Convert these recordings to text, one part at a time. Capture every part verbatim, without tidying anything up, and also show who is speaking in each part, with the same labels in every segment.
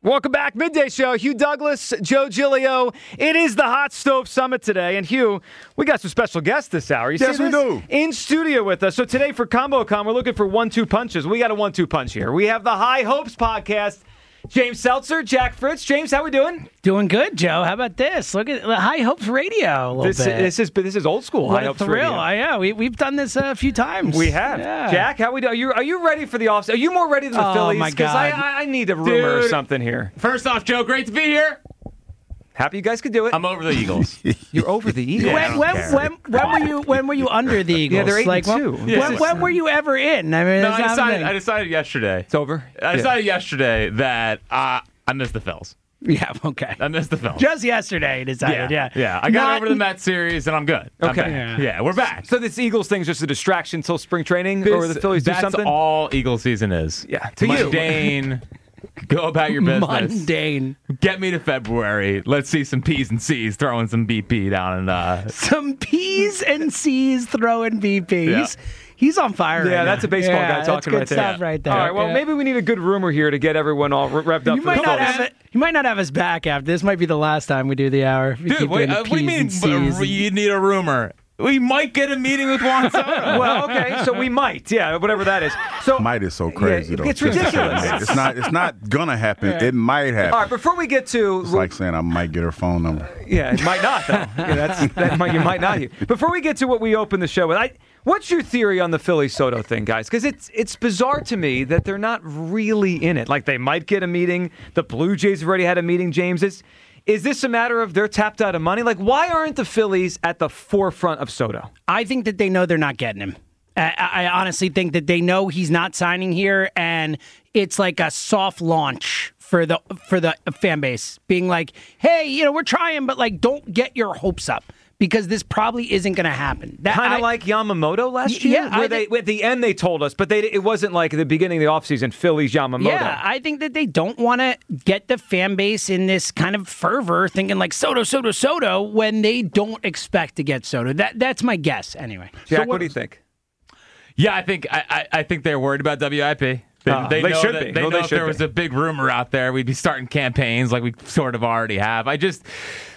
Speaker 1: Welcome back. Midday Show. Hugh Douglas, Joe Giglio. It is the Hot Stove Summit today. And Hugh, we got some special guests this hour. You
Speaker 2: yes,
Speaker 1: see
Speaker 2: we
Speaker 1: this?
Speaker 2: do.
Speaker 1: In studio with us. So today for ComboCon, we're looking for one-two punches. We got a one-two punch here. We have the High Hopes podcast. James Seltzer, Jack Fritz. James, how we doing?
Speaker 3: Doing good, Joe. How about this? Look at High Hopes Radio a little
Speaker 1: this,
Speaker 3: bit.
Speaker 1: This is this is old school.
Speaker 3: What
Speaker 1: High
Speaker 3: a
Speaker 1: Hopes
Speaker 3: thrill.
Speaker 1: Radio.
Speaker 3: I, yeah, we, we've done this a few times.
Speaker 1: We have.
Speaker 3: Yeah.
Speaker 1: Jack, how we do? Are you, are you ready for the off? Are you more ready than the
Speaker 3: Oh,
Speaker 1: Phillies?
Speaker 3: my
Speaker 1: Because
Speaker 3: God.
Speaker 1: I, I need a rumor or
Speaker 4: Dude.
Speaker 1: something here.
Speaker 4: First off, Joe, great to be here.
Speaker 1: Happy you guys could do it.
Speaker 4: I'm over the Eagles.
Speaker 1: You're over the Eagles.
Speaker 4: Yeah, I
Speaker 3: When,
Speaker 4: don't
Speaker 3: when,
Speaker 4: care.
Speaker 3: when, when were you when were you under the Eagles?
Speaker 1: Yeah, they're eight
Speaker 3: like,
Speaker 1: and
Speaker 3: when,
Speaker 1: two.
Speaker 3: When,
Speaker 4: Yes.
Speaker 3: when were you ever in? I mean,
Speaker 4: No,
Speaker 3: it's
Speaker 4: I
Speaker 3: not
Speaker 4: decided,
Speaker 3: even-
Speaker 4: I decided yesterday.
Speaker 1: It's over?
Speaker 4: I decided yesterday that uh, I missed the Phils.
Speaker 3: yeah, okay.
Speaker 4: I missed the Phils.
Speaker 3: Just yesterday, decided. Yeah,
Speaker 4: yeah. I got
Speaker 3: Not-
Speaker 4: over the Mets series, and I'm good. I'm
Speaker 1: Okay.
Speaker 4: back.
Speaker 3: Yeah.
Speaker 4: Yeah. we're back.
Speaker 1: So this Eagles thing's just a distraction until spring training,
Speaker 4: This-
Speaker 1: or the Phillies do
Speaker 4: that's
Speaker 1: something?
Speaker 4: all Eagle season is.
Speaker 1: Yeah, to you.
Speaker 4: Mundane. Go about your business.
Speaker 3: Mundane.
Speaker 4: Get me to February. Let's see some P's and C's throwing some B P down in uh,
Speaker 3: Some P's and C's throwing B Ps.
Speaker 4: Yeah.
Speaker 3: He's on fire right
Speaker 1: Yeah,
Speaker 3: now.
Speaker 1: that's a baseball
Speaker 3: Yeah,
Speaker 1: guy
Speaker 3: that's
Speaker 1: talking
Speaker 3: good
Speaker 1: right there.
Speaker 3: stuff right there.
Speaker 1: All right, well,
Speaker 3: Yeah.
Speaker 1: maybe we need a good rumor here to get everyone all re- revved up
Speaker 3: You
Speaker 1: for
Speaker 3: might
Speaker 1: the
Speaker 3: not
Speaker 1: Phillies.
Speaker 3: have it. You might not have us back after this. Might be the last time we do the hour. We
Speaker 4: Dude,
Speaker 3: keep
Speaker 4: wait,
Speaker 3: doing
Speaker 4: uh, what do you
Speaker 3: P's
Speaker 4: mean
Speaker 3: and C's and-
Speaker 4: you need a rumor? We might get a meeting with Juan Soto.
Speaker 1: Well, okay, so we might, yeah, whatever that is. So,
Speaker 2: Might is so crazy
Speaker 1: Yeah,
Speaker 2: though.
Speaker 1: it's
Speaker 2: Just to say
Speaker 1: ridiculous.
Speaker 2: might. It's not. It's not gonna happen. It might happen.
Speaker 1: all right, before we get to,
Speaker 2: It's like saying I might get her phone number.
Speaker 1: yeah, it might not though. Yeah, that's that might you might not. Before we get to what we open the show with, I, what's your theory on the Philly Soto thing, guys? Because it's it's bizarre to me that they're not really in it. Like they might get a meeting. The Blue Jays have already had a meeting. James is. Is this a matter of they're tapped out of money? Like, why aren't the Phillies at the forefront of Soto?
Speaker 3: I think that they know they're not getting him. I, I honestly think that they know he's not signing here, and it's like a soft launch for the for the fan base, being like, "Hey, you know, we're trying, but like, don't get your hopes up." Because this probably isn't going to happen. That-
Speaker 1: Kind
Speaker 3: I-
Speaker 1: of like Yamamoto last
Speaker 3: Y-
Speaker 1: year,
Speaker 3: yeah,
Speaker 1: where
Speaker 3: I
Speaker 1: they
Speaker 3: think-
Speaker 1: at the end they told us, but they it wasn't like at the beginning of the offseason, Phillies Yamamoto.
Speaker 3: Yeah, I think that they don't want to get the fan base in this kind of fervor, thinking like Soto, Soto, Soto, when they don't expect to get Soto. That that's my guess, anyway.
Speaker 1: Jack,
Speaker 4: So
Speaker 1: what,
Speaker 4: what-
Speaker 1: do you think?
Speaker 4: Yeah, I think I, I, I think they're worried about W I P. They,
Speaker 1: Uh,
Speaker 4: they
Speaker 1: they
Speaker 4: know
Speaker 1: should
Speaker 4: that,
Speaker 1: be.
Speaker 4: They
Speaker 1: No,
Speaker 4: know
Speaker 1: they
Speaker 4: if
Speaker 1: should
Speaker 4: there
Speaker 1: be.
Speaker 4: was a big rumor out there, we'd be starting campaigns like we sort of already have. I just,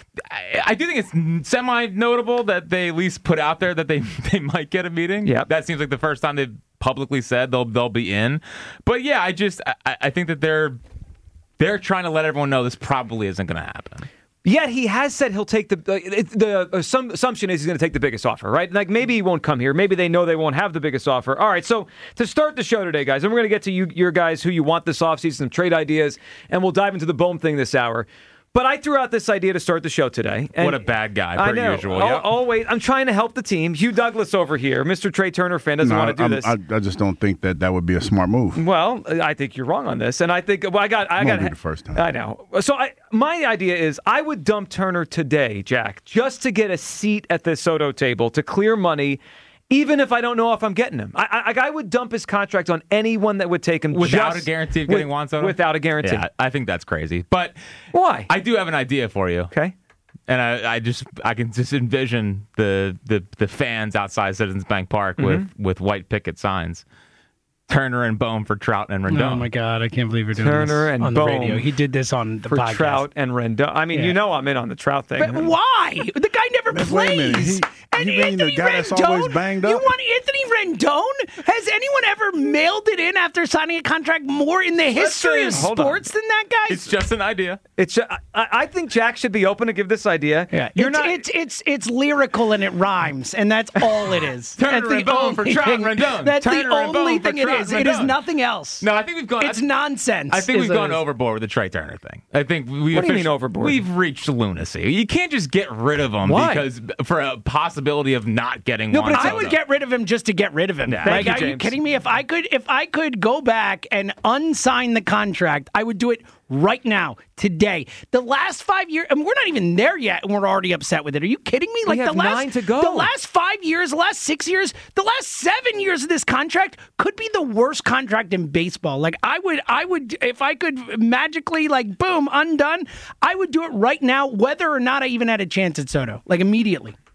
Speaker 4: I, I do think it's semi-notable that they at least put out there that they they might get a meeting.
Speaker 1: Yep.
Speaker 4: That seems like the first time they've publicly said they'll they'll be in. But yeah, I just I, I think that they're they're trying to let everyone know this probably isn't going to happen.
Speaker 1: Yet he has said he'll take the uh, it, the uh, some assumption is he's going to take the biggest offer, right? Like maybe he won't come here. Maybe they know they won't have the biggest offer. All right, so to start the show today, guys, and we're going to get to you, your guys who you want this offseason, some trade ideas, and we'll dive into the Bohm thing this hour. But I threw out this idea to start the show today. And
Speaker 4: What a bad guy,
Speaker 1: I
Speaker 4: per
Speaker 1: know.
Speaker 4: usual.
Speaker 1: Oh,
Speaker 4: Yep.
Speaker 1: oh, wait, I'm trying to help the team. Hugh Douglas over here, Mister Trey Turner fan, doesn't
Speaker 2: No,
Speaker 1: want to do
Speaker 2: I'm-
Speaker 1: this.
Speaker 2: I, I just don't think that that would be a smart move.
Speaker 1: Well, I think you're wrong on this, and I think well, I got I
Speaker 2: Won't
Speaker 1: got
Speaker 2: be the first time.
Speaker 1: I know. So I, my idea is I would dump Turner today, Jack, just to get a seat at the Soto table to clear money, even if I don't know if I'm getting him. I, I, I would dump his contract on anyone that would take him
Speaker 4: Without
Speaker 1: just
Speaker 4: a guarantee of getting
Speaker 1: with-
Speaker 4: Juan Soto?
Speaker 1: Without a guarantee.
Speaker 4: Yeah, I think that's crazy. But
Speaker 1: Why?
Speaker 4: I do have an idea for you.
Speaker 1: Okay.
Speaker 4: And I, I just I can just envision the the, the fans outside Citizens Bank Park
Speaker 1: Mm-hmm.
Speaker 4: with, with white picket signs. Turner and Bohm for Trout and Rendon.
Speaker 3: Oh my God, I can't believe we're doing
Speaker 1: Turner
Speaker 3: this
Speaker 1: and
Speaker 3: on the
Speaker 1: Bohm
Speaker 3: radio. He did this on the
Speaker 1: For
Speaker 3: podcast.
Speaker 1: Trout and Rendon. I mean,
Speaker 3: Yeah.
Speaker 1: you know I'm in on the Trout thing.
Speaker 3: But why? The guy never
Speaker 2: Wait a
Speaker 3: plays.
Speaker 2: minute. He-
Speaker 3: and
Speaker 2: you mean the
Speaker 3: Anthony
Speaker 2: guy that's
Speaker 3: Rendon,
Speaker 2: always banged
Speaker 3: You
Speaker 2: up?
Speaker 3: want Anthony Rendon? Has anyone ever mailed it in after signing a contract more in the history of
Speaker 1: say- hold on.
Speaker 3: sports than that guy?
Speaker 4: It's just an idea.
Speaker 1: It's I, I think Jack should be open to give this idea. You're
Speaker 3: it's,
Speaker 1: not.
Speaker 3: it's it's it's lyrical and it rhymes, and that's all it is.
Speaker 4: Turner
Speaker 3: that's
Speaker 4: and Bohm for Trout and Rendon.
Speaker 3: That's
Speaker 4: Turner
Speaker 3: the
Speaker 4: and
Speaker 3: only
Speaker 4: Bohm for
Speaker 3: thing it
Speaker 4: Trout
Speaker 3: is.
Speaker 4: and
Speaker 3: It is
Speaker 4: Rendon.
Speaker 3: nothing else.
Speaker 4: No, I think we've gone.
Speaker 3: It's
Speaker 4: I,
Speaker 3: nonsense.
Speaker 4: I think
Speaker 3: is
Speaker 4: we've
Speaker 3: what
Speaker 4: gone
Speaker 3: it is.
Speaker 4: overboard with the Trey Turner thing. I think we.
Speaker 1: What do you mean
Speaker 4: offici-
Speaker 1: overboard?
Speaker 4: We've reached lunacy. You can't just get rid of him
Speaker 1: Why?
Speaker 4: because for a possibility of not getting
Speaker 1: No,
Speaker 4: Juan
Speaker 1: but it's-
Speaker 3: I
Speaker 4: Soto.
Speaker 3: would get rid of him just to get rid of him.
Speaker 4: Yeah.
Speaker 3: Like,
Speaker 1: Thank you,
Speaker 3: are you
Speaker 1: James.
Speaker 3: kidding me? If I could, if I could go back and unsign the contract, I would do it right now, today. The last five years, and we're not even there yet, and we're already upset with it. Are you kidding me? Like
Speaker 1: have
Speaker 3: the last
Speaker 1: nine to go.
Speaker 3: The last five years, the last six years, the last seven years of this contract could be the worst contract in baseball. Like I would, I would, if I could magically, like, boom, undone, I would do it right now, whether or not I even had a chance at Soto, like immediately.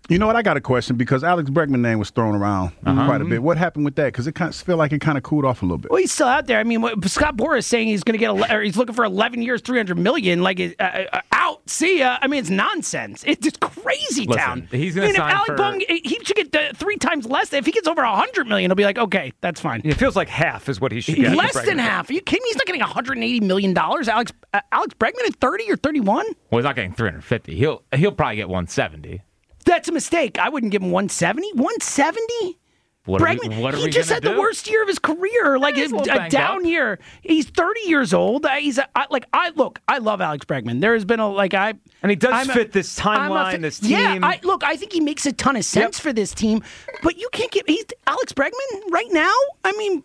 Speaker 2: You know what? I got a question because Alex Bregman name was thrown around
Speaker 4: Uh-huh.
Speaker 2: quite a bit. What happened with that? Because it kind of feel like it kind of cooled off a little bit.
Speaker 3: Well, he's still out there. I mean, what, Scott Boras is saying he's going to get, ele- or he's looking for eleven years, three hundred million. Like uh, uh, out, see ya. I mean, it's nonsense. It's just crazy
Speaker 4: Listen,
Speaker 3: town.
Speaker 4: he's gonna
Speaker 3: I mean,
Speaker 4: sign
Speaker 3: if Alec
Speaker 4: for-
Speaker 3: Bohm, he should get uh, three times less. If he gets over a hundred million, he'll be like, okay, that's fine.
Speaker 1: It feels like half is what he should get.
Speaker 3: Less
Speaker 1: Bregman.
Speaker 3: than half. Are you kidding me? He's not getting one hundred eighty million dollars. Alex uh, Alex Bregman at thirty or thirty-one.
Speaker 4: Well, he's not getting three hundred fifty. He'll he'll probably get one seventy.
Speaker 3: That's a mistake. I wouldn't give him one seventy. one seventy?
Speaker 4: What are
Speaker 3: Bregman,
Speaker 4: we, what are
Speaker 3: he
Speaker 4: we
Speaker 3: just
Speaker 4: gonna
Speaker 3: had
Speaker 4: do?
Speaker 3: the worst year of his career, like
Speaker 4: he's
Speaker 3: a,
Speaker 4: a little
Speaker 3: a
Speaker 4: banged
Speaker 3: down
Speaker 4: up.
Speaker 3: year. He's thirty years old. Uh, He's a, I, like I look. I love Alex Bregman. There has been a like I,
Speaker 1: And he does
Speaker 3: I'm a-
Speaker 1: fit this
Speaker 3: I'm a
Speaker 1: timeline,
Speaker 3: fa-
Speaker 1: this team.
Speaker 3: Yeah, I, look. I think he makes a ton of sense
Speaker 1: Yep.
Speaker 3: for this team. But you can't get he's Alex Bregman right now. I mean.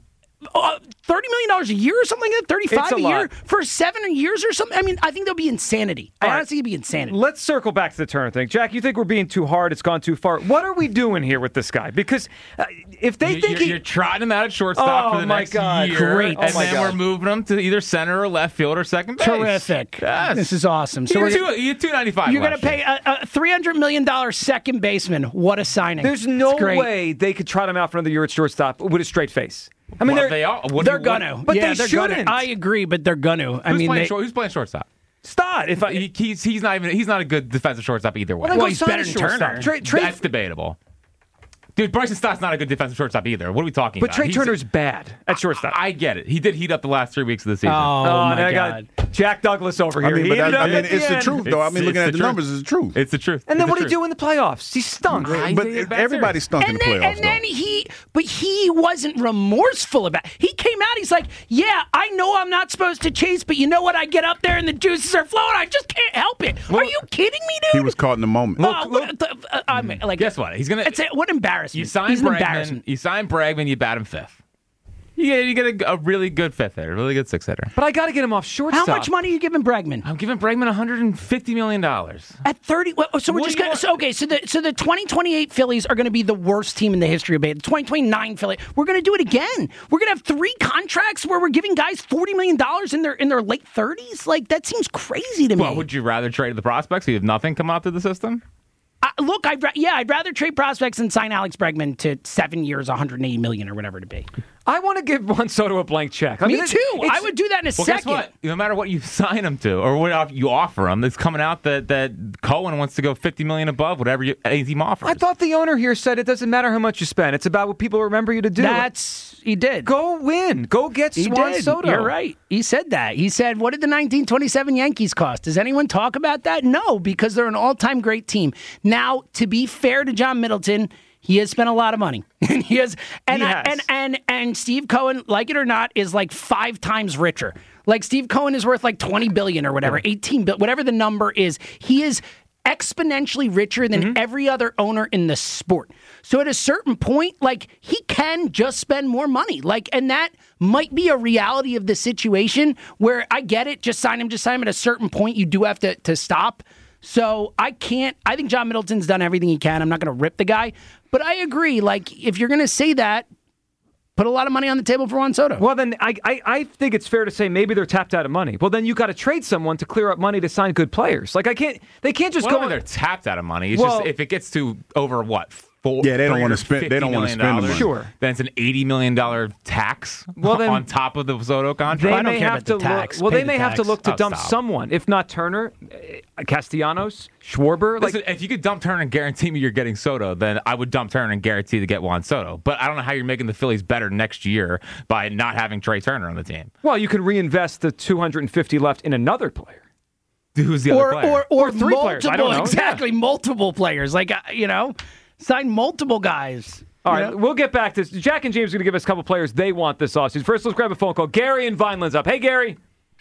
Speaker 3: Uh, Thirty million dollars a year or something like that. Thirty-five
Speaker 1: It's a
Speaker 3: a, year
Speaker 1: lot.
Speaker 3: for seven years or something. I mean, I think there'll be insanity. I
Speaker 1: All right.
Speaker 3: honestly, it'd be insanity.
Speaker 1: Let's circle back to the Turner thing. Jack, you think we're being too hard? It's gone too far. What are we doing here with this guy? Because uh, if they
Speaker 4: You-
Speaker 1: think
Speaker 4: you're,
Speaker 1: he...
Speaker 4: you're trotting him out at shortstop
Speaker 1: Oh,
Speaker 4: for the
Speaker 1: my
Speaker 4: next
Speaker 1: God.
Speaker 4: year,
Speaker 3: Great.
Speaker 4: and
Speaker 1: Oh, my
Speaker 4: then
Speaker 1: God.
Speaker 4: we're moving him to either center or left field or second base.
Speaker 3: Terrific.
Speaker 4: Yes.
Speaker 3: This is awesome. So
Speaker 4: So
Speaker 3: we're
Speaker 4: you're
Speaker 3: gonna-
Speaker 4: two, you're two ninety five.
Speaker 3: You're going to pay a, a three hundred million dollars second baseman. What a signing.
Speaker 1: There's no
Speaker 3: It's great.
Speaker 1: way they could trot him out for another year at shortstop with a straight face. I mean,
Speaker 4: Well,
Speaker 1: they're,
Speaker 4: they are. What do
Speaker 3: They're
Speaker 4: you-
Speaker 3: going to.
Speaker 4: what-
Speaker 1: But
Speaker 3: yeah,
Speaker 1: they
Speaker 3: they're
Speaker 1: shouldn't.
Speaker 3: Gonna. I agree, but they're going to. I
Speaker 4: Who's
Speaker 3: mean,
Speaker 4: playing
Speaker 3: they,
Speaker 4: short, who's playing shortstop?
Speaker 1: Stott. If I,
Speaker 4: He, he's he's not even he's not a good defensive shortstop either way.
Speaker 1: Well,
Speaker 3: Well,
Speaker 1: go
Speaker 3: he's
Speaker 1: sign
Speaker 3: better
Speaker 1: a
Speaker 3: than
Speaker 1: shortstop.
Speaker 3: Turner.
Speaker 1: Trey, Trey,
Speaker 4: That's debatable. Dude, Bryson Stott's not a good defensive shortstop either. What are we talking
Speaker 1: but
Speaker 4: about?
Speaker 1: Trey
Speaker 4: He's-
Speaker 1: Turner's bad at shortstop.
Speaker 4: I get it. He did heat up the last three weeks of the season.
Speaker 3: oh,
Speaker 1: Oh,
Speaker 3: my
Speaker 1: and I
Speaker 3: God.
Speaker 1: got Jack Douglas over
Speaker 2: I
Speaker 1: here.
Speaker 2: mean,
Speaker 1: He
Speaker 2: but
Speaker 1: ended
Speaker 2: that, I
Speaker 1: up
Speaker 2: mean,
Speaker 1: at
Speaker 2: it's the
Speaker 1: end.
Speaker 2: truth, though. I
Speaker 4: It's-
Speaker 2: mean, looking
Speaker 4: it's
Speaker 2: at
Speaker 4: the
Speaker 2: the
Speaker 4: truth.
Speaker 2: numbers, it's the truth.
Speaker 4: It's the truth.
Speaker 1: And then
Speaker 4: It's
Speaker 1: what
Speaker 4: the
Speaker 1: did he
Speaker 4: truth.
Speaker 1: do in the playoffs? He stunk.
Speaker 4: I
Speaker 2: But
Speaker 4: think it's bad
Speaker 2: everybody
Speaker 4: series.
Speaker 2: stunk in
Speaker 3: And
Speaker 2: the
Speaker 3: then,
Speaker 2: playoffs,
Speaker 3: and then
Speaker 2: though.
Speaker 3: he, but he wasn't remorseful about it. He came out, he's like, yeah, I know I'm not supposed to chase, but you know what? I get up there and the juices are flowing. I just can't help it. Are you kidding me, dude?
Speaker 2: He was caught in the moment.
Speaker 3: Oh, what the- uh, I mean, like,
Speaker 4: Guess what? He's gonna.
Speaker 3: It's a, what embarrassment.
Speaker 4: You sign
Speaker 3: He's an
Speaker 4: Bregman.
Speaker 3: embarrassment.
Speaker 4: You sign Bregman. You bat him fifth. You get, you get a, a really good fifth hitter, a really good six hitter.
Speaker 1: But I got to get him off
Speaker 3: How
Speaker 1: shortstop.
Speaker 3: much money are you giving Bregman?
Speaker 4: I'm giving Bregman one hundred fifty million dollars.
Speaker 3: At thirty, well, so we're
Speaker 4: What
Speaker 3: just
Speaker 4: do you
Speaker 3: gonna. So, okay, so the so the twenty twenty-eight Phillies are going to be the worst team in the history of baseball. The twenty twenty-nine Phillies, we're going to do it again. We're going to have three contracts where we're giving guys forty million dollars in their in their late thirties. Like that seems crazy to me.
Speaker 4: Well, would you rather trade the prospects so you have nothing come out through the system?
Speaker 3: I, look, I'd ra- yeah, I'd rather trade prospects than sign Alex Bregman to seven years, one hundred eighty million or whatever to be.
Speaker 1: I want to give Juan Soto a blank check. I
Speaker 3: Me
Speaker 1: mean, it-
Speaker 3: too.
Speaker 1: it's-
Speaker 3: I would do that in a
Speaker 4: Well,
Speaker 3: second.
Speaker 4: guess what? No matter what you sign him to or what you offer him, it's coming out that, that Cohen wants to go fifty million above whatever you, any team offers.
Speaker 1: I thought the owner here said it doesn't matter how much you spend. It's about what people remember you to do.
Speaker 3: That's he did.
Speaker 1: Go win. Go get
Speaker 3: He
Speaker 1: Juan
Speaker 3: did.
Speaker 1: Soto.
Speaker 3: You're right. He said that. He said, "What did the nineteen twenty-seven Yankees cost?" Does anyone talk about that? No, because they're an all-time great team. Now, to be fair to John Middleton, he has spent a lot of money. And he has, and
Speaker 1: He
Speaker 3: I,
Speaker 1: has.
Speaker 3: and and and Steve Cohen, like it or not, is like five times richer. Like Steve Cohen is worth like twenty billion or whatever, eighteen billion, whatever the number is. He is exponentially richer than
Speaker 1: Mm-hmm.
Speaker 3: every other owner in the sport. So at a certain point, like he can just spend more money. Like, and that might be a reality of the situation where I get it, just sign him, just sign him. At a certain point, you do have to to stop. So I can't, I think John Middleton's done everything he can. I'm not going to rip the guy, but I agree. Like, if you're going to say that, put a lot of money on the table for Juan Soto.
Speaker 1: Well, then I, I, I think it's fair to say maybe they're tapped out of money. Well, then you got to trade someone to clear up money to sign good players. Like I can't, they can't just
Speaker 4: well,
Speaker 1: go.
Speaker 4: they're tapped out of money. It's
Speaker 1: Well-
Speaker 4: just if it gets to over what four,
Speaker 2: Yeah, they don't wanna spend- they don't wanna
Speaker 4: $350
Speaker 2: spend the
Speaker 4: million,
Speaker 2: money.
Speaker 1: Sure.
Speaker 4: Then it's an eighty million dollar tax.
Speaker 1: Well, then-
Speaker 4: on top of the Soto
Speaker 1: They
Speaker 4: contract.
Speaker 3: I don't
Speaker 1: may
Speaker 3: care
Speaker 1: have
Speaker 3: about
Speaker 1: to
Speaker 3: the tax.
Speaker 1: look. Well,
Speaker 3: Pay
Speaker 1: they
Speaker 3: the
Speaker 1: may have to
Speaker 3: tax.
Speaker 1: look to
Speaker 4: Oh,
Speaker 1: dump
Speaker 4: stop.
Speaker 1: someone. If not Turner, uh, Castellanos, Schwarber. Like
Speaker 4: Listen, if you could dump Turner and guarantee me you're getting Soto, then I would dump Turner and guarantee to get Juan Soto. But I don't know how you're making the Phillies better next year by not having Trey Turner on the team.
Speaker 1: well, you can reinvest the two hundred fifty left in another player.
Speaker 4: Who's the
Speaker 3: or,
Speaker 4: other player?
Speaker 3: or, or,
Speaker 1: Or three
Speaker 3: multiple,
Speaker 1: players. I don't know.
Speaker 3: exactly, multiple players. Like, uh, you know, sign multiple guys.
Speaker 1: All
Speaker 3: You
Speaker 1: right,
Speaker 3: know?
Speaker 1: we'll get back to this. Jack and James are going to give us a couple players they want this offseason. First, let's grab a phone call. Gary in Vineland's up. Hey, Gary.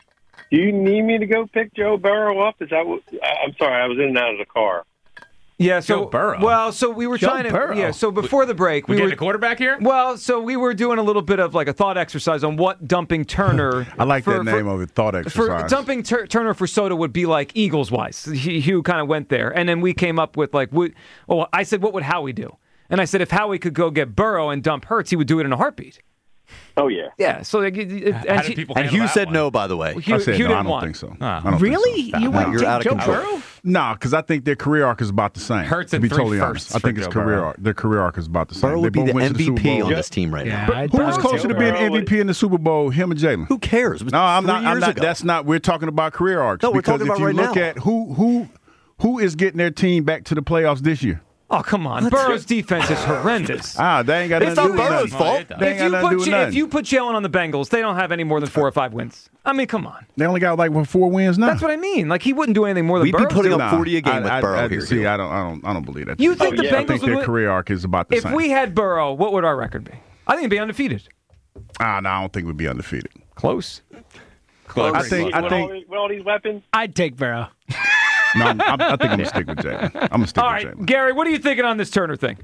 Speaker 5: Do you need me to go pick Joe Burrow up? Is that what? I- I'm sorry, I was in and out of the car.
Speaker 1: Yeah, so
Speaker 4: Joe Burrow.
Speaker 1: Well, so we were
Speaker 3: Joe
Speaker 1: trying to.
Speaker 3: Burrow.
Speaker 1: Yeah, so before the break,
Speaker 4: we
Speaker 1: we
Speaker 4: getting
Speaker 1: were.
Speaker 4: a quarterback here?
Speaker 1: Well, so we were doing a little bit of like a thought exercise on what dumping Turner.
Speaker 2: I like
Speaker 1: for-
Speaker 2: that name
Speaker 1: for,
Speaker 2: of it, thought
Speaker 1: For
Speaker 2: exercise.
Speaker 1: dumping Tur- Turner for Soto would be like Eagles wise. He, Hugh kind of went there, and then we came up with like, what, oh, I said, what would Howie do? And I said, if Howie could go get Burrow and dump Hurts, he would do it in a heartbeat.
Speaker 5: Oh yeah.
Speaker 1: Yeah. So like, it- it-
Speaker 4: How
Speaker 1: and
Speaker 4: did
Speaker 1: he-
Speaker 4: people
Speaker 6: And
Speaker 4: handle
Speaker 6: Hugh
Speaker 4: that
Speaker 6: said
Speaker 4: one?
Speaker 6: no, by the way.
Speaker 1: Hugh,
Speaker 2: I said
Speaker 1: Hugh
Speaker 2: no, I
Speaker 1: didn't
Speaker 2: don't
Speaker 1: want.
Speaker 2: think so.
Speaker 4: Ah.
Speaker 2: I don't
Speaker 3: Really?
Speaker 2: Think so.
Speaker 3: You
Speaker 6: No,
Speaker 3: wouldn't
Speaker 6: you're
Speaker 3: take
Speaker 6: out of
Speaker 3: Joe
Speaker 6: control.
Speaker 3: Burrow?
Speaker 2: Nah, because I think their career arc is about the same.
Speaker 4: Hurts
Speaker 2: to
Speaker 4: and
Speaker 2: be
Speaker 4: three
Speaker 2: totally
Speaker 4: firsts
Speaker 2: honest. I think
Speaker 4: for
Speaker 2: it's
Speaker 4: Joe
Speaker 2: career
Speaker 4: Burrow.
Speaker 2: arc. Their career arc is about the same.
Speaker 6: Burrow
Speaker 2: They
Speaker 6: would be
Speaker 2: both
Speaker 6: the
Speaker 2: went to the Super
Speaker 6: M V P
Speaker 2: Bowl.
Speaker 6: on this team right
Speaker 3: Yeah,
Speaker 6: now.
Speaker 3: I'd
Speaker 2: Who was
Speaker 3: probably
Speaker 2: closer to
Speaker 3: take
Speaker 2: being
Speaker 3: Burrow.
Speaker 2: M V P in the Super Bowl, him or Jalen?
Speaker 6: Who cares? It was
Speaker 2: No, I'm
Speaker 6: three
Speaker 2: not. I'm
Speaker 6: years
Speaker 2: not.
Speaker 6: ago.
Speaker 2: That's not. We're talking about career arcs.
Speaker 6: No, we're
Speaker 2: because
Speaker 6: talking
Speaker 2: if
Speaker 6: about
Speaker 2: you
Speaker 6: right
Speaker 2: look
Speaker 6: now.
Speaker 2: at who who who is getting their team back to the playoffs this year.
Speaker 1: Oh, come on. Burrow's defense is horrendous.
Speaker 2: Ah, they ain't got
Speaker 1: It's
Speaker 2: nothing to do
Speaker 1: not
Speaker 2: with
Speaker 6: Burrow's
Speaker 2: nothing.
Speaker 6: fault.
Speaker 2: They
Speaker 1: If
Speaker 2: ain't got
Speaker 1: you,
Speaker 2: nothing to do
Speaker 1: put
Speaker 2: with
Speaker 1: J- if
Speaker 2: nothing.
Speaker 1: you put Jalen on the Bengals, they don't have any more than four or five wins. I mean, come on.
Speaker 2: They only got like what, four wins now.
Speaker 1: That's what I mean. Like, he wouldn't do anything more than
Speaker 6: We'd be
Speaker 1: Burrow.
Speaker 6: putting
Speaker 1: do.
Speaker 6: up forty a game
Speaker 2: I,
Speaker 6: with
Speaker 2: I,
Speaker 6: Burrow
Speaker 2: I,
Speaker 6: here,
Speaker 2: See,
Speaker 6: Gil.
Speaker 2: I don't, I don't, I don't believe that.
Speaker 1: You think
Speaker 5: Oh,
Speaker 1: the
Speaker 5: yeah.
Speaker 2: I
Speaker 1: Bengals
Speaker 2: think
Speaker 1: would
Speaker 2: their
Speaker 1: win?
Speaker 2: career arc is about the
Speaker 1: If
Speaker 2: same.
Speaker 1: we had Burrow, what would our record be? I think it'd be undefeated.
Speaker 2: ah, no, I don't think we'd be undefeated.
Speaker 1: Close.
Speaker 4: Close.
Speaker 2: I think, I
Speaker 5: with, all
Speaker 2: think,
Speaker 5: these, with all these weapons,
Speaker 3: I'd take Burrow.
Speaker 2: no, I'm, I'm, I think I'm gonna stick with Jalen. I'm gonna stick
Speaker 1: All
Speaker 2: with
Speaker 1: right,
Speaker 2: Jalen.
Speaker 1: Gary, what are you thinking on this Turner thing?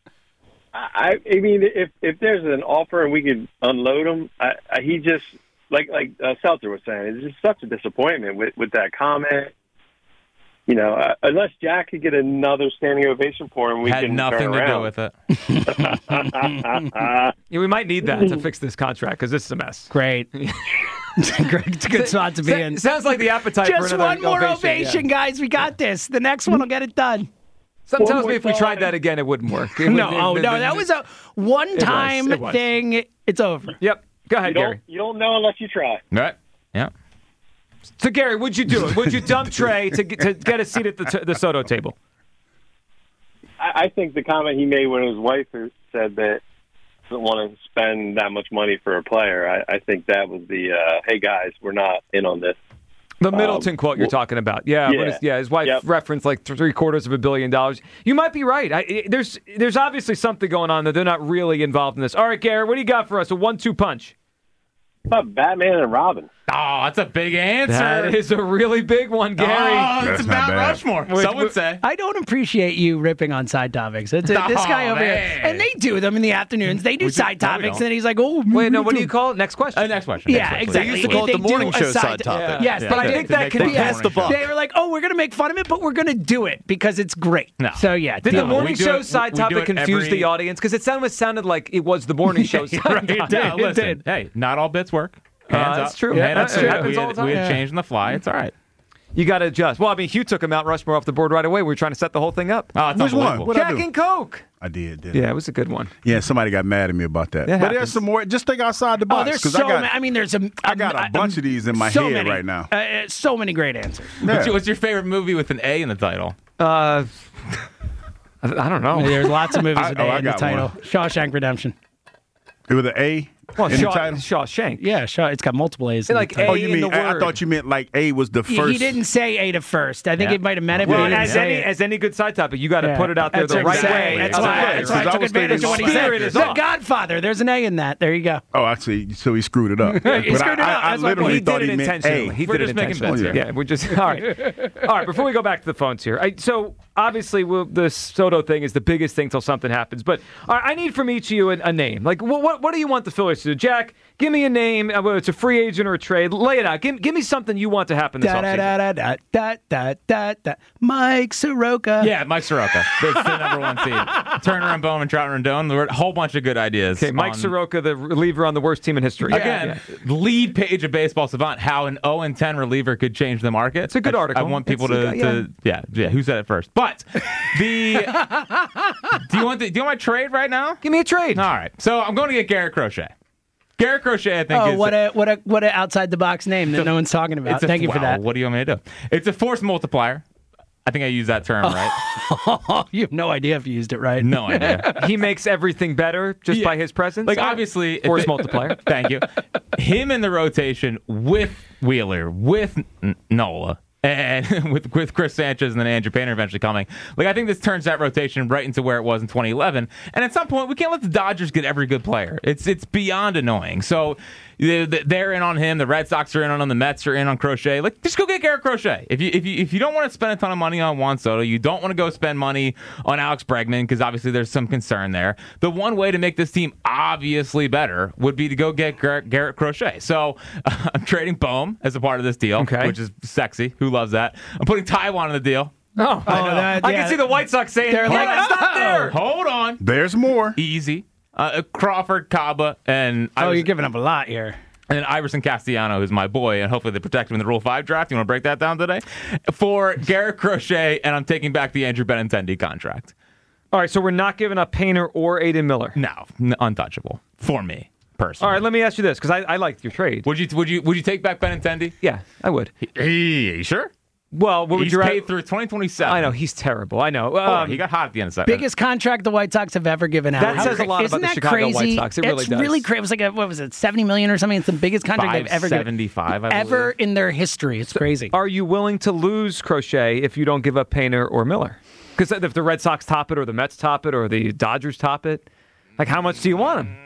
Speaker 5: I, I mean, if if there's an offer and we could unload him, I, I, he just like like uh, Seltzer was saying, it's just such a disappointment with with that comment. You know, uh, unless Jack could get another standing ovation for him, we
Speaker 4: Had
Speaker 5: can
Speaker 4: nothing
Speaker 5: turn
Speaker 4: to do
Speaker 5: around.
Speaker 4: with it.
Speaker 1: Yeah, we might need that to fix this contract because this is a mess.
Speaker 3: Great. Great. It's a good spot to be
Speaker 1: Sa-
Speaker 3: in.
Speaker 1: Sounds like the appetite for
Speaker 3: Just
Speaker 1: another
Speaker 3: one more
Speaker 1: ovation.
Speaker 3: ovation,
Speaker 1: yeah.
Speaker 3: guys. We got this. The next one will get it done.
Speaker 1: Something
Speaker 5: One
Speaker 1: tells
Speaker 5: more
Speaker 1: me if we
Speaker 5: time.
Speaker 1: tried that again, it wouldn't work. It
Speaker 3: No,
Speaker 1: would-
Speaker 3: oh
Speaker 1: it-
Speaker 3: no,
Speaker 1: it-
Speaker 3: that was a one-time
Speaker 1: it was.
Speaker 3: thing. It's over.
Speaker 1: Yep. Go
Speaker 5: You
Speaker 1: ahead,
Speaker 5: don't
Speaker 1: Gary.
Speaker 5: you don't know unless you try.
Speaker 4: Right? Yeah.
Speaker 1: So, Gary, would you do it? Would you dump Trey to get, to get a seat at the, t- the Soto table?
Speaker 5: I, I think the comment he made when his wife said that he doesn't want to spend that much money for a player, I, I think that was the uh, hey guys, we're not in on this.
Speaker 1: The Middleton
Speaker 5: Um,
Speaker 1: quote you're
Speaker 5: well,
Speaker 1: talking about. Yeah,
Speaker 5: yeah.
Speaker 1: when his, yeah. His wife
Speaker 5: Yep.
Speaker 1: referenced like th- three quarters of a billion dollars. You might be right. I, I- there's there's obviously something going on that they're not really involved in this. All right, Gary, what do you got for us? A one-two punch.
Speaker 5: How about Batman and Robin?
Speaker 4: Oh, that's a big answer.
Speaker 1: That is a really big one, Gary.
Speaker 4: Oh,
Speaker 2: That's
Speaker 4: it's
Speaker 2: not
Speaker 4: Mount
Speaker 2: bad.
Speaker 4: Rushmore.
Speaker 1: Which-
Speaker 4: Some would say.
Speaker 3: I don't appreciate you ripping on side topics. It's a, this
Speaker 4: Oh,
Speaker 3: guy over here,
Speaker 4: man.
Speaker 3: and they do them in the afternoons. They do
Speaker 4: We do-
Speaker 3: side
Speaker 4: no, we
Speaker 3: topics,
Speaker 4: don't.
Speaker 3: and then he's like, "Oh,
Speaker 1: Wait, no. What do you call it? Next question.
Speaker 4: Uh, next question.
Speaker 3: Yeah,
Speaker 4: Next question.
Speaker 3: exactly.
Speaker 6: They used to call it
Speaker 3: They
Speaker 6: the morning
Speaker 3: do a
Speaker 6: show
Speaker 3: side-
Speaker 6: side topic.
Speaker 3: Yes,
Speaker 4: Yeah.
Speaker 3: but I
Speaker 1: They-
Speaker 3: think
Speaker 1: they
Speaker 3: that
Speaker 1: make
Speaker 3: could
Speaker 1: the
Speaker 3: be.
Speaker 6: pass the buck.
Speaker 3: They were like, "Oh, we're going to make fun of it, but we're going to do it because it's great."
Speaker 4: No.
Speaker 3: So yeah,
Speaker 1: Did
Speaker 3: deal
Speaker 1: the
Speaker 3: with it.
Speaker 1: morning
Speaker 4: We do
Speaker 1: show
Speaker 4: it-
Speaker 1: side
Speaker 4: we do
Speaker 1: topic
Speaker 4: it
Speaker 1: confuse
Speaker 4: every-
Speaker 1: the audience? Because it sounded, sounded like it was the morning show side
Speaker 3: right, it
Speaker 1: topic.
Speaker 3: did.
Speaker 4: No, listen.
Speaker 3: did.
Speaker 4: Hey, not all bits work. Hands
Speaker 1: Uh, that's
Speaker 4: up.
Speaker 1: true.
Speaker 4: Hand
Speaker 1: Yeah,
Speaker 4: up.
Speaker 1: that's true.
Speaker 4: We
Speaker 1: Happens all
Speaker 4: had,
Speaker 1: the time.
Speaker 4: we had
Speaker 3: Yeah.
Speaker 4: changed on the fly. It's all right.
Speaker 1: You got to adjust. Well, I mean, Hugh took him Mount Rushmore off the board right away. We were trying to set the whole thing up.
Speaker 4: Oh, it's
Speaker 2: Which one?
Speaker 4: unbelievable.
Speaker 2: What I
Speaker 1: Jack
Speaker 2: do?
Speaker 1: and Coke.
Speaker 2: I did. did
Speaker 1: Yeah, it was a good one.
Speaker 2: Yeah, somebody got mad at me about that.
Speaker 1: That
Speaker 2: but
Speaker 1: happens.
Speaker 2: there's some more. Just think outside the
Speaker 3: Oh,
Speaker 2: box.
Speaker 3: there's
Speaker 2: 'cause
Speaker 3: so
Speaker 2: I got,
Speaker 3: many. I mean, there's a.
Speaker 2: I got a bunch of these in my
Speaker 3: so
Speaker 2: head
Speaker 3: many,
Speaker 2: right now.
Speaker 3: Uh, uh, so many great answers.
Speaker 2: Yeah.
Speaker 4: What's, your, what's your favorite movie with an A in the title?
Speaker 1: Uh, I I don't know.
Speaker 3: There's lots of movies
Speaker 2: I-
Speaker 3: with
Speaker 2: oh,
Speaker 3: A
Speaker 2: I
Speaker 3: in the
Speaker 2: got
Speaker 3: title.
Speaker 2: one.
Speaker 3: Shawshank Redemption.
Speaker 2: With an A
Speaker 1: Well,
Speaker 2: in
Speaker 1: Shaw,
Speaker 2: the title.
Speaker 1: Shawshank.
Speaker 3: Yeah, Shaw. It's got multiple A's. in
Speaker 1: Like
Speaker 3: the title.
Speaker 2: Oh, you
Speaker 1: in
Speaker 2: mean?
Speaker 1: the
Speaker 2: I, I
Speaker 1: word.
Speaker 2: thought you meant like A was the
Speaker 3: He-
Speaker 2: first.
Speaker 3: He didn't say A to first. I think
Speaker 4: Yeah.
Speaker 3: he might have meant it, but
Speaker 1: Well,
Speaker 3: he didn't
Speaker 1: as
Speaker 3: say
Speaker 1: any
Speaker 3: it.
Speaker 1: as any good side topic, you got to
Speaker 3: Yeah.
Speaker 1: put it out there
Speaker 3: That's
Speaker 1: the right
Speaker 3: exactly.
Speaker 1: way.
Speaker 3: That's
Speaker 1: Otherwise-
Speaker 3: why, that's why I
Speaker 2: Because I
Speaker 3: took
Speaker 2: was
Speaker 3: advantage
Speaker 2: thinking
Speaker 3: of what he
Speaker 1: Spirit
Speaker 3: said.
Speaker 1: is
Speaker 3: The
Speaker 1: off.
Speaker 3: Godfather. There's an A in that. There you go.
Speaker 2: Oh, actually, so he screwed it up.
Speaker 3: He
Speaker 2: But
Speaker 3: screwed
Speaker 2: I,
Speaker 3: it up.
Speaker 2: I, I
Speaker 3: That's my
Speaker 2: literally
Speaker 1: He
Speaker 3: point.
Speaker 2: thought
Speaker 1: did it
Speaker 2: he meant
Speaker 1: intentionally.
Speaker 2: A.
Speaker 1: He
Speaker 4: We're
Speaker 1: did it
Speaker 4: just making
Speaker 1: intentionally.
Speaker 4: bets
Speaker 1: Yeah,
Speaker 4: here.
Speaker 1: we're just all right. All right. Before we go back to the phones here, I, so obviously we'll, the Soto thing is the biggest thing till something happens. But all right, I need from each of you a, a name. Like, what, what what do you want the Phillies to do? Jack, give me a name. uh, Whether it's a free agent or a trade, lay it out. Give, give me something you want to happen this
Speaker 3: Da da
Speaker 1: offseason.
Speaker 3: da da da da da da. Mike Soroka.
Speaker 4: Yeah, Mike Soroka. That's the number one seed. Turner and Bowman, Troutner and Doan. There were a whole bunch of good ideas.
Speaker 1: Okay, Mike
Speaker 4: on-
Speaker 1: Soroka, the reliever on the worst team in history.
Speaker 4: Again, lead page of Baseball Savant, how an oh and ten reliever could change the market.
Speaker 1: It's a good
Speaker 4: I,
Speaker 1: article.
Speaker 4: I want people
Speaker 1: It's a
Speaker 4: to,
Speaker 1: good-
Speaker 4: to yeah. yeah, who said it first? But the do you want the, do you want my trade right now?
Speaker 1: Give me a trade.
Speaker 4: All right, so I'm going to get Garrett Crochet. Garrett Crochet, I think.
Speaker 3: Oh,
Speaker 4: is
Speaker 3: what a what a what a outside the box name that no one's talking about.
Speaker 4: it's a-
Speaker 3: Thank you for
Speaker 4: wow,
Speaker 3: that.
Speaker 4: What do you want me to do? It's a force multiplier. I think I used that term right.
Speaker 3: You have no idea if you used it right.
Speaker 4: No idea.
Speaker 1: He makes everything better just
Speaker 4: Yeah.
Speaker 1: by his presence.
Speaker 4: Like
Speaker 1: All right.
Speaker 4: obviously, if
Speaker 1: force
Speaker 4: it-
Speaker 1: multiplier.
Speaker 4: Thank you. Him in the rotation with Wheeler, with N- Nola, and with with Chris Sanchez and then Andrew Painter eventually coming. Like I think this turns that rotation right into where it was in twenty eleven. And at some point, we can't let the Dodgers get every good player. It's it's beyond annoying. So they- they're in on him. The Red Sox are in on him. The Mets are in on Crochet. Like just go get Garrett Crochet. If you if you if you don't want to spend a ton of money on Juan Soto, you don't want to go spend money on Alex Bregman because obviously there's some concern there. The one way to make this team obviously better would be to go get Garrett, Garrett Crochet. So uh, I'm trading Bohm as a part of this deal,
Speaker 1: Okay.
Speaker 4: which is sexy. Who loves that? I'm putting Taiwan in the deal.
Speaker 1: Oh, I, know.
Speaker 3: that-
Speaker 1: I
Speaker 3: yeah.
Speaker 1: can see the White Sox saying,
Speaker 3: They're
Speaker 1: "Hey,
Speaker 3: like,
Speaker 1: it's not
Speaker 3: "Oh."
Speaker 1: there."
Speaker 4: Hold on,
Speaker 2: There's more.
Speaker 4: easy. Uh, Crawford, Kaba, and I
Speaker 3: Oh,
Speaker 4: was-
Speaker 3: you're giving up a lot here.
Speaker 4: And then Iverson Castellano, who's my boy, and hopefully they protect him in the Rule five draft. You want to break that down today? For Garrett Crochet, and I'm taking back the Andrew Benintendi contract.
Speaker 1: All right, so we're not giving up Painter or Aiden Miller.
Speaker 4: No, n- untouchable for me personally.
Speaker 1: All right, let me ask you this, because I, I liked your trade.
Speaker 4: Would you would you would you take back Benintendi?
Speaker 1: Yeah, I would.
Speaker 4: Hey, you sure?
Speaker 1: Well, what would
Speaker 4: He's
Speaker 1: you
Speaker 4: paid
Speaker 1: ra-
Speaker 4: through twenty twenty-seven.
Speaker 1: I know he's terrible. I know.
Speaker 4: Oh,
Speaker 1: Um,
Speaker 4: he got hot at the end of the second.
Speaker 3: Biggest contract the White Sox have ever given out.
Speaker 1: That
Speaker 3: How
Speaker 1: says a
Speaker 3: cra-
Speaker 1: lot
Speaker 3: isn't
Speaker 1: about the
Speaker 3: that
Speaker 1: Chicago White
Speaker 3: crazy?
Speaker 1: Sox. It really
Speaker 3: it's
Speaker 1: does.
Speaker 3: really crazy. It was like a, what was it, seventy million or something? It's the biggest contract they've ever given
Speaker 4: seventy-five, I
Speaker 3: ever
Speaker 4: believe.
Speaker 3: in their history. It's crazy.
Speaker 1: Are you willing to lose Crochet if you don't give up Painter or Miller? Because if the Red Sox top it, or the Mets top it, or the Dodgers top it, like how much do you want him?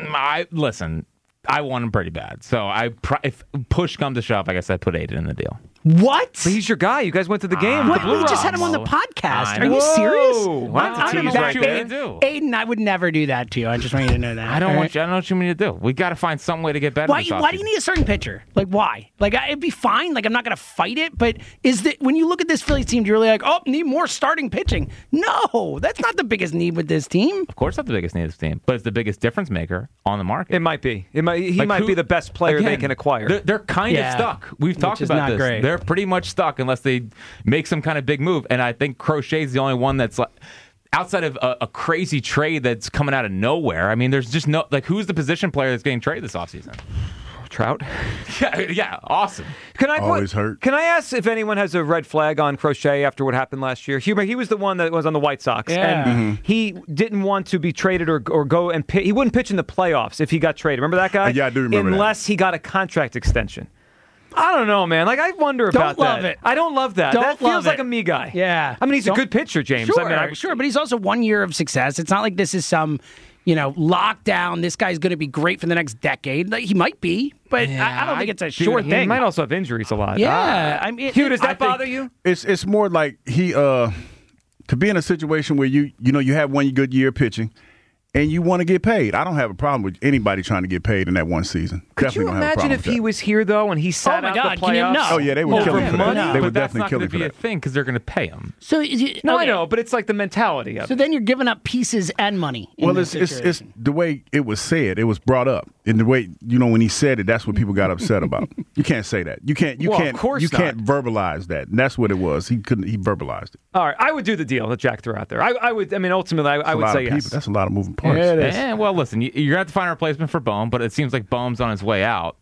Speaker 4: I listen. I want him pretty bad. So I, pr- if push comes to shove, I guess I put Aiden in the deal.
Speaker 3: What?
Speaker 1: But he's your guy. You guys went to the game. with
Speaker 3: What?
Speaker 1: the Blue
Speaker 3: We just had
Speaker 1: Rocks.
Speaker 3: him on the podcast.
Speaker 4: I
Speaker 3: Are you
Speaker 4: know.
Speaker 3: serious?
Speaker 1: Whoa. Wow.
Speaker 3: I'm- I'm
Speaker 1: Tease
Speaker 3: back.
Speaker 1: right there.
Speaker 4: Do.
Speaker 3: Aiden, I would never do that to you. I just want you to know that.
Speaker 4: I don't
Speaker 3: All
Speaker 4: want
Speaker 3: right?
Speaker 4: you. I don't know what you mean to do. We got to find some way to get better.
Speaker 3: Why?
Speaker 4: this
Speaker 3: Why do
Speaker 4: offseason.
Speaker 3: you need a starting pitcher? Like, why? Like, I- it'd be fine. Like, I'm not going to fight it. But is that when you look at this Phillies team, you're really like, oh, need more starting pitching? No, that's not the biggest need with this team.
Speaker 4: Of course, not the biggest need of this team, but it's the biggest difference maker on the market.
Speaker 1: It might be. It might. He
Speaker 4: Like,
Speaker 1: might
Speaker 4: who-
Speaker 1: be the best player they
Speaker 4: again,
Speaker 1: can acquire.
Speaker 4: They're, they're kind
Speaker 3: Yeah.
Speaker 4: of stuck. We've talked
Speaker 3: is
Speaker 4: about
Speaker 3: not
Speaker 4: this.
Speaker 3: great.
Speaker 4: They're pretty much stuck unless they make some kind of big move. And I think Crochet's the only one that's like, outside of a, a crazy trade that's coming out of nowhere. I mean, there's just no like who's the position player that's getting traded this offseason?
Speaker 1: Trout.
Speaker 4: Yeah, yeah, awesome.
Speaker 1: Can I
Speaker 2: Always
Speaker 1: what-
Speaker 2: hurt.
Speaker 1: Can I ask if anyone has a red flag on Crochet after what happened last year? He, he was the one that was on the White Sox,
Speaker 3: Yeah.
Speaker 1: and he didn't want to be traded or or go and pitch. He wouldn't pitch in the playoffs if he got traded. Remember that guy?
Speaker 2: Uh, yeah, I do remember that.
Speaker 1: Unless he got a contract extension. I don't know, man. Like I wonder
Speaker 3: Don't
Speaker 1: about
Speaker 3: love
Speaker 1: that.
Speaker 3: it.
Speaker 1: I don't love that.
Speaker 3: Don't
Speaker 1: that feels
Speaker 3: love
Speaker 1: like
Speaker 3: it.
Speaker 1: a me guy.
Speaker 3: Yeah.
Speaker 1: I mean, he's
Speaker 3: Don't-
Speaker 1: a good pitcher, James.
Speaker 3: Sure,
Speaker 1: I mean, I,
Speaker 3: sure, but he's also one year of success. It's not like this is some, you know, lockdown. This guy's going to be great for the next decade. Like, he might be, but I, I don't think it's a
Speaker 1: Dude,
Speaker 3: sure
Speaker 1: he
Speaker 3: thing.
Speaker 1: might also have injuries a lot.
Speaker 3: yeah, I mean,
Speaker 1: Hugh, does that
Speaker 3: I think-
Speaker 1: bother you?
Speaker 2: It's it's more like he uh to be in a situation where you you know you have one good year pitching, and you want to get paid. I don't have a problem with anybody trying to get paid in that one season.
Speaker 1: Could
Speaker 2: Definitely
Speaker 1: you
Speaker 2: don't have a
Speaker 1: imagine
Speaker 2: problem
Speaker 1: if
Speaker 2: with
Speaker 1: he
Speaker 2: that.
Speaker 1: was here though and he sat
Speaker 3: my
Speaker 1: out
Speaker 3: God,
Speaker 1: the
Speaker 3: can you-
Speaker 1: playoffs?
Speaker 3: no.
Speaker 2: Oh yeah, they would
Speaker 1: over
Speaker 2: kill him for
Speaker 1: money?
Speaker 2: that. They
Speaker 4: but
Speaker 2: would
Speaker 4: that's
Speaker 2: definitely
Speaker 4: not
Speaker 2: kill
Speaker 4: going
Speaker 2: him
Speaker 4: to
Speaker 2: for
Speaker 4: be a
Speaker 2: that.
Speaker 4: thing because they're going to pay him.
Speaker 3: So is it-
Speaker 1: No, I
Speaker 3: okay.
Speaker 1: know, but it's like the mentality of
Speaker 3: So
Speaker 1: it.
Speaker 3: then you're giving up pieces and money. in
Speaker 2: Well,
Speaker 3: this
Speaker 2: it's, it's it's
Speaker 3: situation.
Speaker 2: the way it was said. It was brought up, and the way you know when he said it, that's what people got upset about. You can't say that. You can't. You
Speaker 1: Well, of
Speaker 2: can't.
Speaker 1: course
Speaker 2: you
Speaker 1: not.
Speaker 2: can't verbalize that. And that's what it was. He couldn't. He verbalized it.
Speaker 1: All right, I would do the deal that Jack threw out there. I, I would. I mean, ultimately, I, I
Speaker 2: a
Speaker 1: would
Speaker 2: lot
Speaker 1: say
Speaker 2: of
Speaker 1: yes.
Speaker 2: people. That's a lot of moving parts.
Speaker 1: Yeah, it is.
Speaker 4: Eh, well, listen, you, you're going to have to find a replacement for Bohm, but it seems like Bohm's on his way out.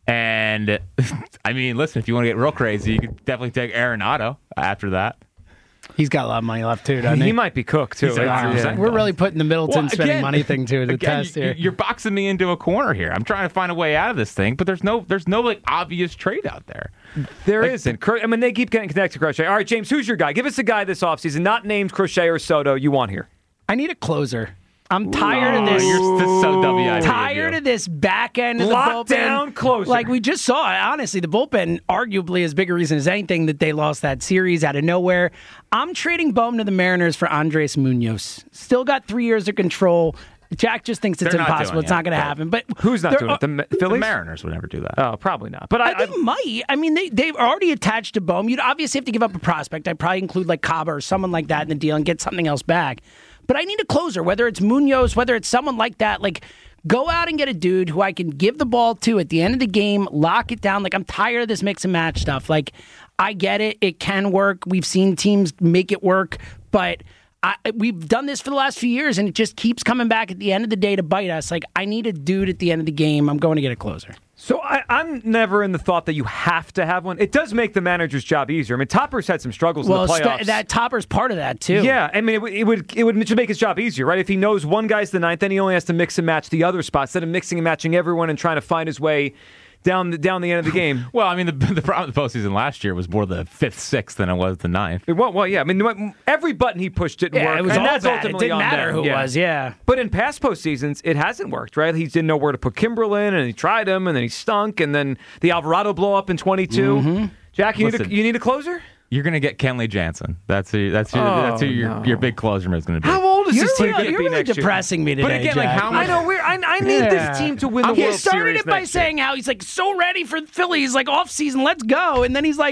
Speaker 4: And, I mean, listen, if you want to get real crazy, you could definitely take Arenado after that.
Speaker 3: He's got a lot of money left too, doesn't he?
Speaker 1: He might be cooked too.
Speaker 4: He's like
Speaker 1: Yeah.
Speaker 4: one hundred percent.
Speaker 3: We're really putting the Middleton
Speaker 4: Well,
Speaker 3: spending
Speaker 4: again-
Speaker 3: money thing to the
Speaker 4: Again,
Speaker 3: test
Speaker 4: you-
Speaker 3: here.
Speaker 4: You're boxing me into a corner here. I'm trying to find a way out of this thing, but there's no there's no like obvious trade out there.
Speaker 1: There
Speaker 4: Like-
Speaker 1: isn't. Cro- I mean, they keep getting connected to Crochet. All right, James, who's your guy? Give us a guy this offseason, not named Crochet or Soto, you want here.
Speaker 3: I need a closer. I'm tired of
Speaker 4: Oh,
Speaker 3: this.
Speaker 4: you're just so W I P.
Speaker 3: tired of this back end of the
Speaker 1: Lockdown
Speaker 3: bullpen.
Speaker 1: closer.
Speaker 3: Like we just saw, honestly, the bullpen arguably as big a reason as anything that they lost that series out of nowhere. I'm trading Bohm to the Mariners for Andres Munoz. Still got three years of control. Jack just thinks it's
Speaker 4: They're not
Speaker 3: impossible.
Speaker 4: doing
Speaker 3: It's
Speaker 4: it,
Speaker 3: not going to
Speaker 4: but-
Speaker 3: happen. But
Speaker 1: Who's not
Speaker 3: they're-
Speaker 1: doing it? The Ma-
Speaker 4: The
Speaker 1: Phillies?
Speaker 4: Mariners would never do that.
Speaker 1: Oh, probably not. But I,
Speaker 3: I, they might. I mean, they, they've already attached to Bohm. You'd obviously have to give up a prospect. I'd probably include like Caba or someone like that in the deal and get something else back. But I need a closer, whether it's Munoz, whether it's someone like that. Like, go out and get a dude who I can give the ball to at the end of the game, lock it down. Like, I'm tired of this mix and match stuff. Like, I get it. It can work. We've seen teams make it work. But I, we've done this for the last few years, and it just keeps coming back at the end of the day to bite us. Like, I need a dude at the end of the game. I'm going to get a closer.
Speaker 1: So I, I'm never in the thought that you have to have one. It does make the manager's job easier. I mean, Topper's had some struggles
Speaker 3: Well,
Speaker 1: in the
Speaker 3: spe-
Speaker 1: playoffs.
Speaker 3: that Topper's part of that, too.
Speaker 1: Yeah, I mean, it, would- it would it would make his job easier, right? If he knows one guy's the ninth, then he only has to mix and match the other spots instead of mixing and matching everyone and trying to find his way down the, down the end of the game.
Speaker 4: Well, I mean, the the problem with the postseason last year was more the fifth, sixth than it was the ninth.
Speaker 1: It, well, well, yeah. I mean, every button he pushed didn't
Speaker 3: Yeah,
Speaker 1: work.
Speaker 3: it was
Speaker 1: and
Speaker 3: all
Speaker 1: that's
Speaker 3: bad. It
Speaker 1: ultimately
Speaker 3: didn't
Speaker 1: on
Speaker 3: matter
Speaker 1: them.
Speaker 3: who it was, yeah.
Speaker 1: But in past postseasons, it hasn't worked, right? He didn't know where to put Kimbrel in, and he tried him, and then he stunk, and then the Alvarado blow up in twenty-two.
Speaker 3: Mm-hmm.
Speaker 1: Jack, you need,
Speaker 4: Listen.
Speaker 1: a, you need a closer?
Speaker 4: You're going to get Kenley Jansen. That's who. That's who.
Speaker 1: Oh,
Speaker 4: that's who your
Speaker 1: no.
Speaker 4: your big closer is going to be.
Speaker 1: How old is
Speaker 3: You're,
Speaker 1: this team
Speaker 3: really,
Speaker 1: going to
Speaker 3: you're
Speaker 1: be
Speaker 3: really
Speaker 1: next year?
Speaker 3: depressing me today,
Speaker 4: But again, like,
Speaker 3: Jack.
Speaker 4: how
Speaker 1: I
Speaker 4: much-
Speaker 1: know. We're, I, I need
Speaker 3: Yeah.
Speaker 1: this team to win the
Speaker 3: He
Speaker 1: World
Speaker 3: started
Speaker 1: Series
Speaker 3: it by
Speaker 1: next year.
Speaker 3: saying how he's like so ready for the Phillies, like off season, let's go, and then he's like,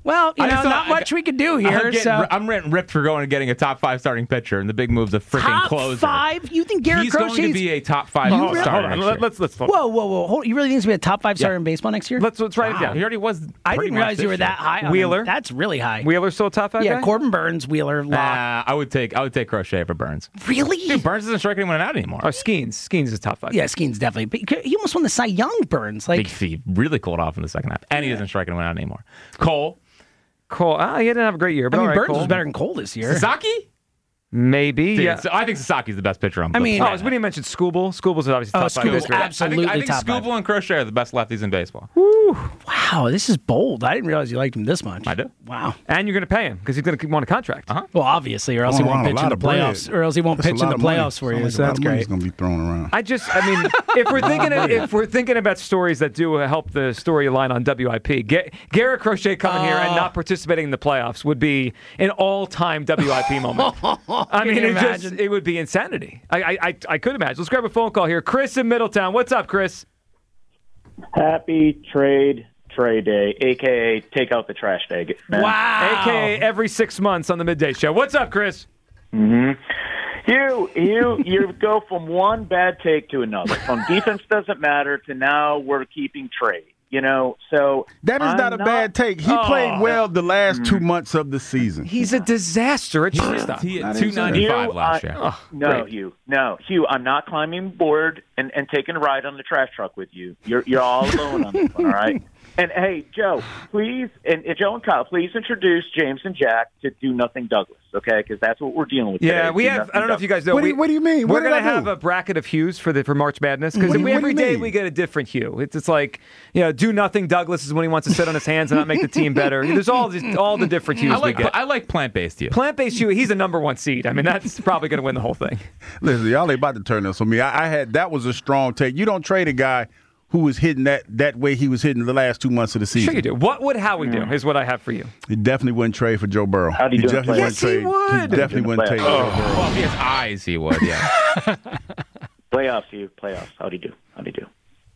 Speaker 3: Well, you
Speaker 4: I
Speaker 3: know,
Speaker 4: just
Speaker 3: not
Speaker 4: thought-
Speaker 3: much we could do
Speaker 4: I'm
Speaker 3: here.
Speaker 4: getting,
Speaker 3: So
Speaker 4: I'm getting ripped for going and getting a top five starting pitcher, and the big move's a freaking
Speaker 3: top
Speaker 4: closer.
Speaker 3: five? You think Garrett
Speaker 4: He's going to
Speaker 3: Crochet's?
Speaker 4: be a top five
Speaker 1: Hold on,
Speaker 4: starter
Speaker 1: hold on.
Speaker 4: next
Speaker 1: Let,
Speaker 4: year.
Speaker 1: let's let's
Speaker 3: Whoa, whoa, whoa! Hold, you really think he's gonna be a top five starter
Speaker 4: Yeah.
Speaker 3: in baseball next year?
Speaker 1: let's let's write it
Speaker 4: Wow,
Speaker 1: down.
Speaker 4: he already was.
Speaker 3: I
Speaker 4: pretty
Speaker 3: didn't
Speaker 4: much
Speaker 3: realize you
Speaker 4: this
Speaker 3: were that
Speaker 4: year.
Speaker 3: high. on him.
Speaker 1: Wheeler?
Speaker 3: That's really high.
Speaker 1: Wheeler's still a top five
Speaker 3: yeah,
Speaker 1: guy?
Speaker 3: Corbin Burns, Wheeler, lock.
Speaker 4: Uh, I would take I would take Crochet over Burns.
Speaker 3: Really?
Speaker 4: Dude, Burns isn't striking anyone out anymore.
Speaker 1: Oh, Skeens. Skeens is top five.
Speaker 3: Yeah, Skeen's definitely. But he almost won the Cy Young. Burns like
Speaker 4: Big feet really cooled off in the second half, and he doesn't strike anyone out anymore. Cole,
Speaker 1: Cole. Ah, he didn't have a great year,
Speaker 3: I
Speaker 1: but
Speaker 3: mean,
Speaker 1: all right,
Speaker 3: Burns
Speaker 1: Cole.
Speaker 3: was better than Cole this year.
Speaker 4: Sasaki.
Speaker 1: Maybe.
Speaker 4: Dude,
Speaker 1: Yeah.
Speaker 4: so I think Sasaki's the best pitcher on.
Speaker 3: I
Speaker 4: the
Speaker 3: mean-
Speaker 1: Oh,
Speaker 4: planet.
Speaker 1: when you mentioned Scooble, Scooble's obviously
Speaker 3: Oh,
Speaker 1: top five.
Speaker 3: Scooble,
Speaker 1: history.
Speaker 3: absolutely
Speaker 4: I think, I
Speaker 3: top
Speaker 4: think
Speaker 3: five.
Speaker 4: Scooble and Crochet are the best lefties in baseball.
Speaker 3: Wow, this is bold. I didn't realize you liked him this much.
Speaker 4: I do.
Speaker 3: Wow.
Speaker 1: And you're going to pay him because he's going to want a contract.
Speaker 4: Uh-huh.
Speaker 3: Well, obviously, or else he
Speaker 2: Throwing
Speaker 3: won't
Speaker 2: around a
Speaker 3: pitch in
Speaker 2: lot
Speaker 3: the
Speaker 2: of bread.
Speaker 3: playoffs, or else he won't
Speaker 2: That's a
Speaker 3: pitch in
Speaker 2: lot
Speaker 3: the
Speaker 2: of money.
Speaker 3: playoffs for you.
Speaker 2: Sounds
Speaker 3: So
Speaker 2: like a lot
Speaker 3: that's
Speaker 2: of money's
Speaker 3: great.
Speaker 2: going to be thrown around.
Speaker 1: I just, I mean, if we're thinking, if we're thinking about stories that do help the storyline on W I P, Ga- Garrett Crochet coming here and not participating in the playoffs would be an all-time W I P moment. I mean,
Speaker 3: you
Speaker 1: it just,
Speaker 3: imagine?
Speaker 1: it would be insanity. I, I, I, I could imagine. Let's grab a phone call here. Chris in Middletown. What's up, Chris?
Speaker 6: Happy trade trade day, aka take out the trash day. man.
Speaker 3: Wow.
Speaker 1: A K A every six months on the midday show. What's up, Chris?
Speaker 6: You you you go from one bad take to another. From defense doesn't matter to now we're keeping trade. You know, so
Speaker 2: That is
Speaker 6: I'm
Speaker 2: not a bad take. He
Speaker 1: Oh.
Speaker 2: played well the last two months of the season.
Speaker 1: He's a disaster at
Speaker 4: He
Speaker 1: shortstop.
Speaker 4: hit
Speaker 2: Not
Speaker 4: two ninety-five
Speaker 6: Hugh,
Speaker 4: last
Speaker 6: I-
Speaker 4: year.
Speaker 1: Oh,
Speaker 6: No,
Speaker 1: great.
Speaker 6: Hugh. No, Hugh. I'm not climbing board and, and taking a ride on the trash truck with you. You're you're all alone on this one, all right? And hey, Joe, please, and, and Joe and Kyle, please introduce James and Jack to Do Nothing Douglas, okay? Because that's what we're dealing with.
Speaker 1: Yeah,
Speaker 6: today.
Speaker 1: we
Speaker 6: Do
Speaker 1: have.
Speaker 6: Nothing
Speaker 1: I don't know if you
Speaker 6: Douglas.
Speaker 1: guys know.
Speaker 2: What do
Speaker 1: we,
Speaker 2: you- what do you mean?
Speaker 1: We're
Speaker 2: What did
Speaker 1: gonna
Speaker 2: I do?
Speaker 1: have a bracket of Hughes for the for March Madness because
Speaker 2: What do you- what do
Speaker 1: every
Speaker 2: you
Speaker 1: day
Speaker 2: mean?
Speaker 1: we get a different Hugh. It's it's like you know, do nothing. Douglas is when he wants to sit on his hands and not make the team better. There's all these, all the different Hughes
Speaker 4: I like
Speaker 1: we get.
Speaker 4: I like plant-based you.
Speaker 1: Plant-based Hugh, he's a number one seed. I mean, that's probably going to win the whole thing.
Speaker 2: Listen, y'all ain't about to turn this on me. I, I had that was a strong take. You don't trade a guy who was hitting that that way he was hitting the last two months of the season.
Speaker 1: Sure you do. What would Howie do? Is what I have for you.
Speaker 2: He definitely wouldn't trade for Joe Burrow.
Speaker 6: How'd he
Speaker 2: he
Speaker 6: do in
Speaker 2: definitely
Speaker 6: playoffs?
Speaker 2: wouldn't
Speaker 1: Yes, he
Speaker 2: trade.
Speaker 1: would.
Speaker 2: He definitely wouldn't take
Speaker 6: Oh.
Speaker 2: Joe Burrow.
Speaker 4: Well, if he has eyes, he would. Yeah.
Speaker 6: Playoffs, Hugh. Playoffs. How'd he do? How'd he do?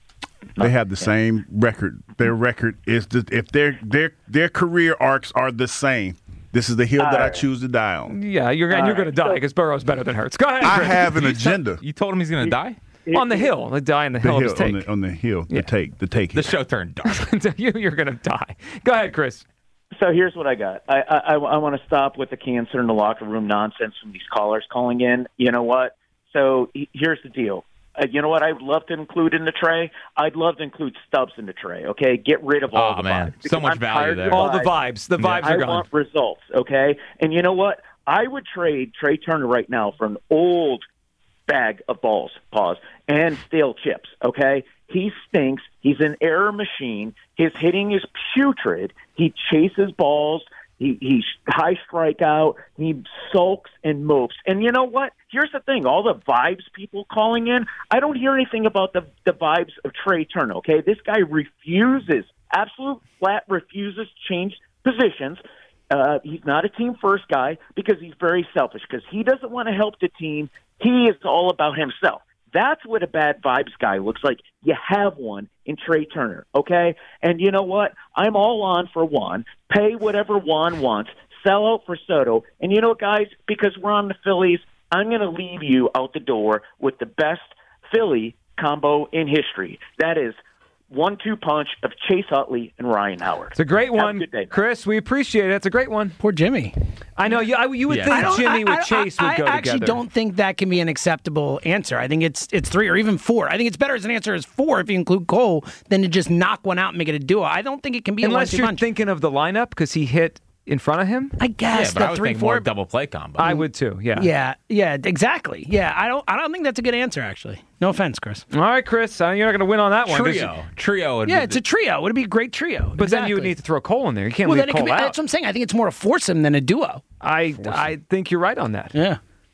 Speaker 2: They have the same record. Their record is the, if their their their career arcs are the same. This is the hill that I
Speaker 6: right.
Speaker 2: choose to die on.
Speaker 1: Yeah, you're and you're
Speaker 6: right.
Speaker 1: going to die because Burrow's better than Hurts. Go ahead.
Speaker 2: I
Speaker 1: Chris.
Speaker 2: have an agenda.
Speaker 4: You told him he's going to die?
Speaker 1: on the hill. They die on the
Speaker 2: The
Speaker 1: hill of
Speaker 2: hill
Speaker 1: his
Speaker 2: on
Speaker 1: take.
Speaker 2: the, on the hill.
Speaker 1: Yeah.
Speaker 2: The take. The take.
Speaker 4: The
Speaker 2: hill.
Speaker 4: show turned dark.
Speaker 1: you, you're going to die. Go ahead, Chris.
Speaker 6: So here's what I got. I I, I want to stop with the cancer in the locker room nonsense from these callers calling in. You know what? So he- here's the deal. Uh, you know what I'd love to include in the tray? I'd love to include Stubbs in the tray, okay? Get rid of all
Speaker 4: Oh,
Speaker 6: the
Speaker 4: man.
Speaker 6: vibes.
Speaker 4: So
Speaker 6: Because
Speaker 4: much
Speaker 6: I'm
Speaker 4: value
Speaker 6: tired of
Speaker 4: there.
Speaker 1: All the vibes. The vibes
Speaker 6: I
Speaker 1: are gone.
Speaker 6: want results, okay? And you know what? I would trade Trey Turner right now for an old bag of balls, pause, and stale chips, okay? He stinks. He's an error machine. His hitting is putrid. He chases balls. He, he's high strikeout. He sulks and mopes. And you know what? Here's the thing. All the vibes people calling in, I don't hear anything about the, the vibes of Trey Turner, okay? This guy refuses, absolute flat refuses to change positions. Uh, he's not a team-first guy because he's very selfish, because he doesn't want to help the team. He is all about himself. That's what a bad vibes guy looks like. You have one in Trey Turner, okay? And you know what? I'm all on for Juan. Pay whatever Juan wants. Sell out for Soto. And you know what, guys? Because we're on the Phillies, I'm going to leave you out the door with the best Philly combo in history. That is one two punch of Chase Utley and Ryan Howard.
Speaker 1: It's a great
Speaker 6: Have a
Speaker 1: one,
Speaker 6: good day, man.
Speaker 1: Chris. We appreciate it. It's a great one.
Speaker 3: Poor Jimmy.
Speaker 1: I know you. I, you would
Speaker 4: Yeah.
Speaker 1: think
Speaker 4: I don't-
Speaker 1: Jimmy
Speaker 3: I-
Speaker 1: with
Speaker 3: I-
Speaker 1: Chase
Speaker 3: I,
Speaker 1: would go
Speaker 3: I actually
Speaker 1: together.
Speaker 3: don't think that can be an acceptable answer. I think it's it's three or even four. I think it's better as an answer as four if you include Cole than to just knock one out and make it a duo. I don't think it can be
Speaker 1: Unless
Speaker 3: a
Speaker 1: you're
Speaker 3: one-two punch.
Speaker 1: thinking of the lineup because he hit in front of him.
Speaker 3: I
Speaker 4: Yeah,
Speaker 3: guess
Speaker 4: but I
Speaker 3: the
Speaker 4: would
Speaker 3: three
Speaker 4: think
Speaker 3: four.
Speaker 4: more double play combo.
Speaker 1: I would too. Yeah.
Speaker 3: Yeah, yeah, exactly. Yeah, I don't I don't think that's a good answer actually. No offense, Chris.
Speaker 1: All right, Chris. Uh, you're not going to win on that one. 'cause-
Speaker 4: Trio. Trio would
Speaker 3: Yeah,
Speaker 4: be
Speaker 3: it's a trio. Would it be a great trio?
Speaker 1: But then you would need to throw Cole in there. You can't
Speaker 3: Well,
Speaker 1: leave
Speaker 3: then it could
Speaker 1: Cole
Speaker 3: be,
Speaker 1: out.
Speaker 3: that's what I'm saying. I think it's more a foursome than a duo.
Speaker 1: I I think you're right on that.
Speaker 3: Yeah.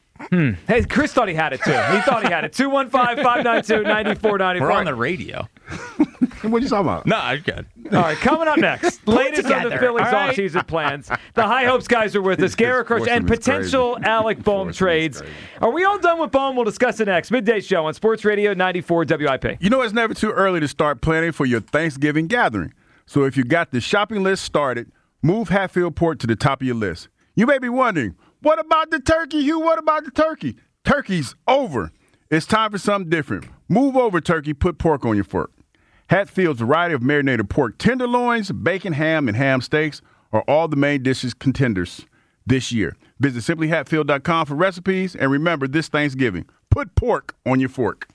Speaker 1: Hey, Chris thought he had it too. He thought he had it. two one five, five nine two, nine four nine four.
Speaker 4: We're on the radio.
Speaker 2: What are you talking about?
Speaker 4: No, I'm good.
Speaker 1: All right, coming up next, latest on the
Speaker 3: together,
Speaker 1: Phillies
Speaker 3: all right?
Speaker 1: offseason plans. The High Hopes guys are with us. Garrett Crochet and
Speaker 2: Enforcement is
Speaker 1: potential
Speaker 2: crazy.
Speaker 1: Alec Bohm
Speaker 2: Enforcement is
Speaker 1: trades.
Speaker 2: crazy.
Speaker 1: Are we all done with Bohm? We'll discuss it next. Midday show on Sports Radio ninety-four W I P.
Speaker 2: You know, it's never too early to start planning for your Thanksgiving gathering. So if you got the shopping list started, Move Hatfield Pork to the top of your list. You may be wondering, what about the turkey, Hugh? What about the turkey? Turkey's over. It's time for something different. Move over, turkey. Put pork on your fork. Hatfield's variety of marinated pork tenderloins, bacon, ham, and ham steaks are all the main dishes contenders this year. Visit simply hatfield dot com for recipes, and remember this Thanksgiving, put pork on your fork.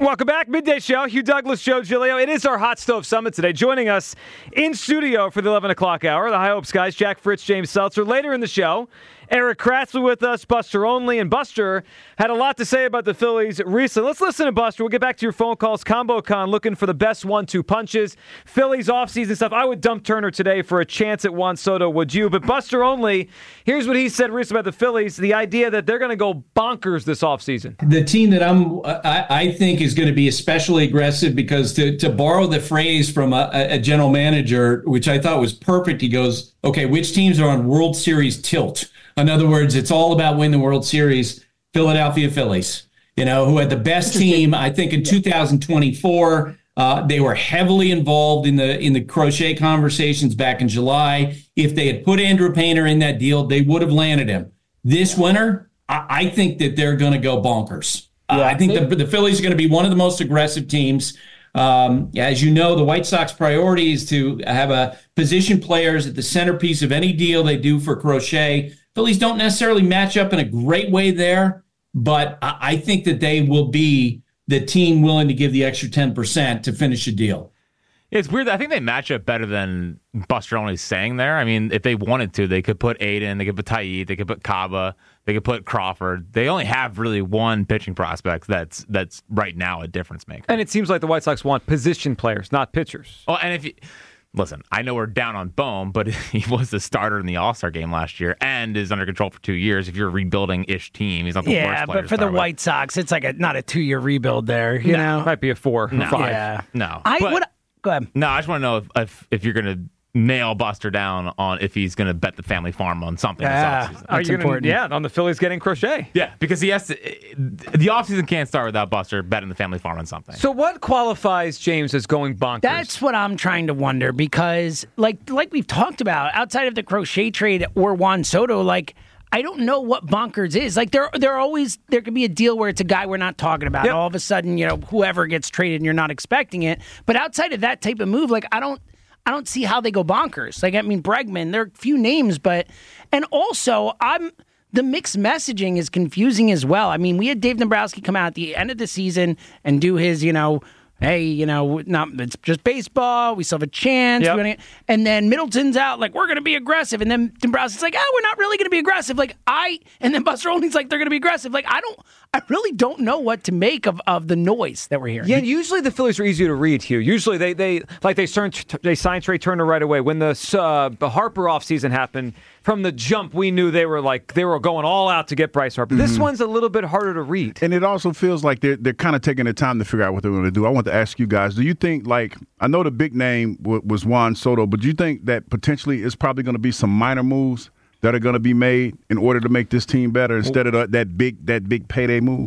Speaker 1: Welcome back. Midday Show. Hugh Douglas, Joe Giglio. It is our Hot Stove Summit today. Joining us in studio for the eleven o'clock hour, the High Hopes guys, Jack Fritz, James Seltzer. Later in the show, Eric Kratzley with us, Buster Olney. And Buster had a lot to say about the Phillies recently. Let's listen to Buster. We'll get back to your phone calls. Combo Con looking for the best one two punches. Phillies offseason stuff. I would dump Turner today for a chance at Juan Soto, would you? But Buster Olney, here's what he said recently about the Phillies, the idea that they're going to go bonkers this offseason.
Speaker 7: The team that I'm, I, I think is going to be especially aggressive because to, to borrow the phrase from a, a general manager, which I thought was perfect, he goes, okay, which teams are on World Series tilt? In other words, it's all about winning the World Series. Philadelphia Phillies, you know, who had the best team, I think, in two thousand twenty-four. Uh, they were heavily involved in the in the Crochet conversations back in July. If they had put Andrew Painter in that deal, they would have landed him. This winter, I, I think that they're going to go bonkers. Uh, I think the, the Phillies are going to be one of the most aggressive teams. Um, as you know, the White Sox priority is to have a position players at the centerpiece of any deal they do for Crochet. Phillies don't necessarily match up in a great way there, but I, I think that they will be the team willing to give the extra ten percent to finish a deal.
Speaker 4: It's weird. I think they match up better than Buster Olney's saying there. I mean, if they wanted to, they could put Aiden, they could put Taillon, they could put Kaba, they could put Crawford. They only have really one pitching prospect that's that's right now a difference maker.
Speaker 1: And it seems like the White Sox want position players, not pitchers.
Speaker 4: Oh, and if you listen, I know we're down on Bohm, but he was the starter in the All-Star game last year and is under control for two years. If you're a rebuilding-ish team, he's not the
Speaker 3: yeah,
Speaker 4: worst player
Speaker 3: but for
Speaker 4: to
Speaker 3: the
Speaker 4: start
Speaker 3: White
Speaker 4: with.
Speaker 3: Sox, it's like a not a two-year rebuild there. You
Speaker 1: No,
Speaker 3: know,
Speaker 1: might be a four or
Speaker 4: No.
Speaker 1: five.
Speaker 3: Yeah.
Speaker 4: No.
Speaker 3: I
Speaker 4: But-
Speaker 3: would go ahead.
Speaker 4: No, I just want to know if, if if you're going to nail Buster down on if he's going to bet the family farm on something
Speaker 3: Yeah.
Speaker 4: this offseason.
Speaker 1: Are
Speaker 3: That's
Speaker 1: you gonna,
Speaker 3: important.
Speaker 1: yeah, on the Phillies getting Crochet.
Speaker 4: Yeah, because he has to. The offseason can't start without Buster betting the family farm on something.
Speaker 1: So what qualifies James as going bonkers?
Speaker 3: That's what I'm trying to wonder because, like, like we've talked about, outside of the Crochet trade or Juan Soto, like, I don't know what bonkers is. Like, there, there always there could be a deal where it's a guy we're not talking about.
Speaker 1: Yep.
Speaker 3: All of a sudden, you know, whoever gets traded and you're not expecting it. But outside of that type of move, like, I don't. I don't see how they go bonkers. Like, I mean, Bregman, there are a few names, but, and also, I'm, the mixed messaging is confusing as well. I mean, we had Dave Dombrowski come out at the end of the season and do his, you know, hey, you know, not, it's just baseball. We still have a chance.
Speaker 1: Yep.
Speaker 3: We're gonna, and then Middleton's out, like, we're going to be aggressive. And then Dombrowski's like, oh, we're not really going to be aggressive. Like, I, and then Buster Olney's like, they're going to be aggressive. Like, I don't, I really don't know what to make of, of the noise that we're hearing.
Speaker 1: Yeah, and usually the Phillies are easier to read, Hugh. Usually they they like they signed they signed Trey Turner right away. When the uh, the Harper offseason happened, from the jump we knew they were like they were going all out to get Bryce Harper. Mm-hmm. This one's a little bit harder to read.
Speaker 2: And it also feels like they're they're kind of taking the time to figure out what they're going to do. I want to ask you guys: do you think, like, I know the big name w- was Juan Soto, but do you think that potentially it's probably going to be some minor moves that are going to be made in order to make this team better instead of that big that big payday move?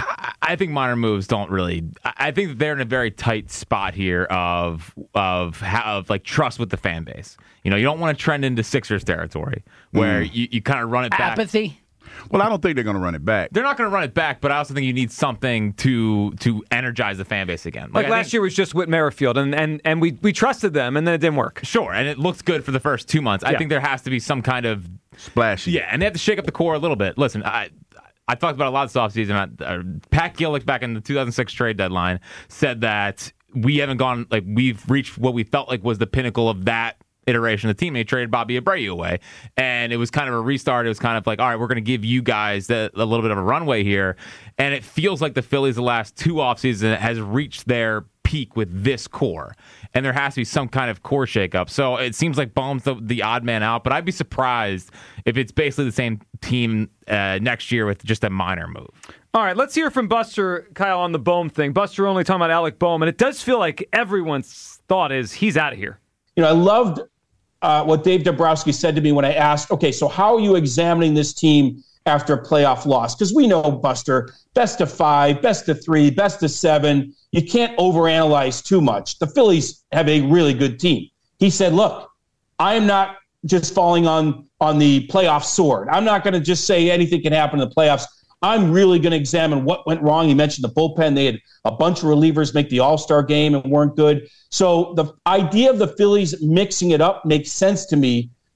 Speaker 4: I think minor moves don't really. I think that they're in a very tight spot here of of of like trust with the fan base. You know, you don't want to trend into Sixers territory where mm. you, you kind of run it back.
Speaker 3: Apathy.
Speaker 2: Well, I don't think they're going to run it back.
Speaker 4: They're not going to run it back, but I also think you need something to to energize the fan base again.
Speaker 1: Like,
Speaker 4: like
Speaker 1: last
Speaker 4: think,
Speaker 1: year was just Whit Merrifield, and, and, and we, we trusted them, and then it didn't work.
Speaker 4: Sure, and it looks good for the first two months.
Speaker 1: Yeah.
Speaker 4: I think there has to be some kind of
Speaker 2: splashy.
Speaker 4: Yeah, and they have to shake up the core a little bit. Listen, I I talked about a lot this offseason. Uh, Pat Gillick back in the two thousand six trade deadline said that we haven't gone, like, we've reached what we felt like was the pinnacle of that iteration of the team. They traded Bobby Abreu away, and it was kind of a restart. It was kind of like, all right, we're going to give you guys the, a little bit of a runway here, and it feels like the Phillies the last two offseasons has reached their peak with this core, and there has to be some kind of core shakeup. So it seems like Bohm's the, the odd man out, but I'd be surprised if it's basically the same team uh, next year with just a minor move.
Speaker 1: All right, let's hear from Buster, Kyle, on the Bohm thing. Buster only talking about Alec Bohm, and it does feel like everyone's thought is he's out of here.
Speaker 8: You know, I loved uh, what Dave Dombrowski said to me when I asked, okay, so how are you examining this team after a playoff loss? Because we know, Buster, best of five, best of three, best of seven. You can't overanalyze too much. The Phillies have a really good team. He said, look, I am not just falling on, on the playoff sword. I'm not going to just say anything can happen in the playoffs. I'm really going to examine what went wrong. He mentioned the bullpen. They had a bunch of relievers make the All-Star game and weren't good. So the idea of the Phillies mixing it up makes sense to me.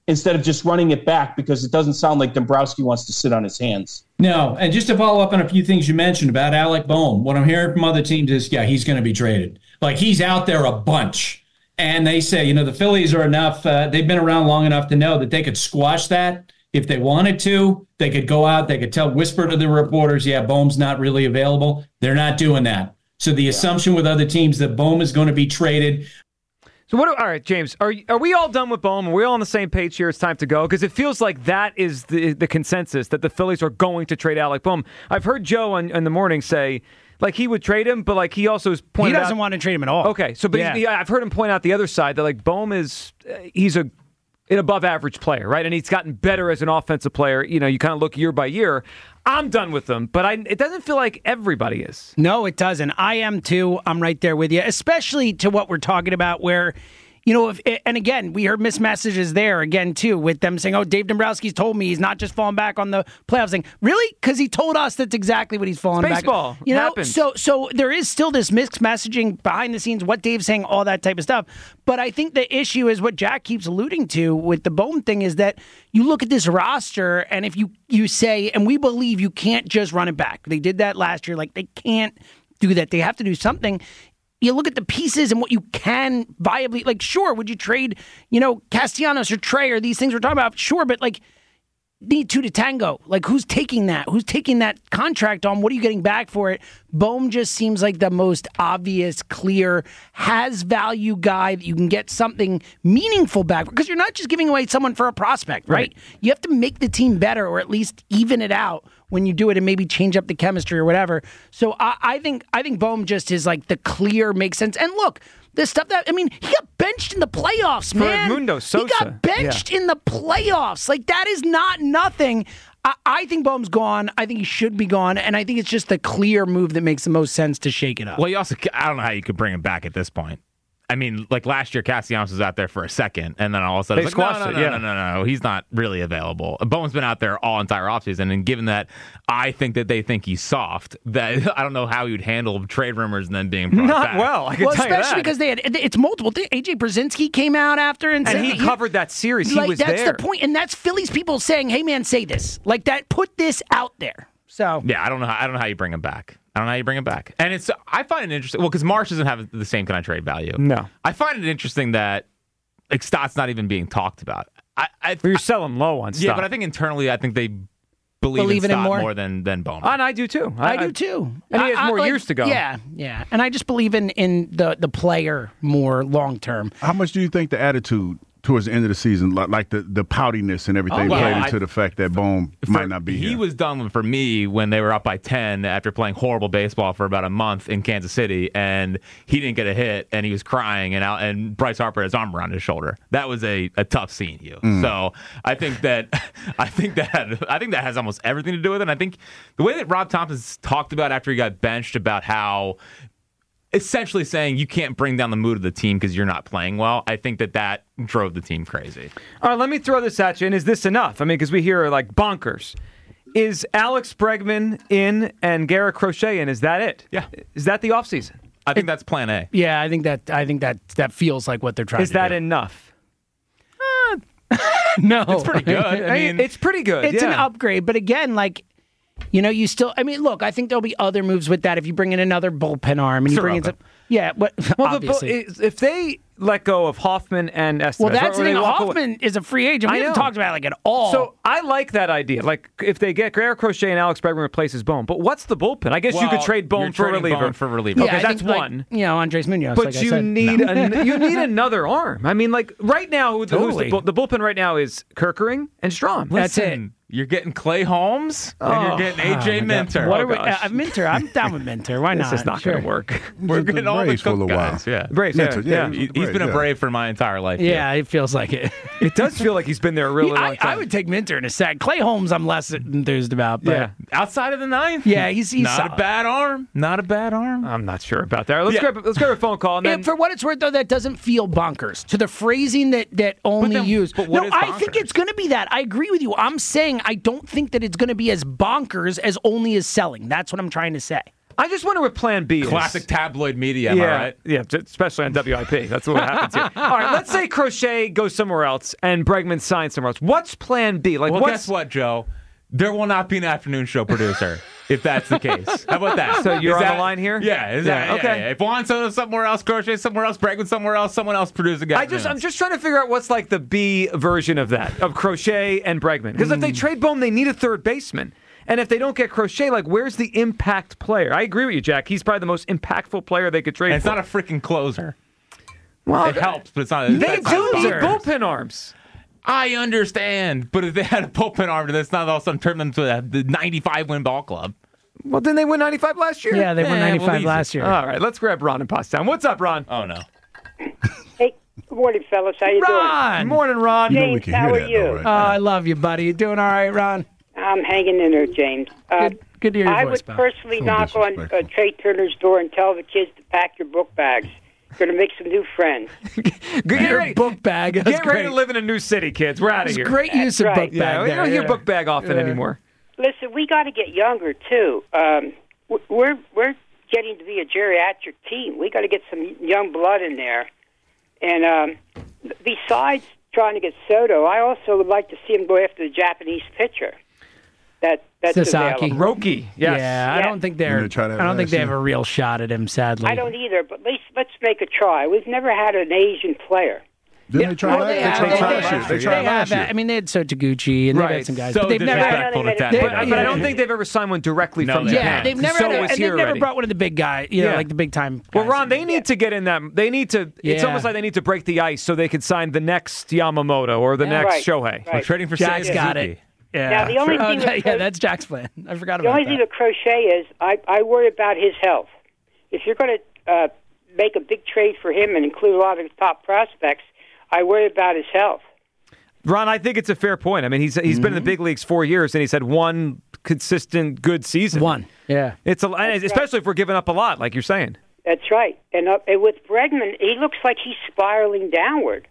Speaker 8: instead of just running it back, because it doesn't sound like Dombrowski wants to sit on his hands.
Speaker 7: No, and just to follow up on a few things you mentioned about Alec Boehm, what I'm hearing from other teams is, yeah, he's going to be traded. Like, he's out there a bunch. And they say, you know, the Phillies are enough, uh, they've been around long enough to know that they could squash that if they wanted to. They could go out, they could tell, whisper to the reporters, yeah, Boehm's not really available. They're not doing that. So the yeah. assumption with other teams that Boehm is going to be traded.
Speaker 1: So what? All right, James, are are we all done with Boehm? Are we all on the same page here? It's time to go, because it feels like that is the the consensus, that the Phillies are going to trade Alec Boehm. I've heard Joe in, in the morning say, like, he would trade him, but like he also is pointed out,
Speaker 3: he doesn't
Speaker 1: out,
Speaker 3: want to trade him at all.
Speaker 1: Okay, so but
Speaker 3: yeah.
Speaker 1: he, I've heard him point out the other side that like Boehm is uh, he's a an above average player, right? And he's gotten better as an offensive player. You know, you kind of look year by year. I'm done with them, but I, it doesn't feel like everybody is.
Speaker 3: No, it doesn't. I am too. I'm right there with you, especially to what we're talking about where, you know, if, and again, we heard missed messages there again, too, with them saying, oh, Dave Dombrowski's told me he's not just falling back on the playoffs thing. Really? Because he told us that's exactly what he's falling
Speaker 1: it's
Speaker 3: back
Speaker 1: baseball.
Speaker 3: on. You know,
Speaker 1: happens.
Speaker 3: so so there is still this mixed messaging behind the scenes, what Dave's saying, all that type of stuff. But I think the issue is what Jack keeps alluding to with the Boehm thing is that you look at this roster, and if you, you say, and we believe you can't just run it back. They did that last year. Like, they can't do that. They have to do something. You look at the pieces and what you can viably, like, sure, would you trade, you know, Castellanos or Trey or these things we're talking about? Sure, but, like, need two to tango. Like, who's taking that? Who's taking that contract on? What are you getting back for it? Boehm just seems like the most obvious, clear, has value guy that you can get something meaningful back, because you're not just giving away someone for a prospect, right? right? You have to make the team better, or at least even it out when you do it, and maybe change up the chemistry or whatever. So I, I think I think Boehm just is like the clear, makes sense. And look, the stuff that, I mean, he got benched in the playoffs, man.
Speaker 1: Edmundo Sosa.
Speaker 3: He got benched yeah. in the playoffs. Like, that is not nothing. I, I think Boehm's gone. I think he should be gone. And I think it's just the clear move that makes the most sense to shake it up.
Speaker 4: Well, you also, I don't know how you could bring him back at this point. I mean, like last year, Castellanos was out there for a second, and then all of a sudden,
Speaker 1: they
Speaker 4: it's like,
Speaker 1: squashed
Speaker 4: no, no,
Speaker 1: it.
Speaker 4: no,
Speaker 1: Yeah.
Speaker 4: no, no, no, no, he's not really available. Bowen's been out there all entire offseason, and given that I think that they think he's soft, that I don't know how he would handle trade rumors and then being brought
Speaker 1: not
Speaker 4: back.
Speaker 1: well. I can
Speaker 3: well,
Speaker 1: tell
Speaker 3: especially
Speaker 1: you that.
Speaker 3: because they had it's multiple things. A J Brzezinski came out after and,
Speaker 1: and
Speaker 3: said
Speaker 1: he
Speaker 3: that
Speaker 1: covered that series. He
Speaker 3: like,
Speaker 1: was
Speaker 3: that's
Speaker 1: there.
Speaker 3: the point, and that's Phillies people saying, "Hey, man, say this like that. Put this out there." So
Speaker 4: yeah, I don't know. How, I don't know how you bring him back. I don't know how you bring him back. And it's I find it interesting. Well, because Marsh doesn't have the same kind of trade value.
Speaker 1: No,
Speaker 4: I find it interesting that like Stott's not even being talked about. I, I
Speaker 1: well, you're selling low on Stott.
Speaker 4: Yeah, but I think internally, I think they believe,
Speaker 3: Believe
Speaker 4: in
Speaker 3: in him
Speaker 4: Stott
Speaker 3: more?
Speaker 4: more than than Bowman.
Speaker 1: and I do too.
Speaker 3: I, I do too,
Speaker 1: and he has
Speaker 3: I-
Speaker 1: more
Speaker 3: I, like,
Speaker 1: years to go.
Speaker 3: Yeah, yeah, and I just believe in in the the player more long term.
Speaker 2: How much do you think the attitude towards the end of the season, like, like the, the poutiness and everything,
Speaker 3: Oh, yeah.
Speaker 2: played into
Speaker 4: I-
Speaker 2: the fact that Bohm
Speaker 4: For-
Speaker 2: might not be
Speaker 4: he
Speaker 2: here?
Speaker 4: was done for me when they were up by ten after playing horrible baseball for about a month in Kansas City, and he didn't get a hit, and he was crying, and out, and Bryce Harper had his arm around his shoulder. That was a, a tough scene, Hugh.
Speaker 2: Mm.
Speaker 4: So I think that I think that I think that has almost everything to do with it. And I think the way that Rob Thompson's talked about after he got benched about how essentially saying you can't bring down the mood of the team because you're not playing well, I think that that drove the team crazy.
Speaker 1: All right, let me throw this at you. And is this enough? I mean, because we hear like bonkers. Is Alex Bregman in and Garrett Crochet in? Is that it?
Speaker 4: Yeah.
Speaker 1: Is that the offseason?
Speaker 4: I think that's plan A.
Speaker 3: Yeah, I think that I think that that feels like what they're trying
Speaker 1: Is
Speaker 3: to
Speaker 1: that
Speaker 3: do.
Speaker 1: enough?
Speaker 3: No,
Speaker 4: It's pretty good. I mean,
Speaker 1: it's pretty good.
Speaker 3: It's
Speaker 1: yeah.
Speaker 3: an upgrade, but again, like, you know, you still. I mean, look, I think there'll be other moves with that if you bring in another bullpen arm and you bring in some.
Speaker 4: Soroka.
Speaker 3: Yeah, but
Speaker 1: Well, the,
Speaker 3: obviously.
Speaker 1: bu- if they let go of Hoffman and Estevez,
Speaker 3: well, that's
Speaker 1: or
Speaker 3: the
Speaker 1: they
Speaker 3: thing.
Speaker 1: walk away-
Speaker 3: Hoffman is a free agent. We
Speaker 1: I
Speaker 3: haven't
Speaker 1: know.
Speaker 3: talked about it like at all.
Speaker 1: So I like that idea. Like if they get Garrett Crochet and Alex Bregman replaces Bohm, but what's the bullpen? I guess you could
Speaker 4: Well,
Speaker 1: trade Bohm
Speaker 4: you're
Speaker 1: for
Speaker 4: trading
Speaker 1: reliever.
Speaker 4: Bohm for reliever.
Speaker 1: Okay,
Speaker 3: yeah, I
Speaker 1: that's
Speaker 3: think, like,
Speaker 1: one.
Speaker 3: you know, Andres Munoz.
Speaker 1: But
Speaker 3: like I
Speaker 1: you
Speaker 3: said.
Speaker 1: need an, you need another arm. I mean, like right now, who,
Speaker 3: Totally.
Speaker 1: who's the, bull- the bullpen right now is Kerkering and Strom.
Speaker 3: That's it.
Speaker 4: Listen, You're getting Clay Holmes and you're getting A J
Speaker 1: oh, my God.
Speaker 4: Minter.
Speaker 3: What
Speaker 1: Oh,
Speaker 3: are we,
Speaker 1: gosh.
Speaker 3: uh, Minter? I'm down with Minter. Why
Speaker 1: This
Speaker 3: not?
Speaker 1: is not
Speaker 3: Sure.
Speaker 1: going to work.
Speaker 4: We're
Speaker 2: The
Speaker 4: getting all the
Speaker 2: Braves for a
Speaker 4: cook
Speaker 2: little while.
Speaker 4: guys. Yeah.
Speaker 1: Braves, yeah,
Speaker 2: Minter,
Speaker 1: yeah.
Speaker 2: yeah.
Speaker 4: He, he's
Speaker 2: Braves,
Speaker 4: been a
Speaker 2: yeah.
Speaker 4: Brave for my entire life.
Speaker 3: Yeah, it feels like it.
Speaker 1: It does feel like he's been there a really
Speaker 3: He-
Speaker 1: long
Speaker 3: I,
Speaker 1: time.
Speaker 3: I would take Minter in a sec. Clay Holmes, I'm less enthused about. But
Speaker 1: Yeah.
Speaker 4: Outside of the ninth,
Speaker 3: Yeah, he's- he's
Speaker 4: not
Speaker 3: solid.
Speaker 4: a bad arm. Not a bad arm.
Speaker 1: I'm not sure about that. Let's
Speaker 4: Yeah.
Speaker 1: grab let's grab a phone call and then
Speaker 3: And for what it's worth, though, that doesn't feel bonkers to the phrasing that that only
Speaker 4: then-
Speaker 3: used.
Speaker 4: but what
Speaker 3: no,
Speaker 4: is
Speaker 3: I think
Speaker 4: bonkers?
Speaker 3: it's going to be that. I agree with you. I'm saying I don't think that it's going to be as bonkers as only as selling. That's what I'm trying to say.
Speaker 1: I just wonder what Plan B is.
Speaker 4: Classic tabloid media, am
Speaker 1: yeah,
Speaker 4: I right?
Speaker 1: Yeah, especially on W I P. That's what happens here. All right, let's say Crochet goes somewhere else and Bregman signs somewhere else. What's Plan B? Like,
Speaker 4: Well,
Speaker 1: what's,
Speaker 4: guess what, Joe? There will not be an afternoon show producer if that's the case. How about that?
Speaker 1: So you're
Speaker 4: Is
Speaker 1: on
Speaker 4: that-
Speaker 1: the line here?
Speaker 4: Yeah. Is
Speaker 1: Yeah,
Speaker 4: that,
Speaker 1: okay.
Speaker 4: Yeah, yeah. If Juan Soto's somewhere else, Crochet somewhere else, Bregman somewhere else, someone else producing.
Speaker 1: I just, I'm just trying to figure out what's like the B version of that, of Crochet and Bregman. Because if they trade Bohm, they need a third baseman. And if they don't get Crochet, like, where's the impact player? I agree with you, Jack. He's probably the most impactful player they could trade
Speaker 4: And it's
Speaker 1: for.
Speaker 4: not a freaking closer.
Speaker 1: well,
Speaker 4: It helps, but it's not.
Speaker 1: They
Speaker 4: that's not
Speaker 1: do
Speaker 4: a
Speaker 1: need
Speaker 4: closer.
Speaker 1: bullpen arms.
Speaker 4: I understand, but if they had a bullpen arm, that's not all of a sudden turn them to a, the ninety-five win ball club.
Speaker 1: Well, didn't they win ninety-five last year?
Speaker 3: Yeah, they won
Speaker 4: Eh,
Speaker 3: ninety-five
Speaker 4: well, easy.
Speaker 3: last year.
Speaker 1: All right, let's grab Ron in Pottstown. What's up, Ron?
Speaker 4: Oh no.
Speaker 9: Hey, good morning, fellas. How you
Speaker 3: Ron!
Speaker 1: Good morning, Ron.
Speaker 2: You know we
Speaker 9: James,
Speaker 2: can
Speaker 9: how
Speaker 2: hear
Speaker 9: are
Speaker 2: that,
Speaker 9: you?
Speaker 2: though, right?
Speaker 3: Oh, I love you, buddy. You doing all right, Ron?
Speaker 9: doing? I'm hanging in there, James. Uh,
Speaker 3: Good, good to hear your
Speaker 9: I
Speaker 3: voice,
Speaker 9: would
Speaker 3: pal.
Speaker 9: personally
Speaker 2: So
Speaker 9: knock on uh,
Speaker 2: disrespectful.
Speaker 9: Trey Turner's door and tell the kids to pack your book bags. Going to make some new friends.
Speaker 1: Get
Speaker 3: Your
Speaker 1: ready,
Speaker 3: book bag. That's
Speaker 1: get ready
Speaker 3: great.
Speaker 1: to live in a new city, kids. We're out of
Speaker 3: It's
Speaker 1: here.
Speaker 3: great use of
Speaker 9: That's
Speaker 3: book
Speaker 9: right.
Speaker 3: bag.
Speaker 1: Yeah, we
Speaker 3: there,
Speaker 1: don't hear
Speaker 3: yeah.
Speaker 1: book bag often
Speaker 3: Yeah.
Speaker 1: anymore.
Speaker 9: Listen, we got to get younger too. Um, w- we're we're getting to be a geriatric team. We got to get some young blood in there. And um, besides trying to get Soto, I also would like to see him go after the Japanese pitcher. That that's
Speaker 3: Sasaki.
Speaker 9: available.
Speaker 1: Roki, yes.
Speaker 3: Yeah, I
Speaker 9: Yeah.
Speaker 3: don't think
Speaker 2: You
Speaker 3: they're.
Speaker 2: gonna try that
Speaker 3: I don't think
Speaker 2: last
Speaker 3: they have
Speaker 2: year?
Speaker 3: a real shot at him. Sadly,
Speaker 9: I don't either, but at least let's make a try. We've never had an Asian player.
Speaker 2: Didn't they try
Speaker 3: Well,
Speaker 2: last
Speaker 3: they
Speaker 2: They
Speaker 3: have-
Speaker 2: tried
Speaker 3: they-
Speaker 2: last
Speaker 3: they-
Speaker 2: year. They
Speaker 3: they
Speaker 2: tried
Speaker 3: have
Speaker 2: last
Speaker 3: that.
Speaker 2: year.
Speaker 3: I mean, they had Sota Taguchi and they've
Speaker 1: Right.
Speaker 3: had some guys,
Speaker 4: So
Speaker 3: but they've never.
Speaker 4: disrespectful
Speaker 9: They-
Speaker 4: to that.
Speaker 3: they-
Speaker 1: But, but I don't
Speaker 3: Yeah.
Speaker 1: think they've ever signed one directly
Speaker 4: No,
Speaker 1: from
Speaker 4: they
Speaker 1: Japan.
Speaker 3: Yeah, they've never.
Speaker 1: So
Speaker 3: had a,
Speaker 1: was
Speaker 3: and
Speaker 1: here
Speaker 3: they've never
Speaker 1: already.
Speaker 3: brought one of the big guys. You know,
Speaker 1: Yeah.
Speaker 3: like the big time.
Speaker 1: Well,
Speaker 3: guys.
Speaker 1: Ron, they need to get in them. They need to. It's
Speaker 3: Yeah.
Speaker 1: almost like they need to break the ice so they could sign the next Yamamoto or the
Speaker 3: Yeah.
Speaker 1: next
Speaker 9: Right.
Speaker 1: Shohei.
Speaker 4: We're
Speaker 9: Right.
Speaker 4: trading for
Speaker 3: Jack's
Speaker 4: Seiya
Speaker 3: got
Speaker 4: Suzuki.
Speaker 3: it. Yeah.
Speaker 9: Now, the only
Speaker 3: Oh,
Speaker 9: thing with
Speaker 3: yeah,
Speaker 9: Cro-
Speaker 3: that's Jack's plan. I forgot
Speaker 9: The
Speaker 3: about
Speaker 9: only
Speaker 3: that.
Speaker 9: thing with Crochet is I, I worry about his health. If you're going to uh, make a big trade for him and include a lot of his top prospects, I worry about his health.
Speaker 1: Ron, I think it's a fair point. I mean, he's he's been in the big leagues four years and he's had one consistent good season.
Speaker 3: One. Yeah.
Speaker 1: It's a, and especially if we're giving up a lot, like you're saying.
Speaker 9: That's right. And, uh, and with Bregman, he looks like he's spiraling downward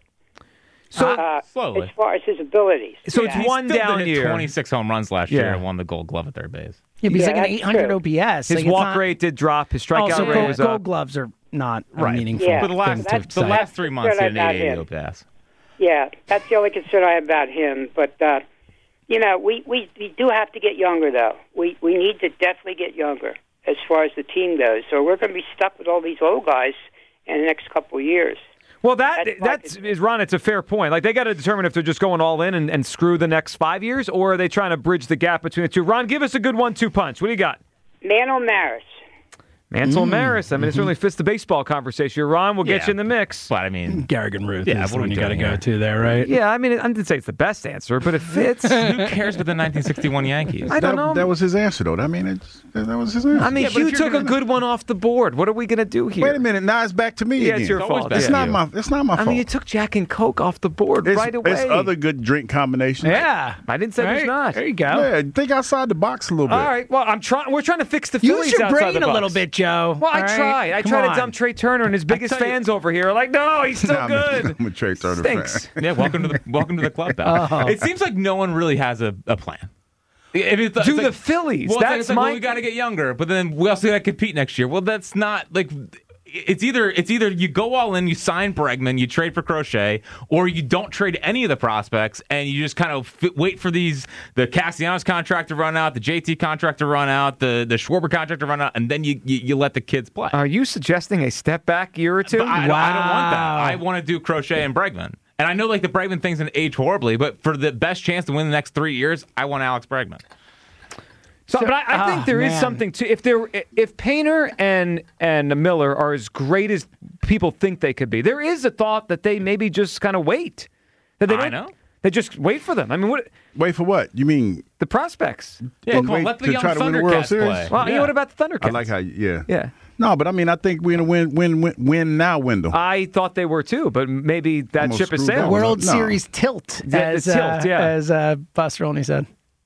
Speaker 1: So
Speaker 9: uh,
Speaker 4: slowly.
Speaker 9: as far as his abilities.
Speaker 1: So it's
Speaker 9: Yeah.
Speaker 1: one
Speaker 4: Still
Speaker 1: down
Speaker 4: did hit
Speaker 1: year.
Speaker 4: twenty-six home runs last
Speaker 1: Yeah.
Speaker 4: year and won the Gold Glove at third base.
Speaker 3: Yeah, but he's
Speaker 9: Yeah,
Speaker 3: like an
Speaker 9: that's
Speaker 3: eight hundred
Speaker 9: true.
Speaker 3: O P S.
Speaker 1: His
Speaker 3: Like, it's
Speaker 1: walk
Speaker 3: not-
Speaker 1: rate did drop. His strikeout
Speaker 3: Also,
Speaker 1: rate
Speaker 3: gold,
Speaker 1: was
Speaker 3: gold
Speaker 1: up.
Speaker 3: gloves are not
Speaker 4: Right.
Speaker 3: a meaningful
Speaker 9: Yeah.
Speaker 4: For the
Speaker 3: thing
Speaker 4: last
Speaker 3: to
Speaker 4: the
Speaker 3: say.
Speaker 4: last three months,
Speaker 9: Good
Speaker 4: he didn't
Speaker 9: about
Speaker 4: eighty
Speaker 9: him.
Speaker 4: O P S.
Speaker 9: Yeah, that's the only concern I have about him. But, uh, you know, we, we, we do have to get younger, though. We, we need to definitely get younger as far as the team goes. So we're going to be stuck with all these old guys in the next couple of years.
Speaker 1: Well, that
Speaker 9: That's my
Speaker 1: that's is Ron. It's a fair point. Like they got to determine if they're just going all in and, and screw the next five years, or are they trying to bridge the gap between the two? Ron, give us a good one-two punch. What do you got?
Speaker 9: Mantle Maris.
Speaker 1: Mansell Maris. I mean, it certainly fits the baseball conversation. Ron, we'll get
Speaker 4: Yeah.
Speaker 1: you in the mix.
Speaker 4: But I mean,
Speaker 3: Garrigan Ruth
Speaker 4: Yeah,
Speaker 3: is
Speaker 4: what
Speaker 3: the
Speaker 4: are
Speaker 3: one
Speaker 4: we
Speaker 3: you got to
Speaker 4: doing
Speaker 3: go
Speaker 4: here?
Speaker 3: to there, right?
Speaker 1: Yeah, I mean, I didn't say it's the best answer, but it fits. I
Speaker 4: who cares about the nineteen sixty-one Yankees?
Speaker 1: don't
Speaker 2: That,
Speaker 1: know.
Speaker 2: that was his answer, though. I mean, it's, that was his answer.
Speaker 1: I mean,
Speaker 4: Yeah, but
Speaker 1: Hugh
Speaker 4: if you're
Speaker 1: took a
Speaker 4: gonna-
Speaker 1: good one off the board. What are we going to do here?
Speaker 2: Wait a minute. Now it's back to me
Speaker 1: Yeah,
Speaker 2: again.
Speaker 1: it's your
Speaker 4: It's always
Speaker 1: fault.
Speaker 4: back
Speaker 2: It's
Speaker 1: Yeah.
Speaker 2: not
Speaker 4: you.
Speaker 2: my. It's not my
Speaker 1: I
Speaker 2: fault.
Speaker 1: mean, you took Jack and Coke off the board
Speaker 2: it's,
Speaker 1: right away.
Speaker 2: it's other good drink combinations.
Speaker 3: Yeah.
Speaker 1: I didn't say there's
Speaker 3: Right.
Speaker 1: not.
Speaker 3: There you go.
Speaker 2: Yeah, think outside the box a little bit.
Speaker 1: All right. Well, I'm trying. We're trying to fix the Phillies
Speaker 3: Use your
Speaker 1: outside
Speaker 3: brain
Speaker 1: the
Speaker 3: a little
Speaker 1: box.
Speaker 3: bit, Joe.
Speaker 1: Well, I
Speaker 3: All right?
Speaker 1: tried. I
Speaker 3: Come
Speaker 1: tried
Speaker 3: on.
Speaker 1: to dump Trey Turner, and his biggest
Speaker 4: tell you-
Speaker 1: fans over here are like, "No, he's still
Speaker 2: Nah, I'm a-
Speaker 1: good."
Speaker 2: I'm a Trey Turner
Speaker 1: Stinks.
Speaker 2: fan.
Speaker 4: Yeah, welcome to the welcome to the club, pal.
Speaker 3: Oh.
Speaker 4: It seems like no one really has a, a plan. If it's, it's
Speaker 1: Do
Speaker 4: like-
Speaker 1: the Phillies.
Speaker 4: Well, it's like-
Speaker 1: That's
Speaker 4: it's like,
Speaker 1: my.
Speaker 4: well, we got to get younger, but then we also got to compete next year. Well, that's not like. It's either it's either you go all in, you sign Bregman, you trade for Crochet, or you don't trade any of the prospects and you just kind of fit, wait for these the Castellanos contract to run out, the J T contract to run out, the the Schwarber contract to run out, and then you you, you let the kids play.
Speaker 1: Are you suggesting a step back year or two?
Speaker 4: But I, don't- I don't want that.
Speaker 3: Wow.
Speaker 4: I want to do Crochet and Bregman. And I know like the Bregman thing's going to age horribly, but for the best chance to win the next three years, I want Alex Bregman.
Speaker 1: So, but I, I think
Speaker 3: Ah,
Speaker 1: there is
Speaker 3: man.
Speaker 1: something to if there if Painter and and Miller are as great as people think they could be. There is a thought that they maybe just kind of wait. That they
Speaker 4: I
Speaker 1: don't,
Speaker 4: know.
Speaker 1: They just wait for them. I mean, what
Speaker 2: Wait for what? You mean?
Speaker 1: the prospects?
Speaker 4: Yeah,
Speaker 2: And
Speaker 4: come on,
Speaker 2: wait
Speaker 4: let the
Speaker 2: to
Speaker 4: young
Speaker 2: try to win the World
Speaker 4: Thundercats
Speaker 2: Series?
Speaker 4: play.
Speaker 1: Well, you
Speaker 4: Yeah.
Speaker 1: know what about the Thundercats?
Speaker 2: I like how. Yeah.
Speaker 1: Yeah.
Speaker 2: No, but I mean, I think we're in a win, win, win, win now window.
Speaker 1: I thought they were too, but maybe that
Speaker 2: Almost
Speaker 1: ship has
Speaker 2: screwed
Speaker 1: sailed.
Speaker 2: up.
Speaker 3: World
Speaker 2: No.
Speaker 3: Series tilt,
Speaker 1: Yeah, the
Speaker 3: as,
Speaker 1: tilt,
Speaker 3: uh,
Speaker 1: yeah.
Speaker 3: as uh, Buster only said.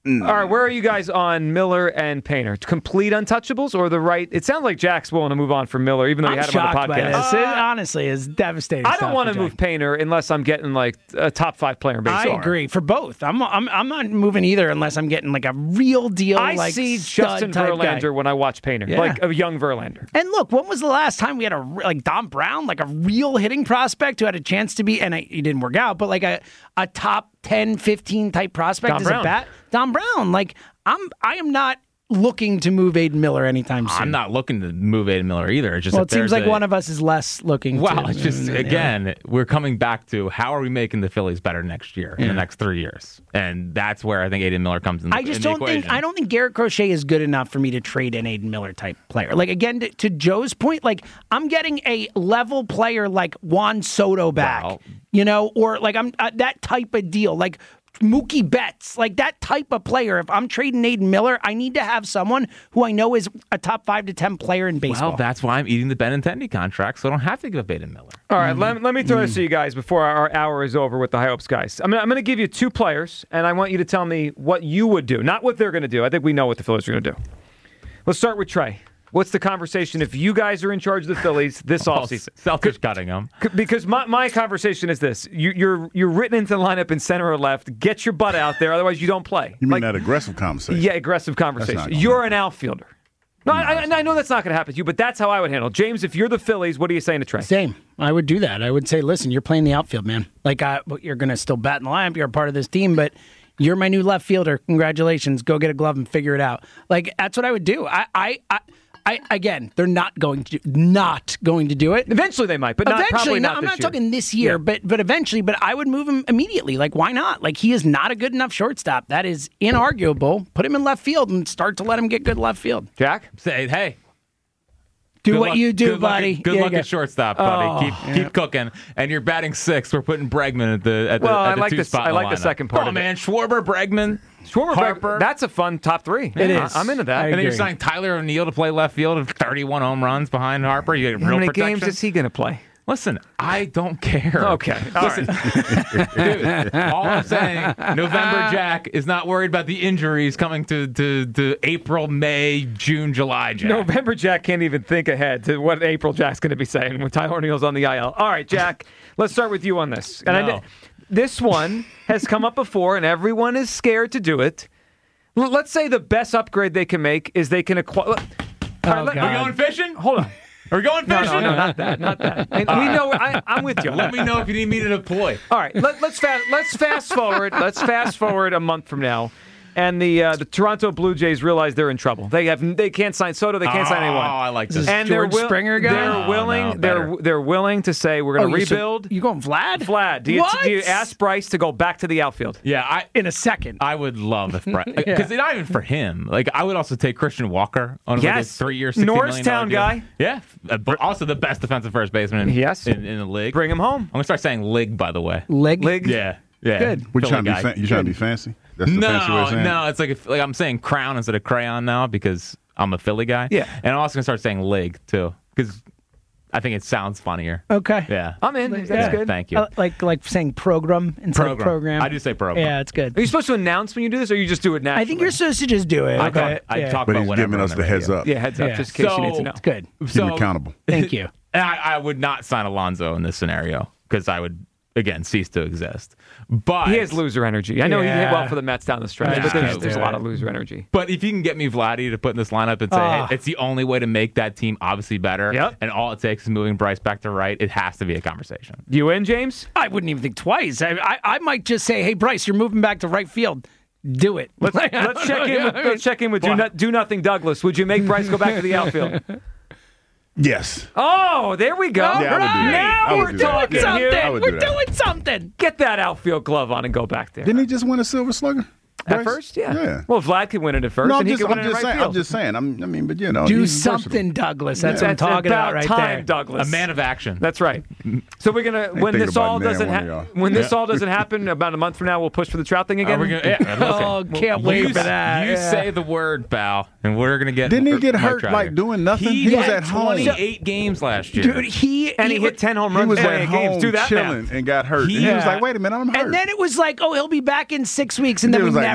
Speaker 2: Mm.
Speaker 1: All right, where are you guys on Miller and Painter? Complete untouchables or the right? It sounds like Jack's willing to move on from Miller, even though
Speaker 3: I'm
Speaker 1: you had him on
Speaker 3: shocked
Speaker 1: the
Speaker 3: by
Speaker 1: podcast.
Speaker 3: this. It honestly is devastating.
Speaker 1: I don't
Speaker 3: stuff
Speaker 1: want to
Speaker 3: for
Speaker 1: move
Speaker 3: Jack.
Speaker 1: Painter unless I'm getting like a top five player in baseball.
Speaker 3: I agree for both. I'm I'm I'm not moving either unless I'm getting like a real deal.
Speaker 1: I
Speaker 3: like
Speaker 1: see
Speaker 3: stud
Speaker 1: Justin
Speaker 3: type
Speaker 1: Verlander
Speaker 3: guy.
Speaker 1: when I watch Painter,
Speaker 3: Yeah.
Speaker 1: like a young Verlander.
Speaker 3: And look, when was the last time we had a re- like Dom Brown, like a real hitting prospect who had a chance to be, and I, he didn't work out, but like a, a top ten, fifteen type prospect
Speaker 1: Dom
Speaker 3: as
Speaker 1: Brown.
Speaker 3: a bat? Dom Brown. Like I'm, I am not looking to move Aiden Miller anytime soon.
Speaker 4: I'm not looking to move Aiden Miller either. It's just
Speaker 3: Well,
Speaker 4: that
Speaker 3: it seems
Speaker 4: there's
Speaker 3: like
Speaker 4: a-
Speaker 3: one of us is less looking.
Speaker 4: Wow,
Speaker 3: to,
Speaker 4: it's just
Speaker 3: yeah.
Speaker 4: again, we're coming back to how are we making the Phillies better next year, in the next three years, and that's where I think Aiden Miller comes in. The,
Speaker 3: I just
Speaker 4: in the
Speaker 3: don't think
Speaker 4: equation.
Speaker 3: I don't think Garrett Crochet is good enough for me to trade an Aiden Miller type player. Like again, to, to Joe's point, like I'm getting a level player like Juan Soto back,
Speaker 4: Wow.
Speaker 3: you know, or like I'm uh, that type of deal, like Mookie Betts, like that type of player. If I'm trading Aiden Miller, I need to have someone who I know is a top five to ten player in baseball.
Speaker 4: Well, that's why I'm eating the Benintendi contract, so I don't have to give up Aiden Miller.
Speaker 1: All right, let, let me throw this to you guys before our hour is over with the High Hopes guys. I'm, I'm going to give you two players, and I want you to tell me what you would do, not what they're going to do. I think we know what the Phillies are going to do. Let's start with Trey. What's the conversation if you guys are in charge of the Phillies this
Speaker 4: Well,
Speaker 1: offseason?
Speaker 4: Celtics cutting him.
Speaker 1: C- Because my, my conversation is this. You, you're you're written into the lineup in center or left. Get your butt out there, otherwise you don't play.
Speaker 2: You mean
Speaker 1: Like,
Speaker 2: that aggressive conversation?
Speaker 1: yeah, aggressive
Speaker 2: That's
Speaker 1: conversation.
Speaker 2: not gonna
Speaker 1: You're
Speaker 2: happen.
Speaker 1: an outfielder. No, I, I, I know that's not going to happen to you, but that's how I would handle it. James, if you're the Phillies, what are you saying to Trey?
Speaker 3: Same. I would do that. I would say, listen, you're playing the outfield, man. Like I, you're going to still bat in the lineup. You're a part of this team, but you're my new left fielder. Congratulations. Go get a glove and figure it out. Like that's what I would do. I, I, I, I again, they're not going to do, not going to do it.
Speaker 1: Eventually they might, but not,
Speaker 3: Eventually,
Speaker 1: probably
Speaker 3: no,
Speaker 1: not
Speaker 3: I'm
Speaker 1: this
Speaker 3: not
Speaker 1: year.
Speaker 3: talking this year,
Speaker 1: Yeah.
Speaker 3: but but eventually. But I would move him immediately. Like, why not? Like, he is not a good enough shortstop. That is inarguable. Put him in left field and start to let him get good left field.
Speaker 1: Jack?
Speaker 4: Say, hey,
Speaker 3: Do
Speaker 4: good
Speaker 3: what
Speaker 4: luck-
Speaker 3: you do,
Speaker 4: good luck
Speaker 3: buddy.
Speaker 4: at- good
Speaker 3: Yeah,
Speaker 4: luck
Speaker 3: yeah.
Speaker 4: at shortstop, buddy.
Speaker 3: Oh,
Speaker 4: keep keep cooking. And you're batting sixth. We're putting Bregman at the at the,
Speaker 1: Well,
Speaker 4: at
Speaker 1: I
Speaker 4: the
Speaker 1: like
Speaker 4: two
Speaker 1: this-
Speaker 4: spot
Speaker 1: I
Speaker 4: in
Speaker 1: like the
Speaker 4: lineup.
Speaker 1: second part
Speaker 4: Oh
Speaker 1: of it.
Speaker 4: man, Schwarber, Bregman,
Speaker 1: Schwarber,
Speaker 4: Harper.
Speaker 1: that's a fun top three.
Speaker 3: It
Speaker 1: Yeah,
Speaker 3: is.
Speaker 1: I'm into that.
Speaker 3: I
Speaker 4: and then you're
Speaker 3: agree.
Speaker 4: signing Tyler O'Neill to play left field of thirty-one home runs behind Harper. You get
Speaker 1: How
Speaker 4: real
Speaker 1: many
Speaker 4: protection.
Speaker 1: games is he going to play?
Speaker 4: Listen, I don't care.
Speaker 1: Okay. All
Speaker 4: Listen, dude, all I'm saying, November Jack is not worried about the injuries coming to, to, to April, May, June, July Jack.
Speaker 1: November Jack can't even think ahead to what April Jack's going to be saying when Tyler O'Neill's on the I L. All right, Jack, let's start with you on this. And I
Speaker 4: No.
Speaker 1: kn- this one has come up before, and everyone is scared to do it. L- let's say the best upgrade they can make is they can acquire.
Speaker 3: Oh,
Speaker 4: Are we going fishing?
Speaker 1: Hold on.
Speaker 4: Are we going
Speaker 1: No,
Speaker 4: fishing?
Speaker 1: no, no, not that, not that. And we know. I, I'm with you. on
Speaker 4: Let
Speaker 1: that.
Speaker 4: me know if you need me to deploy.
Speaker 1: All right, let, let's fast. Let's fast forward. Let's fast forward a month from now, and the uh, the Toronto Blue Jays realize they're in trouble. They have they can't sign Soto. They can't sign
Speaker 4: Oh,
Speaker 1: anyone.
Speaker 4: I like
Speaker 3: This
Speaker 4: this.
Speaker 3: is
Speaker 1: And
Speaker 3: George
Speaker 1: they're, will-
Speaker 3: Springer guy?
Speaker 1: they're
Speaker 4: Oh,
Speaker 1: willing.
Speaker 4: no,
Speaker 1: they're
Speaker 4: better.
Speaker 1: they're willing to say we're going to
Speaker 3: Oh, you should-
Speaker 1: rebuild.
Speaker 3: You going Vlad?
Speaker 1: Vlad, do you,
Speaker 3: What?
Speaker 1: do you ask Bryce to go back to the outfield?
Speaker 4: yeah, I
Speaker 3: In a second.
Speaker 4: I would love if Brett,
Speaker 3: Yeah.
Speaker 4: because not even for him. Like I would also take Christian Walker on like a
Speaker 1: Yes.
Speaker 4: three-year, sixty million dollar
Speaker 1: Norristown
Speaker 4: deal.
Speaker 1: guy.
Speaker 4: Yeah, uh, but also the best defensive first baseman. In,
Speaker 1: Yes.
Speaker 4: in, in the league.
Speaker 1: Bring him home.
Speaker 4: I'm gonna start saying league, by the way.
Speaker 3: Leg.
Speaker 1: Lig.
Speaker 4: Yeah, yeah.
Speaker 3: Good.
Speaker 2: What, you
Speaker 4: Philly
Speaker 2: trying to be?
Speaker 4: guy.
Speaker 2: Fa- you trying to be fancy? That's the fancy way of
Speaker 4: No,
Speaker 2: saying
Speaker 4: no.
Speaker 2: it?
Speaker 4: It's like if, like I'm saying crown instead of crayon now because I'm a Philly guy.
Speaker 1: Yeah.
Speaker 4: and I'm also gonna start saying league too because I think it sounds funnier.
Speaker 3: Okay.
Speaker 4: Yeah.
Speaker 1: I'm in. That's
Speaker 3: Yeah.
Speaker 1: good.
Speaker 4: Thank you.
Speaker 3: Uh, like like saying program instead
Speaker 4: Program.
Speaker 3: of program.
Speaker 4: I do say program.
Speaker 3: Yeah, it's good.
Speaker 1: Are you supposed to announce when you do this, or you just do it naturally?
Speaker 3: I think you're supposed to just do it.
Speaker 4: I
Speaker 3: okay?
Speaker 4: talk, I
Speaker 3: yeah.
Speaker 4: talk
Speaker 2: But
Speaker 4: about
Speaker 2: he's
Speaker 4: whatever
Speaker 2: giving
Speaker 4: on
Speaker 2: us the heads
Speaker 4: radio.
Speaker 2: up.
Speaker 1: Yeah, heads up,
Speaker 3: Yeah.
Speaker 1: just in case you need to
Speaker 4: So-
Speaker 1: know.
Speaker 3: It's good.
Speaker 2: Keep
Speaker 4: So
Speaker 2: him accountable.
Speaker 3: Thank you.
Speaker 4: And I, I would not sign Alonso in this scenario because I would again cease to exist. But
Speaker 1: He has loser energy. I know he hit
Speaker 3: Yeah.
Speaker 1: well for the Mets down the stretch,
Speaker 4: Yeah.
Speaker 1: but there's,
Speaker 4: Can't
Speaker 1: there's a
Speaker 3: do
Speaker 1: lot
Speaker 3: it.
Speaker 1: of loser energy.
Speaker 4: But if you can get me Vladdy to put in this lineup and say,
Speaker 3: Ah.
Speaker 4: hey, it's the only way to make that team obviously better,
Speaker 1: Yep.
Speaker 4: and all it takes is moving Bryce back to right, it has to be a conversation.
Speaker 1: You in, James?
Speaker 3: I wouldn't even think twice. I, I I might just say, hey Bryce, you're moving back to right field. Do it.
Speaker 1: Let's,
Speaker 3: Like, I
Speaker 1: let's
Speaker 3: don't
Speaker 1: check
Speaker 3: know,
Speaker 1: in.
Speaker 3: you know
Speaker 1: With,
Speaker 3: what I mean?
Speaker 1: let's check in with do, not, do nothing, Douglas. Would you make Bryce go back to the outfield?
Speaker 2: Yes.
Speaker 1: Oh, there we go.
Speaker 2: Yeah, I would do that.
Speaker 1: Now
Speaker 2: I would
Speaker 1: we're
Speaker 2: do that.
Speaker 1: talking
Speaker 2: Yeah,
Speaker 3: Something.
Speaker 1: here.
Speaker 2: I would
Speaker 3: We're
Speaker 2: do that.
Speaker 3: doing something.
Speaker 1: Get that outfield glove on and go back there.
Speaker 2: Didn't he just win a Silver Slugger?
Speaker 1: At
Speaker 2: Bryce?
Speaker 1: first, yeah.
Speaker 2: Yeah.
Speaker 1: Well, Vlad could win it at first,
Speaker 2: No, I'm
Speaker 1: and he
Speaker 2: just,
Speaker 1: could win
Speaker 2: I'm
Speaker 1: it in
Speaker 2: just
Speaker 1: right
Speaker 2: saying.
Speaker 1: field.
Speaker 2: I'm just saying. I'm, I mean, but you know,
Speaker 3: Do
Speaker 2: he's
Speaker 3: something,
Speaker 2: versatile.
Speaker 3: Douglas. That's
Speaker 2: Yeah.
Speaker 3: what I'm
Speaker 1: It's
Speaker 3: talking about, right
Speaker 1: time,
Speaker 3: there.
Speaker 1: Douglas.
Speaker 4: A man of action.
Speaker 1: That's right. So we're gonna when
Speaker 2: thinking
Speaker 1: this all
Speaker 2: about
Speaker 1: doesn't
Speaker 2: nail one of
Speaker 1: ha-
Speaker 2: y'all.
Speaker 1: when this
Speaker 4: Yeah.
Speaker 1: all doesn't happen about a month from now, we'll push for the Trout thing
Speaker 4: Are
Speaker 1: again.
Speaker 4: we gonna, yeah, listen,
Speaker 3: Oh, can't wait
Speaker 4: you,
Speaker 3: for that.
Speaker 4: You
Speaker 3: Yeah.
Speaker 4: say the word, pal, and we're gonna get.
Speaker 2: Didn't he get
Speaker 4: Mike
Speaker 2: hurt
Speaker 4: Trout
Speaker 2: like
Speaker 4: here.
Speaker 2: doing nothing?
Speaker 4: He,
Speaker 2: He was
Speaker 4: had
Speaker 2: at home.
Speaker 4: twenty-eight games last year.
Speaker 3: Dude, he
Speaker 1: and he,
Speaker 3: he
Speaker 1: hit ten home runs
Speaker 2: He was
Speaker 1: in
Speaker 2: at
Speaker 1: twenty-eight
Speaker 2: home
Speaker 1: games. Do that
Speaker 2: chilling
Speaker 1: math.
Speaker 2: and got hurt.
Speaker 4: He-
Speaker 2: and he was
Speaker 3: Yeah.
Speaker 2: like, "Wait a minute, I'm hurt."
Speaker 3: And then it was like, oh, he'll be back in six weeks, and
Speaker 2: It
Speaker 3: then we
Speaker 2: was like,
Speaker 3: never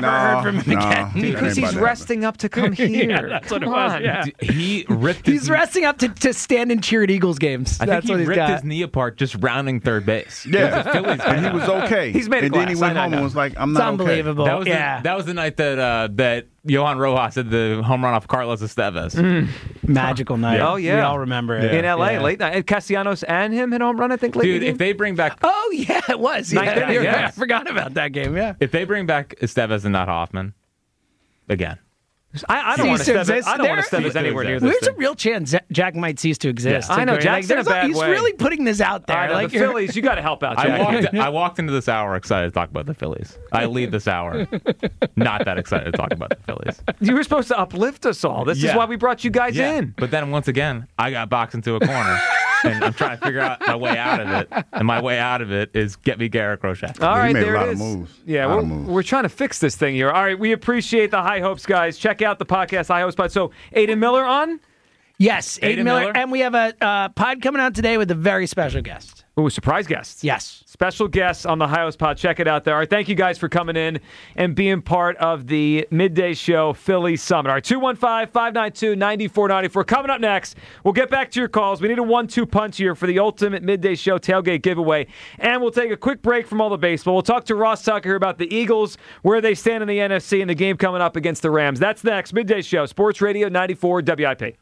Speaker 3: never
Speaker 2: No,
Speaker 3: heard from him
Speaker 2: no.
Speaker 3: again.
Speaker 2: Dude,
Speaker 1: Because
Speaker 2: ain't
Speaker 1: he's
Speaker 2: about to
Speaker 1: resting up to come here.
Speaker 3: Yeah, that's what it
Speaker 1: Come
Speaker 3: was,
Speaker 1: on.
Speaker 3: yeah.
Speaker 4: He ripped. His,
Speaker 3: He's resting up to, to stand and cheer at Eagles games.
Speaker 4: I think
Speaker 3: That's
Speaker 4: he
Speaker 3: what he's
Speaker 4: ripped
Speaker 3: got.
Speaker 4: his knee apart just rounding third base.
Speaker 2: Yeah,
Speaker 4: The Phillies
Speaker 2: and he was okay.
Speaker 1: He's made of
Speaker 2: And then he
Speaker 1: glass.
Speaker 2: went
Speaker 1: I
Speaker 2: home
Speaker 1: know.
Speaker 2: and was like, "I'm
Speaker 3: It's
Speaker 2: not
Speaker 3: unbelievable.
Speaker 4: That was
Speaker 3: yeah,
Speaker 4: the, that was the night that uh, that Johan Rojas had the home run off Carlos Estevez.
Speaker 3: magical night.
Speaker 1: Oh, yeah.
Speaker 3: we all remember it.
Speaker 1: In L A,
Speaker 3: Yeah.
Speaker 1: late night. And Castellanos and him hit home run, I think, late in
Speaker 4: Dude,
Speaker 1: the
Speaker 4: if
Speaker 1: game.
Speaker 4: they bring back
Speaker 3: Oh yeah, it was.
Speaker 1: Ninth
Speaker 3: Yeah,
Speaker 1: inning,
Speaker 3: you're
Speaker 1: yeah.
Speaker 3: right. I forgot about that game. Yeah.
Speaker 4: if they bring back Estevez and not Hoffman, again.
Speaker 1: I, I don't want
Speaker 3: Cease to
Speaker 1: Estevez.
Speaker 3: exist.
Speaker 1: I don't want
Speaker 3: There-
Speaker 1: Estevez anywhere near
Speaker 4: There's
Speaker 1: this
Speaker 3: There's a
Speaker 1: thing.
Speaker 3: real chance Jack- Jack might cease to exist.
Speaker 1: Yeah, I know.
Speaker 3: Like,
Speaker 1: Jack's in a
Speaker 3: there's
Speaker 1: bad
Speaker 3: he's
Speaker 1: way.
Speaker 3: really putting this out there.
Speaker 1: I know,
Speaker 3: like
Speaker 1: the
Speaker 3: you're-
Speaker 1: Phillies, you got to help out,
Speaker 4: I
Speaker 1: Jack.
Speaker 4: walked, I walked into this hour excited to talk about the Phillies. I leave this hour not that excited to talk about the Phillies.
Speaker 1: You were supposed to uplift us all. This is
Speaker 4: Yeah.
Speaker 1: why we brought you guys
Speaker 4: Yeah.
Speaker 1: in.
Speaker 4: But then once again, I got boxed into a corner. And I'm trying to figure out my way out of it. And my way out of it is get me Garrett Crochet.
Speaker 1: All
Speaker 2: He
Speaker 1: right,
Speaker 2: made a
Speaker 1: there
Speaker 2: lot
Speaker 1: it
Speaker 2: of
Speaker 1: is.
Speaker 2: moves.
Speaker 1: Yeah,
Speaker 2: A lot
Speaker 1: we're,
Speaker 2: of moves.
Speaker 1: we're trying to fix this thing here. All right, we appreciate the high hopes, guys. Check out the podcast, High Hopes Pod. So, Aiden Miller on?
Speaker 3: Yes, Aiden
Speaker 4: Aiden
Speaker 3: Miller.
Speaker 4: Miller.
Speaker 3: And we have a uh, pod coming out today with a very special guest.
Speaker 1: Ooh, surprise guests.
Speaker 3: Yes.
Speaker 1: Special guests on the High Hopes Pod. Check it out there. All right, thank you guys for coming in and being part of the midday show Philly Summit. All right, two one five, five nine two, nine four nine four. Coming up next, we'll get back to your calls. We need a one two punch here for the ultimate midday show tailgate giveaway. And we'll take a quick break from all the baseball. We'll talk to Ross Tucker here about the Eagles, where they stand in the N F C, and the game coming up against the Rams. That's next. Midday show, Sports Radio ninety-four W I P.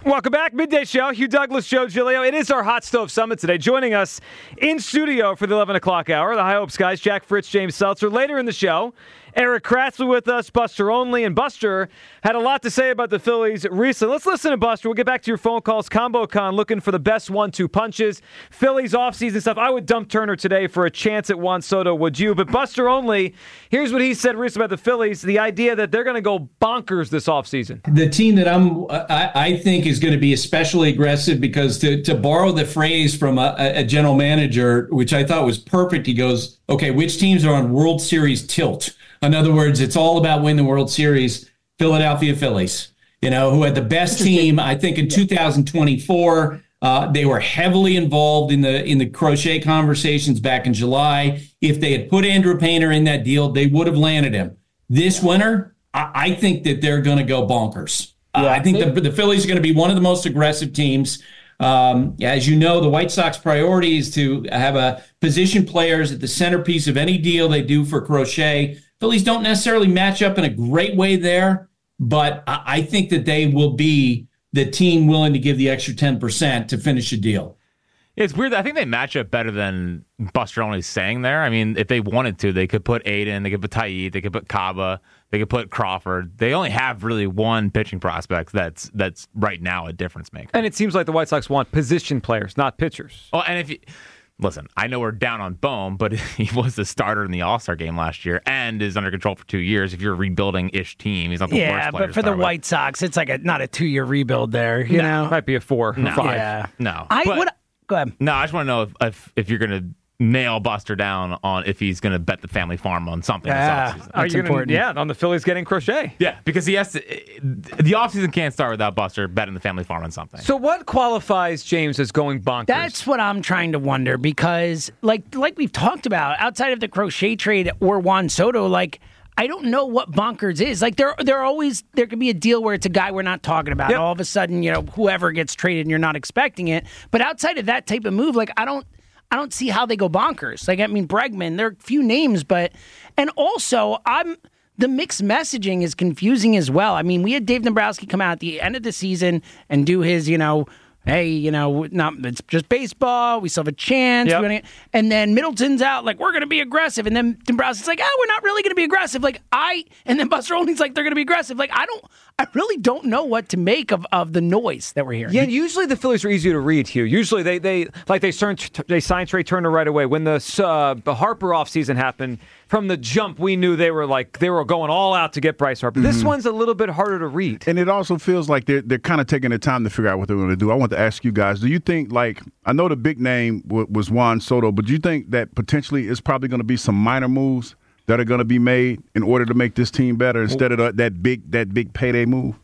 Speaker 1: Welcome back. Midday Show. Hugh Douglas, Joe Giglio. It is our Hot Stove Summit today. Joining us in studio for the eleven o'clock hour, the High Hopes guys, Jack Fritz, James Seltzer. Later in the show, Eric Kratzley with us, Buster Olney. And Buster had a lot to say about the Phillies recently. Let's listen to Buster. We'll get back to your phone calls. Combo Con looking for the best one two punches. Phillies offseason stuff. I would dump Turner today for a chance at Juan Soto, would you? But Buster Olney, here's what he said recently about the Phillies, the idea that they're going to go bonkers this offseason.
Speaker 7: The team that I'm, I, I think is going to be especially aggressive because to, to borrow the phrase from a, a general manager, which I thought was perfect, he goes, okay, which teams are on World Series tilt? In other words, it's all about winning the World Series. Philadelphia Phillies, you know, who had the best team, I think, in two thousand twenty-four. Uh, they were heavily involved in the in the Crochet conversations back in July. If they had put Andrew Painter in that deal, they would have landed him. This winter, I, I think that they're going to go bonkers. Uh,
Speaker 8: Yeah,
Speaker 7: I think
Speaker 8: they,
Speaker 7: the, the Phillies are going to be one of the most aggressive teams. Um, as you know, the White Sox priority is to have a position players at the centerpiece of any deal they do for Crochet. Phillies don't necessarily match up in a great way there, but I, I think that they will be the team willing to give the extra ten percent to finish a deal.
Speaker 4: It's weird. I think they match up better than Buster Olney's saying there. I mean, if they wanted to, they could put Aiden, they could put Taillon, they could put Kaba, they could put Crawford. They only have really one pitching prospect that's that's right now a difference maker.
Speaker 1: And it seems like the White Sox want position players, not pitchers.
Speaker 4: Oh, and if you listen, I know we're down on Bohm, but he was the starter in the All-Star game last year and is under control for two years. If you're a rebuilding-ish team, he's not the
Speaker 3: yeah,
Speaker 4: worst player
Speaker 3: but for
Speaker 4: to
Speaker 3: the
Speaker 4: start
Speaker 3: White Sox, it's like a not a two-year rebuild there. You
Speaker 1: No,
Speaker 3: know,
Speaker 1: might be a four or
Speaker 4: No.
Speaker 1: five.
Speaker 3: yeah.
Speaker 4: with. No.
Speaker 3: I
Speaker 4: But-
Speaker 3: would go ahead.
Speaker 4: No, I just want to know if, if, if you're going to nail Buster down on if he's going to bet the family farm on something
Speaker 3: Yeah.
Speaker 4: this offseason.
Speaker 1: Are
Speaker 3: That's
Speaker 1: you gonna,
Speaker 3: important.
Speaker 1: yeah, on the Phillies getting Crochet.
Speaker 4: Yeah, because he has to. The offseason can't start without Buster betting the family farm on something.
Speaker 1: So what qualifies James as going bonkers?
Speaker 3: That's what I'm trying to wonder because, like, like we've talked about, outside of the Crochet trade or Juan Soto, like, I don't know what bonkers is. Like, there, there always there could be a deal where it's a guy we're not talking about.
Speaker 1: Yep.
Speaker 3: All of a sudden, you know, whoever gets traded and you're not expecting it. But outside of that type of move, like, I don't, I don't see how they go bonkers. Like, I mean, Bregman, there are a few names, but, and also, I'm. The mixed messaging is confusing as well. I mean, we had Dave Dombrowski come out at the end of the season and do his, you know, hey, you know, not it's just baseball. We still have a chance.
Speaker 1: Yep.
Speaker 3: We're gonna, and then Middleton's out, like, we're going to be aggressive. And then Dombrowski's like, oh, we're not really going to be aggressive. Like, I, and then Buster Olney's like, they're going to be aggressive. Like, I don't, I really don't know what to make of, of the noise that we're hearing.
Speaker 1: Yeah, and usually the Phillies are easier to read, Hugh. Usually they they like they signed they signed Trey Turner right away. When the uh, the Harper offseason happened, from the jump we knew they were like they were going all out to get Bryce Harper. Mm-hmm. This one's a little bit harder to read.
Speaker 2: And it also feels like they're, they're kind of taking the time to figure out what they're going to do. I want to ask you guys, do you think, like, I know the big name w- was Juan Soto, but do you think that potentially it's probably going to be some minor moves that are going to be made in order to make this team better instead of the, that big that big payday move?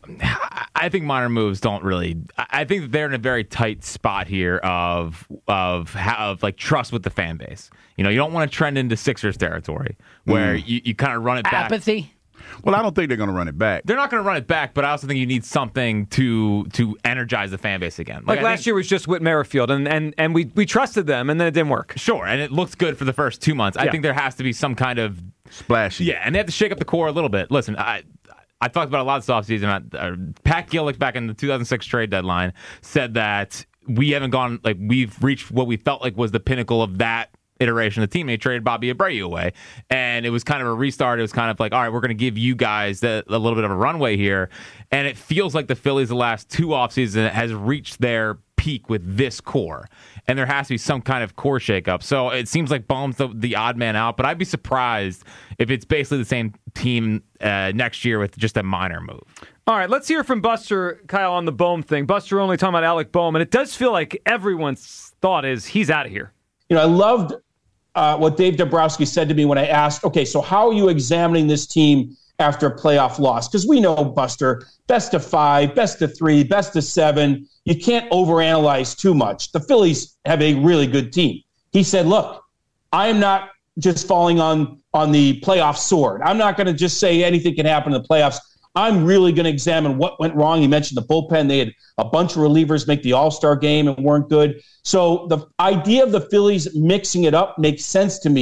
Speaker 4: I think minor moves don't really. I think that they're in a very tight spot here of of of like trust with the fan base. You know, you don't want to trend into Sixers territory where mm. you, you kind of run it back.
Speaker 3: Apathy.
Speaker 2: Well, I don't think they're going to run it back.
Speaker 4: They're not going to run it back, but I also think you need something to to energize the fan base again.
Speaker 1: Like,
Speaker 4: like
Speaker 1: last
Speaker 4: think,
Speaker 1: year was just Whit Merrifield, and, and, and we, we trusted them, and then it didn't work.
Speaker 4: Sure, and it looked good for the first two months.
Speaker 1: Yeah.
Speaker 4: I think there has to be some kind of
Speaker 2: splashy.
Speaker 4: Yeah, and they have to shake up the core a little bit. Listen, I I talked about a lot this offseason. Uh, Pat Gillick back in the two thousand six trade deadline said that we haven't gone, like, we've reached what we felt like was the pinnacle of that iteration of the team. They traded Bobby Abreu away, and it was kind of a restart. It was kind of like, all right, we're going to give you guys the, a little bit of a runway here, and it feels like the Phillies the last two offseasons has reached their peak with this core, and there has to be some kind of core shakeup. So it seems like Bohm's the, the odd man out, but I'd be surprised if it's basically the same team uh, next year with just a minor move.
Speaker 1: All right, let's hear from Buster, Kyle, on the Bohm thing. Buster only talking about Alec Bohm, and it does feel like everyone's thought is he's out of here.
Speaker 8: You know, I loved uh, what Dave Dombrowski said to me when I asked, okay, so how are you examining this team after a playoff loss? Because we know, Buster, best of five, best of three, best of seven. You can't overanalyze too much. The Phillies have a really good team. He said, look, I am not just falling on, on the playoff sword. I'm not going to just say anything can happen in the playoffs. I'm really going to examine what went wrong. He mentioned the bullpen. They had a bunch of relievers make the All-Star game and weren't good. So the idea of the Phillies mixing it up makes sense to me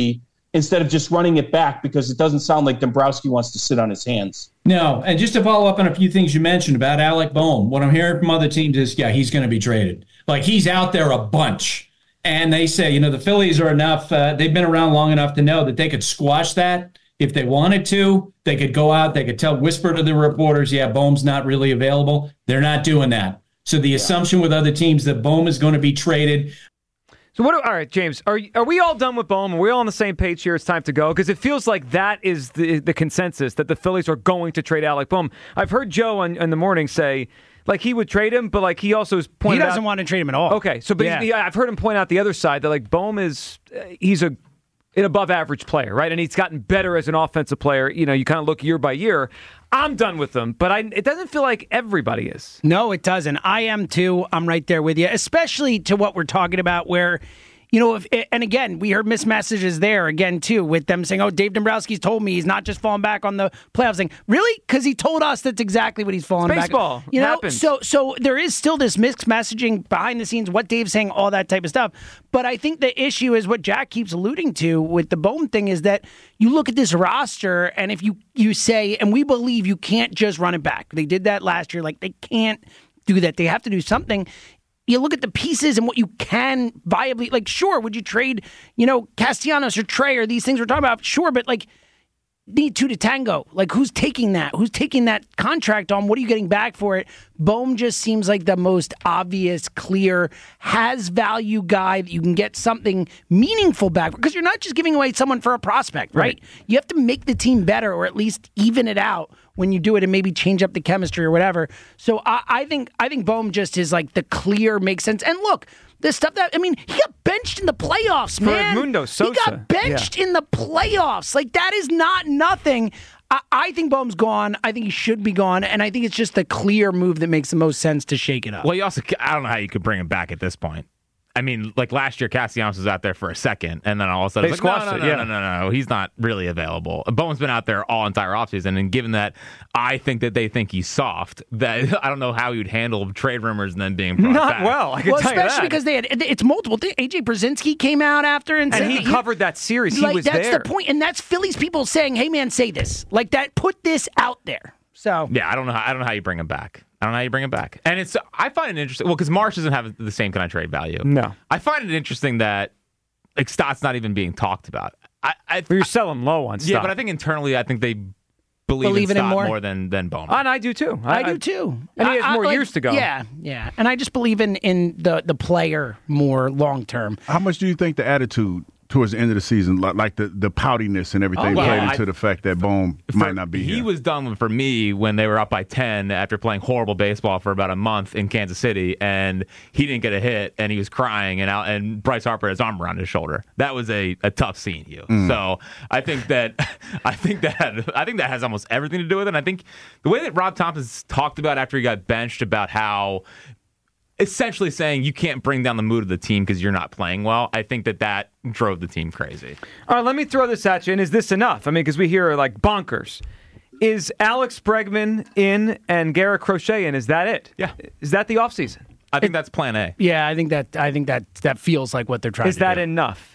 Speaker 8: instead of just running it back, because it doesn't sound like Dombrowski wants to sit on his hands.
Speaker 7: No, and just to follow up on a few things you mentioned about Alec Boehm, what I'm hearing from other teams is, yeah, he's going to be traded. Like, he's out there a bunch. And they say, you know, the Phillies are enough, uh, they've been around long enough to know that they could squash that if they wanted to. They could go out, they could tell, whisper to the reporters, yeah, Boehm's not really available. They're not doing that. So the yeah. assumption with other teams that Boehm is going to be traded.
Speaker 1: So what? All right, James, are are we all done with Boehm? Are we all on the same page here? It's time to go, because it feels like that is the the consensus, that the Phillies are going to trade Alec Boehm. I've heard Joe in, in the morning say, like, he would trade him, but like he also has pointed out
Speaker 3: he doesn't
Speaker 1: out,
Speaker 3: want to trade him at all.
Speaker 1: Okay, so but yeah. he, I've heard him point out the other side that like Boehm is uh, he's a an above average player, right? And he's gotten better as an offensive player. You know, you kind of look year by year. I'm done with them, but I, it doesn't feel like everybody is.
Speaker 3: No, it doesn't. I am too. I'm right there with you, especially to what we're talking about where, you know, if, and again, we heard missed messages there again, too, with them saying, oh, Dave Dombrowski's told me he's not just falling back on the playoffs thing. Really? Because he told us that's exactly what he's falling
Speaker 1: it's
Speaker 3: back
Speaker 1: baseball.
Speaker 3: on. You know,
Speaker 1: happens.
Speaker 3: so so there is still this mixed messaging behind the scenes, what Dave's saying, all that type of stuff. But I think the issue is what Jack keeps alluding to with the Boehm thing is that you look at this roster, and if you, you say, and we believe you can't just run it back. They did that last year. Like, they can't do that. They have to do something. You look at the pieces and what you can viably, like, sure, would you trade, you know, Castellanos or Trey or these things we're talking about? Sure, but, like, need two to tango. Like, who's taking that? Who's taking that contract on? What are you getting back for it? Boehm just seems like the most obvious, clear, has value guy that you can get something meaningful back, because you're not just giving away someone for a prospect, right? right? You have to make the team better, or at least even it out when you do it, and maybe change up the chemistry or whatever. So I, I think I think Boehm just is like the clear, makes sense. And look, the stuff that, I mean, he got benched in the playoffs, man.
Speaker 1: For Edmundo Sosa.
Speaker 3: He got benched
Speaker 1: yeah.
Speaker 3: in the playoffs. Like, that is not nothing. I, I think Boehm's gone. I think he should be gone. And I think it's just the clear move that makes the most sense to shake it up.
Speaker 4: Well, you also, I don't know how you could bring him back at this point. I mean, like last year, Castellanos was out there for a second, and then all of a sudden,
Speaker 1: they
Speaker 4: it's like,
Speaker 1: squashed
Speaker 4: no, no,
Speaker 1: it.
Speaker 4: no,
Speaker 1: Yeah.
Speaker 4: no, no, no, no, he's not really available. Bowen's been out there all entire offseason, and given that I think that they think he's soft, that I don't know how he would handle trade rumors and then being brought
Speaker 1: not
Speaker 4: back.
Speaker 1: well. I can
Speaker 3: well,
Speaker 1: tell
Speaker 3: especially
Speaker 1: you that.
Speaker 3: because they had it's multiple things. A J Brzezinski came out after and,
Speaker 1: and
Speaker 3: said
Speaker 1: he
Speaker 3: that
Speaker 1: covered that series. He
Speaker 3: like,
Speaker 1: was
Speaker 3: that's
Speaker 1: there.
Speaker 3: the point, and that's Phillies people saying, "Hey, man, say this like that. Put this out there." So
Speaker 4: yeah, I don't know. How, I don't know how you bring him back. I don't know how you bring him back. And it's I find it interesting. Well, because Marsh doesn't have the same kind of trade value.
Speaker 1: No,
Speaker 4: I find it interesting that like Stott's not even being talked about. I, I
Speaker 1: you're selling low on Stott.
Speaker 4: Yeah, but I think internally, I think they believe,
Speaker 3: believe
Speaker 4: in
Speaker 3: in him
Speaker 4: Stott
Speaker 3: more?
Speaker 4: more than than Bowman.
Speaker 1: And I do too.
Speaker 3: I,
Speaker 1: I,
Speaker 3: do too,
Speaker 1: and he has
Speaker 3: I- I,
Speaker 1: more
Speaker 3: like,
Speaker 1: years to go.
Speaker 3: Yeah, yeah, and I just believe in in the the player more long term.
Speaker 2: How much do you think the attitude towards the end of the season, like, like the, the poutiness and everything,
Speaker 4: Oh, well,
Speaker 2: played
Speaker 4: I-
Speaker 2: into the fact that Bohm
Speaker 4: For-
Speaker 2: might not be
Speaker 4: he
Speaker 2: here?
Speaker 4: was done for me when they were up by ten after playing horrible baseball for about a month in Kansas City, and he didn't get a hit, and he was crying, and out, and Bryce Harper had his arm around his shoulder. That was a, a tough scene, Hugh.
Speaker 2: Mm.
Speaker 4: So I think that I think that I think that has almost everything to do with it. And I think the way that Rob Thompson's talked about after he got benched about how essentially saying you can't bring down the mood of the team because you're not playing well, I think that that drove the team crazy.
Speaker 1: All right, let me throw this at you. And is this enough? I mean, because we hear like bonkers. Is Alex Bregman in and Garrett Crochet in? Is that it?
Speaker 4: Yeah.
Speaker 1: Is that the offseason?
Speaker 4: I think that's plan A.
Speaker 3: Yeah, I think that I think that that feels like what they're trying
Speaker 1: Is
Speaker 3: to
Speaker 1: that
Speaker 3: do.
Speaker 1: enough?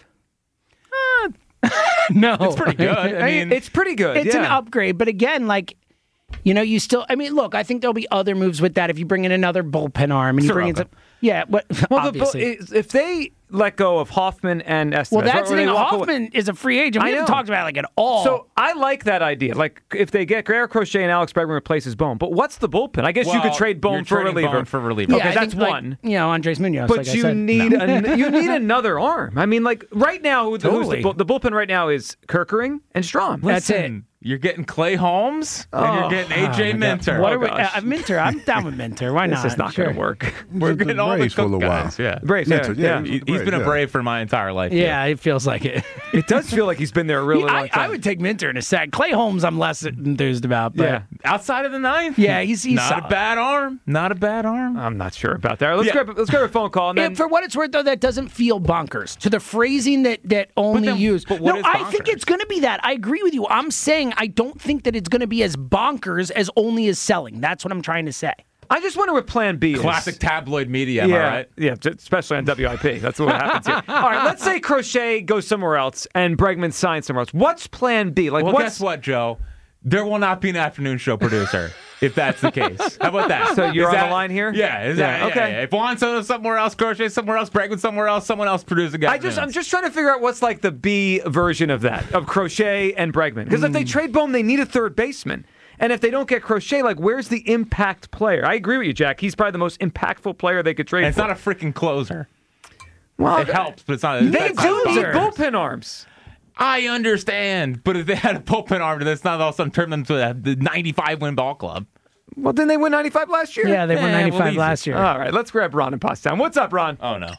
Speaker 3: No,
Speaker 4: It's pretty good. I mean,
Speaker 1: it's pretty good.
Speaker 3: It's
Speaker 1: yeah.
Speaker 3: an upgrade, but again, like, you know, you still. I mean, look, I think there'll be other moves with that. If you bring in another bullpen arm and you bring in some, yeah, but
Speaker 1: Well, the,
Speaker 3: obviously.
Speaker 1: bu- if they let go of Hoffman and Estevez,
Speaker 3: well, that's
Speaker 1: or
Speaker 3: the
Speaker 1: they
Speaker 3: thing.
Speaker 1: walk away-
Speaker 3: Hoffman is a free agent. We
Speaker 1: I
Speaker 3: haven't
Speaker 1: know.
Speaker 3: talked about it like at all.
Speaker 1: So I like that idea. Like if they get Garrett Crochet and Alex Bregman replaces Bohm, but what's the bullpen? I guess you could
Speaker 4: Well,
Speaker 1: trade Bohm
Speaker 4: you're
Speaker 1: for a
Speaker 4: trading
Speaker 1: reliever.
Speaker 4: Bohm for a reliever.
Speaker 3: yeah,
Speaker 1: okay,
Speaker 3: I
Speaker 1: that's
Speaker 3: think, like,
Speaker 1: one.
Speaker 3: you know, Andres Munoz.
Speaker 1: But
Speaker 3: like I
Speaker 1: you
Speaker 3: said.
Speaker 1: need an, you need another arm. I mean, like right now, who-
Speaker 3: Totally.
Speaker 1: who's the, bu- the bullpen right now is Kirkering and Strahm.
Speaker 3: That's it.
Speaker 4: Listen, You're getting Clay Holmes and
Speaker 1: Oh.
Speaker 4: you're getting A J
Speaker 1: Oh, my God.
Speaker 4: Minter.
Speaker 3: What
Speaker 1: Oh,
Speaker 3: are we?
Speaker 1: gosh.
Speaker 3: Uh, Minter. I'm down with Minter. Why
Speaker 1: This
Speaker 3: not?
Speaker 1: is not
Speaker 3: Sure.
Speaker 1: going to work.
Speaker 4: We're
Speaker 2: The
Speaker 4: getting all the
Speaker 2: Braves for a
Speaker 4: cook
Speaker 2: little
Speaker 4: guys.
Speaker 2: while.
Speaker 4: Yeah.
Speaker 1: Braves, yeah,
Speaker 2: Minter,
Speaker 1: yeah.
Speaker 2: yeah.
Speaker 4: He, he's
Speaker 2: Braves,
Speaker 4: been a
Speaker 2: yeah.
Speaker 4: Brave for my entire life.
Speaker 3: Yeah, it feels like it.
Speaker 1: It does feel like he's been there a really long
Speaker 3: I,
Speaker 1: time.
Speaker 3: I would take Minter in a sec. Clay Holmes, I'm less enthused about. But
Speaker 1: Yeah.
Speaker 4: Outside of the ninth,
Speaker 3: Yeah, he's- he's
Speaker 4: not
Speaker 3: solid.
Speaker 4: a bad arm. Not a bad arm.
Speaker 1: I'm not sure about that. All right, let's
Speaker 4: Yeah.
Speaker 1: grab let's grab a phone call and then
Speaker 3: And for what it's worth, though, that doesn't feel bonkers to the phrasing that that only
Speaker 4: then-
Speaker 3: used.
Speaker 4: but what
Speaker 3: no,
Speaker 4: is
Speaker 3: I think
Speaker 4: bonkers?
Speaker 3: it's going to be that. I agree with you. I'm saying I don't think that it's going to be as bonkers as only as selling. That's what I'm trying to say.
Speaker 1: I just wonder what Plan B is.
Speaker 4: Classic tabloid media, am
Speaker 1: yeah,
Speaker 4: I right?
Speaker 1: Yeah, especially on W I P. That's what happens here. All right, let's say Crochet goes somewhere else and Bregman signs somewhere else. What's Plan B? Like,
Speaker 4: Well,
Speaker 1: what's,
Speaker 4: guess what, Joe? There will not be an afternoon show producer if that's the case. How about that?
Speaker 1: So you're
Speaker 4: Is
Speaker 1: on
Speaker 4: that-
Speaker 1: the line here?
Speaker 4: Yeah. Is
Speaker 1: Yeah,
Speaker 4: that,
Speaker 1: okay.
Speaker 4: yeah, yeah. If Juan Soto's somewhere else, Crochet somewhere else, Bregman somewhere else, someone else producing guys.
Speaker 1: I just, I'm just trying to figure out what's like the B version of that, of Crochet and Bregman. Because if they trade Bohm, they need a third baseman. And if they don't get Crochet, like, where's the impact player? I agree with you, Jack. He's probably the most impactful player they could trade
Speaker 4: And it's
Speaker 1: for.
Speaker 4: not a freaking closer.
Speaker 1: well,
Speaker 4: It helps, but it's not.
Speaker 1: They
Speaker 4: that's
Speaker 1: do
Speaker 4: not-
Speaker 1: need bullpen arms.
Speaker 4: I understand, but if they had a bullpen arm, that's not all of a sudden turn them to a, the ninety-five win ball club.
Speaker 1: Well, didn't they win ninety-five last year?
Speaker 3: Yeah, they won
Speaker 4: Yeah,
Speaker 3: ninety-five
Speaker 4: well, easy.
Speaker 3: last year.
Speaker 1: All right, let's grab Ron in Pottstown. What's up, Ron?
Speaker 4: Oh no.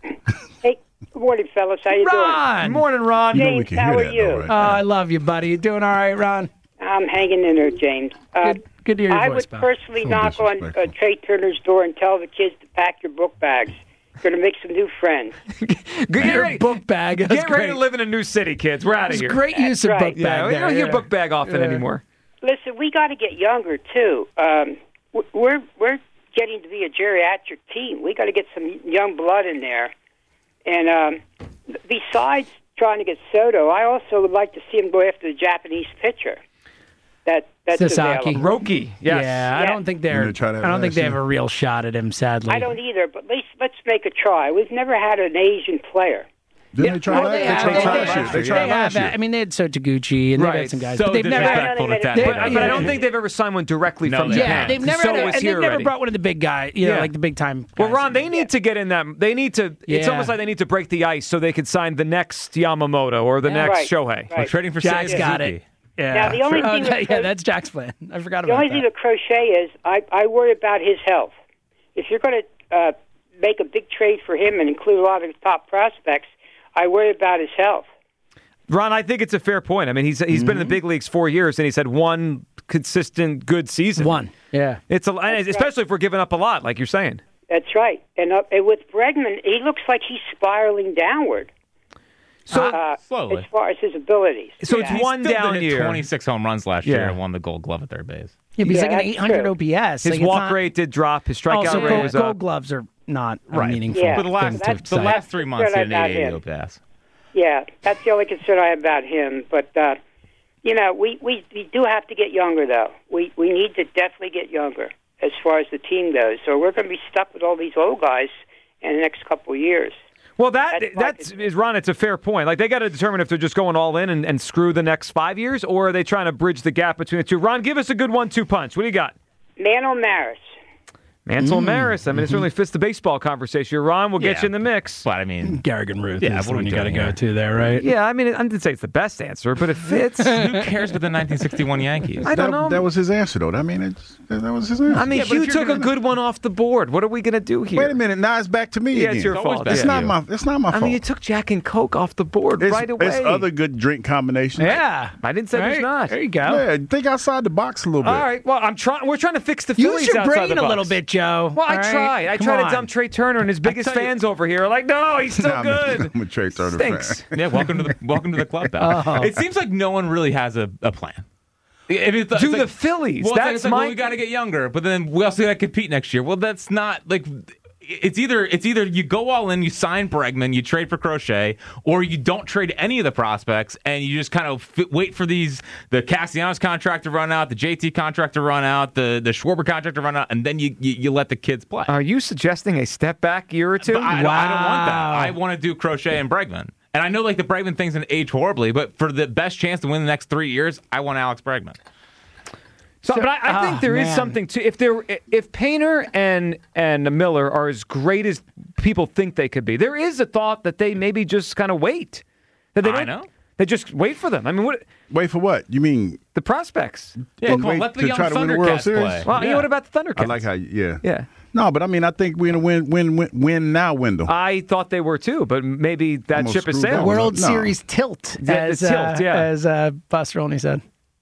Speaker 9: Hey, good morning, fellas. How you
Speaker 3: Ron!
Speaker 1: Good morning, Ron.
Speaker 9: doing?
Speaker 2: we
Speaker 9: James,
Speaker 2: can
Speaker 9: how
Speaker 2: hear
Speaker 9: are
Speaker 2: that,
Speaker 9: you?
Speaker 2: though, right?
Speaker 3: Oh, I love you, buddy. You doing all right, Ron?
Speaker 9: I'm hanging in there, James. Uh,
Speaker 3: Good, good to hear your
Speaker 9: I
Speaker 3: voice,
Speaker 9: would
Speaker 3: pal.
Speaker 9: personally
Speaker 2: So
Speaker 9: knock on uh,
Speaker 2: disrespectful.
Speaker 9: Trey Turner's door and tell the kids to pack your book bags. You're going to make some new friends.
Speaker 1: Get
Speaker 3: Your
Speaker 1: ready,
Speaker 3: book bag. That's
Speaker 1: get ready
Speaker 3: great.
Speaker 1: to live in a new city, kids. We're out of
Speaker 3: It's
Speaker 1: here.
Speaker 3: great use of
Speaker 9: right.
Speaker 3: book bag.
Speaker 1: Yeah, we
Speaker 3: there,
Speaker 1: don't hear
Speaker 3: yeah.
Speaker 1: book bag often
Speaker 3: Yeah.
Speaker 1: anymore.
Speaker 9: Listen, we got to get younger too. Um, w- we're we're getting to be a geriatric team. We got to get some young blood in there. And um, besides trying to get Soto, I also would like to see him go after the Japanese pitcher. That that's
Speaker 3: Sasaki.
Speaker 9: available.
Speaker 1: Roki, yes.
Speaker 3: Yeah, I
Speaker 9: Yeah.
Speaker 3: don't think
Speaker 2: You
Speaker 3: they're.
Speaker 2: gonna try that
Speaker 3: I don't think
Speaker 2: last
Speaker 3: they have
Speaker 2: year?
Speaker 3: a real shot at him. Sadly,
Speaker 9: I don't either, but let's let's make a try. We've never had an Asian player.
Speaker 2: Didn't they try
Speaker 3: Well,
Speaker 2: that?
Speaker 3: they
Speaker 2: They
Speaker 3: have,
Speaker 2: tried
Speaker 3: they
Speaker 2: last
Speaker 3: have,
Speaker 2: year. They
Speaker 3: they
Speaker 2: tried
Speaker 3: have,
Speaker 2: last year.
Speaker 3: I mean, they had Sotaguchi and they've
Speaker 1: Right.
Speaker 3: had some guys,
Speaker 4: So
Speaker 3: but they've never.
Speaker 4: disrespectful to
Speaker 9: They-
Speaker 4: Ted
Speaker 1: But,
Speaker 4: Bennett.
Speaker 1: but I don't think they've ever signed one directly
Speaker 4: No,
Speaker 1: from
Speaker 4: they
Speaker 1: Japan.
Speaker 3: Yeah, they've never.
Speaker 1: so
Speaker 3: had a,
Speaker 1: was
Speaker 3: and
Speaker 1: here
Speaker 3: they've never
Speaker 1: already.
Speaker 3: brought one of the big guys. You know,
Speaker 1: Yeah.
Speaker 3: like the big time.
Speaker 1: Well,
Speaker 3: guys.
Speaker 1: Ron, they need to get in that. They need to. It's
Speaker 3: Yeah.
Speaker 1: almost like they need to break the ice so they could sign the next Yamamoto or the
Speaker 3: Yeah.
Speaker 1: next
Speaker 9: Right.
Speaker 1: Shohei.
Speaker 4: We're
Speaker 9: Right.
Speaker 4: trading for
Speaker 3: Jack's
Speaker 4: Seiya
Speaker 3: got
Speaker 4: Suzuki.
Speaker 3: it. Yeah.
Speaker 9: Now, the only
Speaker 3: Oh,
Speaker 9: thing
Speaker 3: that-
Speaker 9: with
Speaker 3: yeah,
Speaker 9: Cro-
Speaker 3: that's Jack's plan. I forgot
Speaker 9: The
Speaker 3: about
Speaker 9: only
Speaker 3: that.
Speaker 9: thing with Crochet is I, I worry about his health. If you're going to uh, make a big trade for him and include a lot of his top prospects, I worry about his health.
Speaker 1: Ron, I think it's a fair point. I mean, he's he's been in the big leagues four years and he's had one consistent good season.
Speaker 3: One. Yeah.
Speaker 1: It's a, and especially if we're giving up a lot, like you're saying.
Speaker 9: That's right. And, uh, and with Bregman, he looks like he's spiraling downward.
Speaker 1: So,
Speaker 9: uh,
Speaker 4: slowly.
Speaker 9: as far as his abilities.
Speaker 1: so it's
Speaker 9: Yeah.
Speaker 1: one
Speaker 4: Still
Speaker 1: down
Speaker 4: did hit
Speaker 1: year.
Speaker 4: twenty-six home runs last
Speaker 1: Yeah.
Speaker 4: year and won the Gold Glove at third base.
Speaker 3: Yeah, but he's
Speaker 9: Yeah,
Speaker 3: like an
Speaker 9: that's
Speaker 3: eight hundred
Speaker 9: true.
Speaker 3: O P S.
Speaker 1: His
Speaker 3: Like, it's
Speaker 1: walk
Speaker 3: not-
Speaker 1: rate did drop. His strikeout
Speaker 3: Also,
Speaker 1: rate
Speaker 3: gold,
Speaker 1: was
Speaker 3: gold
Speaker 1: up.
Speaker 3: gloves are not a
Speaker 4: Right.
Speaker 3: meaningful
Speaker 9: Yeah.
Speaker 4: But the last,
Speaker 3: thing
Speaker 4: the,
Speaker 3: to
Speaker 4: the
Speaker 3: cite.
Speaker 4: last three months,
Speaker 9: Good
Speaker 4: he didn't
Speaker 9: about
Speaker 4: eighty
Speaker 9: him.
Speaker 4: O P S.
Speaker 9: Yeah, that's the only concern I have about him. But, uh, you know, we, we, we do have to get younger, though. We, we need to definitely get younger as far as the team goes. So we're going to be stuck with all these old guys in the next couple of years.
Speaker 1: Well, that
Speaker 9: That's my
Speaker 1: that's is Ron. It's a fair point. Like they got to determine if they're just going all in and, and screw the next five years, or are they trying to bridge the gap between the two? Ron, give us a good one-two punch. What do you got?
Speaker 9: Mantle Maris.
Speaker 1: Mansell Maris. I mean, it certainly fits the baseball conversation. Ron, we'll get
Speaker 4: Yeah.
Speaker 1: you in the mix.
Speaker 4: But I mean,
Speaker 3: Garrigan Ruth
Speaker 4: Yeah,
Speaker 3: is
Speaker 4: what
Speaker 3: the
Speaker 4: are
Speaker 3: one
Speaker 4: we
Speaker 3: you got to
Speaker 4: doing
Speaker 3: go
Speaker 4: here?
Speaker 3: to there, right?
Speaker 1: Yeah, I mean, I didn't say it's the best answer, but it fits. I
Speaker 4: who cares about the nineteen sixty-one Yankees?
Speaker 1: don't
Speaker 2: That,
Speaker 1: know.
Speaker 2: that was his answer, though. I mean, it's, that was his answer.
Speaker 1: I mean,
Speaker 4: Yeah, but
Speaker 1: you
Speaker 4: if you're
Speaker 1: took a
Speaker 4: gonna-
Speaker 1: good one off the board. What are we going to do here?
Speaker 2: Wait a minute. Now it's back to me
Speaker 1: Yeah,
Speaker 2: again.
Speaker 1: it's your
Speaker 4: It's always
Speaker 1: fault.
Speaker 4: back
Speaker 2: It's
Speaker 4: to
Speaker 2: not
Speaker 4: you.
Speaker 2: my. It's not my
Speaker 1: I
Speaker 2: fault.
Speaker 1: mean, you took Jack and Coke off the board
Speaker 2: it's,
Speaker 1: right away.
Speaker 2: it's other good drink combinations.
Speaker 3: Yeah.
Speaker 1: I didn't say there's
Speaker 3: Right.
Speaker 1: not.
Speaker 3: There you go.
Speaker 2: Yeah, think outside the box a little bit.
Speaker 1: All right. Well, I'm trying. We're trying to fix the Phillies
Speaker 3: Use your
Speaker 1: outside
Speaker 3: brain
Speaker 1: the
Speaker 3: a
Speaker 1: box.
Speaker 3: little bit, Joe.
Speaker 1: Well, I
Speaker 3: All right?
Speaker 1: tried. I
Speaker 3: Come
Speaker 1: tried
Speaker 3: on.
Speaker 1: to dump Trey Turner, and his biggest
Speaker 4: tell you-
Speaker 1: fans over here are like, "No, he's still
Speaker 2: Nah, I'm
Speaker 1: good."
Speaker 2: a- I'm a Trey Turner
Speaker 1: Stinks.
Speaker 2: fan.
Speaker 4: Yeah, welcome to the welcome to the club, pal.
Speaker 3: Oh.
Speaker 4: It seems like no one really has a, a plan. If it's, it's
Speaker 1: Do
Speaker 4: like-
Speaker 1: the Phillies.
Speaker 4: Well, it's like-
Speaker 1: That's
Speaker 4: it's like,
Speaker 1: my.
Speaker 4: well, we got to get younger, but then we also got to compete next year. Well, that's not like. It's either it's either you go all in, you sign Bregman, you trade for Crochet, or you don't trade any of the prospects and you just kind of fit, wait for these the Castellanos contract to run out, the J T contract to run out, the the Schwarber contract to run out, and then you you, you let the kids play.
Speaker 1: Are you suggesting a step back year or two?
Speaker 4: But I, don't- I don't want that.
Speaker 3: Wow.
Speaker 4: I want to do Crochet and Bregman. And I know like the Bregman thing's going to age horribly, but for the best chance to win the next three years, I want Alex Bregman.
Speaker 1: So, but I, I think
Speaker 3: oh,
Speaker 1: there is
Speaker 3: man.
Speaker 1: something to if there if Painter and and Miller are as great as people think they could be. There is a thought that they maybe just kind of wait. That they
Speaker 4: I
Speaker 1: don't,
Speaker 4: know.
Speaker 1: They just wait for them. I mean, what
Speaker 2: Wait for what? You mean?
Speaker 1: the prospects?
Speaker 4: Yeah,
Speaker 2: Well,
Speaker 4: come on,
Speaker 2: wait
Speaker 4: let the
Speaker 2: to
Speaker 4: young
Speaker 2: try to win the World
Speaker 4: Thundercats
Speaker 2: Series?
Speaker 4: play.
Speaker 1: Well, you
Speaker 4: Yeah.
Speaker 1: know, what about the Thundercats?
Speaker 2: I like how. Yeah.
Speaker 1: Yeah.
Speaker 2: No, but I mean, I think we're in a win, win, win, win now window.
Speaker 1: I thought they were too, but maybe that
Speaker 2: Almost
Speaker 1: ship has
Speaker 2: screwed
Speaker 1: sailed.
Speaker 2: up.
Speaker 3: World
Speaker 2: No.
Speaker 3: Series tilt,
Speaker 1: Yeah,
Speaker 3: as,
Speaker 1: the tilt,
Speaker 3: uh,
Speaker 1: yeah.
Speaker 3: as uh, Buster only said.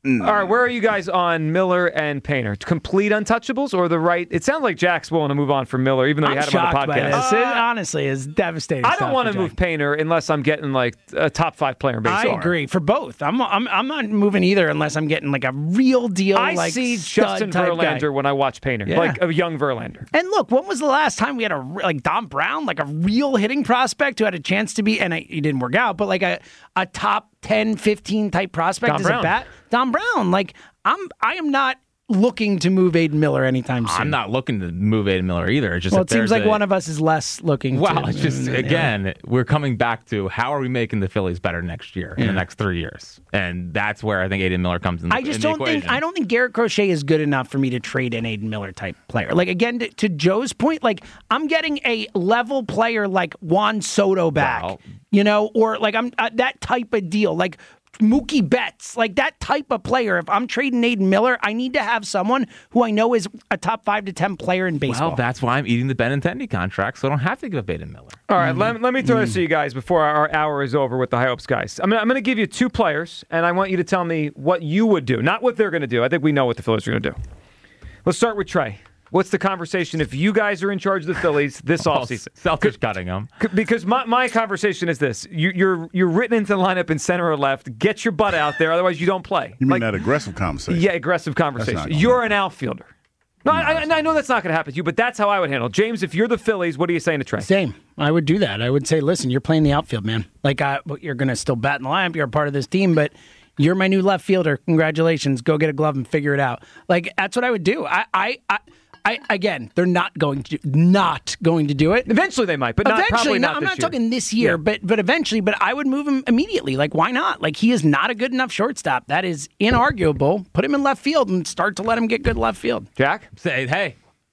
Speaker 1: All right, where are you guys on Miller and Painter? Complete untouchables or the right? It sounds like Jack's willing to move on from Miller, even though
Speaker 3: I'm
Speaker 1: you had him on
Speaker 3: shocked
Speaker 1: the
Speaker 3: by
Speaker 1: podcast.
Speaker 3: this. It honestly is devastating.
Speaker 1: I
Speaker 3: stuff
Speaker 1: don't want
Speaker 3: for
Speaker 1: to
Speaker 3: Jack.
Speaker 1: move Painter unless I'm getting like a top five player in
Speaker 3: I
Speaker 1: baseball.
Speaker 3: agree for both. I'm I'm I'm not moving either unless I'm getting like a real deal.
Speaker 1: I
Speaker 3: like
Speaker 1: see
Speaker 3: stud
Speaker 1: Justin
Speaker 3: type
Speaker 1: Verlander
Speaker 3: guy.
Speaker 1: when I watch Painter,
Speaker 3: Yeah.
Speaker 1: like a young Verlander.
Speaker 3: And look, when was the last time we had a re- like Dom Brown, like a real hitting prospect who had a chance to be, and I, he didn't work out, but like a a top ten, fifteen type prospect
Speaker 1: Dom
Speaker 3: as
Speaker 1: Brown.
Speaker 3: a bat? Dom Brown. Like I'm I am not looking to move Aiden Miller anytime soon.
Speaker 4: I'm not looking to move Aiden Miller either. It's just
Speaker 3: Well,
Speaker 4: if
Speaker 3: it seems
Speaker 4: there's
Speaker 3: like
Speaker 4: a-
Speaker 3: one of us is less looking.
Speaker 4: Wow,
Speaker 3: to,
Speaker 4: it's just
Speaker 3: Yeah.
Speaker 4: again, we're coming back to how are we making the Phillies better next year in the next three years, and that's where I think Aiden Miller comes in.
Speaker 3: I just
Speaker 4: in the
Speaker 3: don't
Speaker 4: equation.
Speaker 3: think I don't think Garrett Crochet is good enough for me to trade an Aiden Miller type player. Like again, to, to Joe's point, like I'm getting a level player like Juan Soto back,
Speaker 4: Wow.
Speaker 3: you know, or like I'm uh, that type of deal, like Mookie Betts, like that type of player. If I'm trading Aiden Miller, I need to have someone who I know is a top five to ten player in baseball.
Speaker 4: Well, that's why I'm eating the Benintendi contract, so I don't have to give up Aiden Miller.
Speaker 1: All right, let, let me throw this to you guys before our hour is over with the High Hopes guys. I'm, I'm going to give you two players, and I want you to tell me what you would do, not what they're going to do. I think we know what the Phillies are going to do. Let's start with Trey. What's the conversation if you guys are in charge of the Phillies this offseason?
Speaker 4: Selfish cutting them.
Speaker 1: C- Because my, my conversation is this. You, you're you're written into the lineup in center or left. Get your butt out there, otherwise you don't play.
Speaker 2: You mean
Speaker 1: Like,
Speaker 2: that aggressive conversation?
Speaker 1: yeah, aggressive
Speaker 2: That's
Speaker 1: conversation.
Speaker 2: not gonna
Speaker 1: You're
Speaker 2: happen.
Speaker 1: an outfielder. No, I, I, I know that's not going to happen to you, but that's how I would handle it. James, if you're the Phillies, what are you saying to Trey?
Speaker 3: Same. I would do that. I would say, listen, you're playing the outfield, man. Like, I, well, you're going to still bat in the lineup. You're a part of this team, but you're my new left fielder. Congratulations. Go get a glove and figure it out. Like, that's what I would do. I, I, I, I again, they're not going to, not going to do it.
Speaker 1: Eventually they might, but not,
Speaker 3: Eventually,
Speaker 1: probably
Speaker 3: no,
Speaker 1: not
Speaker 3: I'm
Speaker 1: this
Speaker 3: not
Speaker 1: year.
Speaker 3: talking this year,
Speaker 1: Yeah.
Speaker 3: but but eventually. But I would move him immediately. Like, why not? Like, he is not a good enough shortstop. That is inarguable. Put him in left field and start to let him get good left field.
Speaker 1: Jack?
Speaker 4: Say, hey,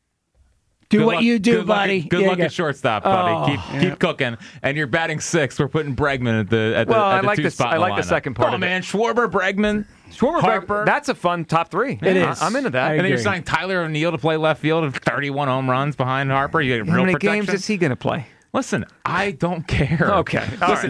Speaker 3: Do
Speaker 4: good
Speaker 3: what
Speaker 4: luck-
Speaker 3: you do,
Speaker 4: good luck
Speaker 3: buddy.
Speaker 4: at- good
Speaker 3: Yeah,
Speaker 4: luck
Speaker 3: yeah.
Speaker 4: at shortstop, buddy.
Speaker 1: Oh,
Speaker 4: keep keep cooking. And you're batting sixth. We're putting Bregman at the at the,
Speaker 1: Well,
Speaker 4: at
Speaker 1: I
Speaker 4: the
Speaker 1: like
Speaker 4: two
Speaker 1: this-
Speaker 4: spot.
Speaker 1: I
Speaker 4: in
Speaker 1: like the
Speaker 4: lineup.
Speaker 1: second part
Speaker 4: Oh
Speaker 1: of it.
Speaker 4: man, Schwarber, Bregman,
Speaker 1: Schwarber,
Speaker 4: Harper.
Speaker 1: that's a fun top three.
Speaker 3: It
Speaker 1: I-
Speaker 3: is.
Speaker 1: I'm into that.
Speaker 3: I
Speaker 4: and then you're
Speaker 3: agree.
Speaker 4: signing Tyler O'Neill to play left field and thirty-one home runs behind Harper. You get
Speaker 1: How
Speaker 4: real
Speaker 1: many
Speaker 4: protection.
Speaker 1: games is he going to play?
Speaker 4: Listen, I don't care.
Speaker 1: Okay. All
Speaker 4: Listen,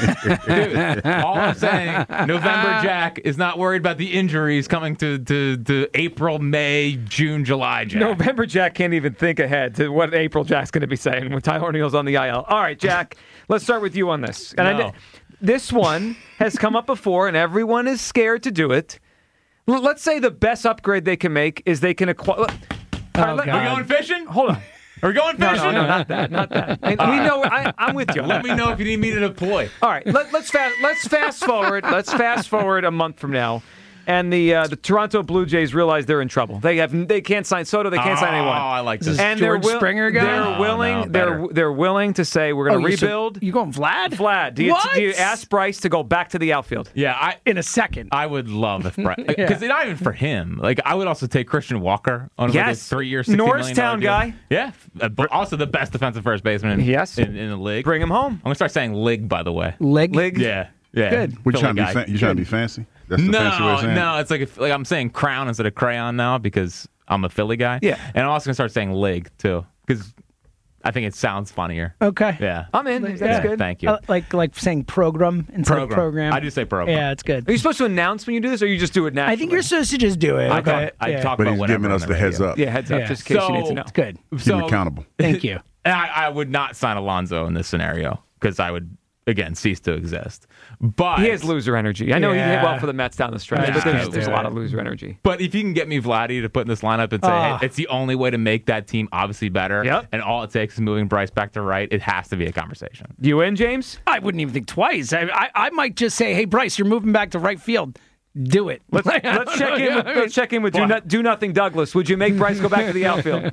Speaker 4: dude, all I'm saying, November Jack is not worried about the injuries coming to, to, to April, May, June, July Jack.
Speaker 1: November Jack can't even think ahead to what April Jack's going to be saying when Tyler O'Neill's on the I L. All right, Jack, let's start with you on this. And I
Speaker 4: No.
Speaker 1: kn- this one has come up before, and everyone is scared to do it. L- let's say the best upgrade they can make is they can acquire.
Speaker 3: Oh,
Speaker 4: Are we going fishing?
Speaker 1: Hold on.
Speaker 4: Are we going
Speaker 1: No,
Speaker 4: fishing?
Speaker 1: no, no, not that, not that. And we know. I, I'm with you. on
Speaker 4: Let
Speaker 1: that.
Speaker 4: me know if you need me to deploy.
Speaker 1: All right, let, let's fast. Let's fast forward. Let's fast forward a month from now, and the uh, the Toronto Blue Jays realize they're in trouble. They have they can't sign Soto. They can't sign
Speaker 4: Oh,
Speaker 1: anyone.
Speaker 4: I like
Speaker 3: Is
Speaker 4: this.
Speaker 3: this
Speaker 1: And
Speaker 3: George
Speaker 1: they're will-
Speaker 3: Springer guy?
Speaker 1: They're
Speaker 4: No,
Speaker 1: willing.
Speaker 4: no,
Speaker 1: they're
Speaker 4: better.
Speaker 1: they're willing to say we're going to
Speaker 3: Oh, you're so-
Speaker 1: rebuild.
Speaker 3: you going Vlad?
Speaker 1: Vlad, do you,
Speaker 3: What?
Speaker 1: do you ask Bryce to go back to the outfield?
Speaker 4: Yeah, I
Speaker 3: In a second.
Speaker 4: I would love if Brett, because not even for him. Like I would also take Christian Walker on
Speaker 1: Yes.
Speaker 4: like a three-year, sixty
Speaker 1: Norristown
Speaker 4: million dollar
Speaker 1: guy.
Speaker 4: deal. Yeah, uh, but also the best defensive first baseman in,
Speaker 1: Yes.
Speaker 4: in, in the league.
Speaker 1: Bring him home.
Speaker 4: I'm gonna start saying "lig," by the way.
Speaker 3: Leg.
Speaker 1: Lig.
Speaker 4: Yeah, yeah.
Speaker 3: Good.
Speaker 2: What you
Speaker 4: Philly
Speaker 2: trying to be?
Speaker 4: guy.
Speaker 2: Fa- you trying to be fancy? That's the fancy way of
Speaker 4: No,
Speaker 2: saying
Speaker 4: no.
Speaker 2: it?
Speaker 4: It's like if, like I'm saying crown instead of crayon now because I'm a Philly guy.
Speaker 1: Yeah.
Speaker 4: and I'm also gonna start saying "lig" too because I think it sounds funnier.
Speaker 3: Okay.
Speaker 4: Yeah,
Speaker 1: I'm in. That's
Speaker 3: Yeah.
Speaker 1: good.
Speaker 4: Thank you.
Speaker 3: Uh, like like saying program instead
Speaker 4: Program.
Speaker 3: of program.
Speaker 4: I do say program.
Speaker 3: Yeah, it's good.
Speaker 1: Are you supposed to announce when you do this, or you just do it naturally?
Speaker 3: I think you're supposed to just do it.
Speaker 4: I
Speaker 3: okay.
Speaker 4: talk, I
Speaker 3: yeah.
Speaker 4: talk
Speaker 2: But
Speaker 4: about
Speaker 2: he's
Speaker 4: whatever
Speaker 2: giving
Speaker 4: on
Speaker 2: us
Speaker 4: the
Speaker 2: the heads
Speaker 4: radio.
Speaker 2: up.
Speaker 1: Yeah, heads up,
Speaker 3: Yeah.
Speaker 1: just in case you need to
Speaker 4: So-
Speaker 1: know.
Speaker 3: It's good.
Speaker 2: Keep
Speaker 4: So-
Speaker 2: him accountable.
Speaker 3: Thank you.
Speaker 4: And I, I would not sign Alonso in this scenario because I would again cease to exist. But
Speaker 1: He has loser energy. I know he hit
Speaker 3: Yeah.
Speaker 1: well for the Mets down the stretch,
Speaker 3: I
Speaker 1: but
Speaker 3: just
Speaker 1: there's,
Speaker 3: can't
Speaker 1: there's a
Speaker 3: do
Speaker 1: lot
Speaker 3: it.
Speaker 1: of loser energy.
Speaker 4: But if you can get me Vladdy to put in this lineup and say,
Speaker 3: Ah.
Speaker 4: hey, it's the only way to make that team obviously better,
Speaker 1: Yep.
Speaker 4: and all it takes is moving Bryce back to right, it has to be a conversation.
Speaker 1: You in, James?
Speaker 3: I wouldn't even think twice. I, I I might just say, hey Bryce, you're moving back to right field. Do it.
Speaker 1: Let's,
Speaker 3: Like, I
Speaker 1: let's
Speaker 3: don't
Speaker 1: check
Speaker 3: know,
Speaker 1: in
Speaker 3: you know
Speaker 1: with
Speaker 3: what I mean?
Speaker 1: let's check in with do, not, do nothing Douglas. Would you make Bryce go back to the outfield?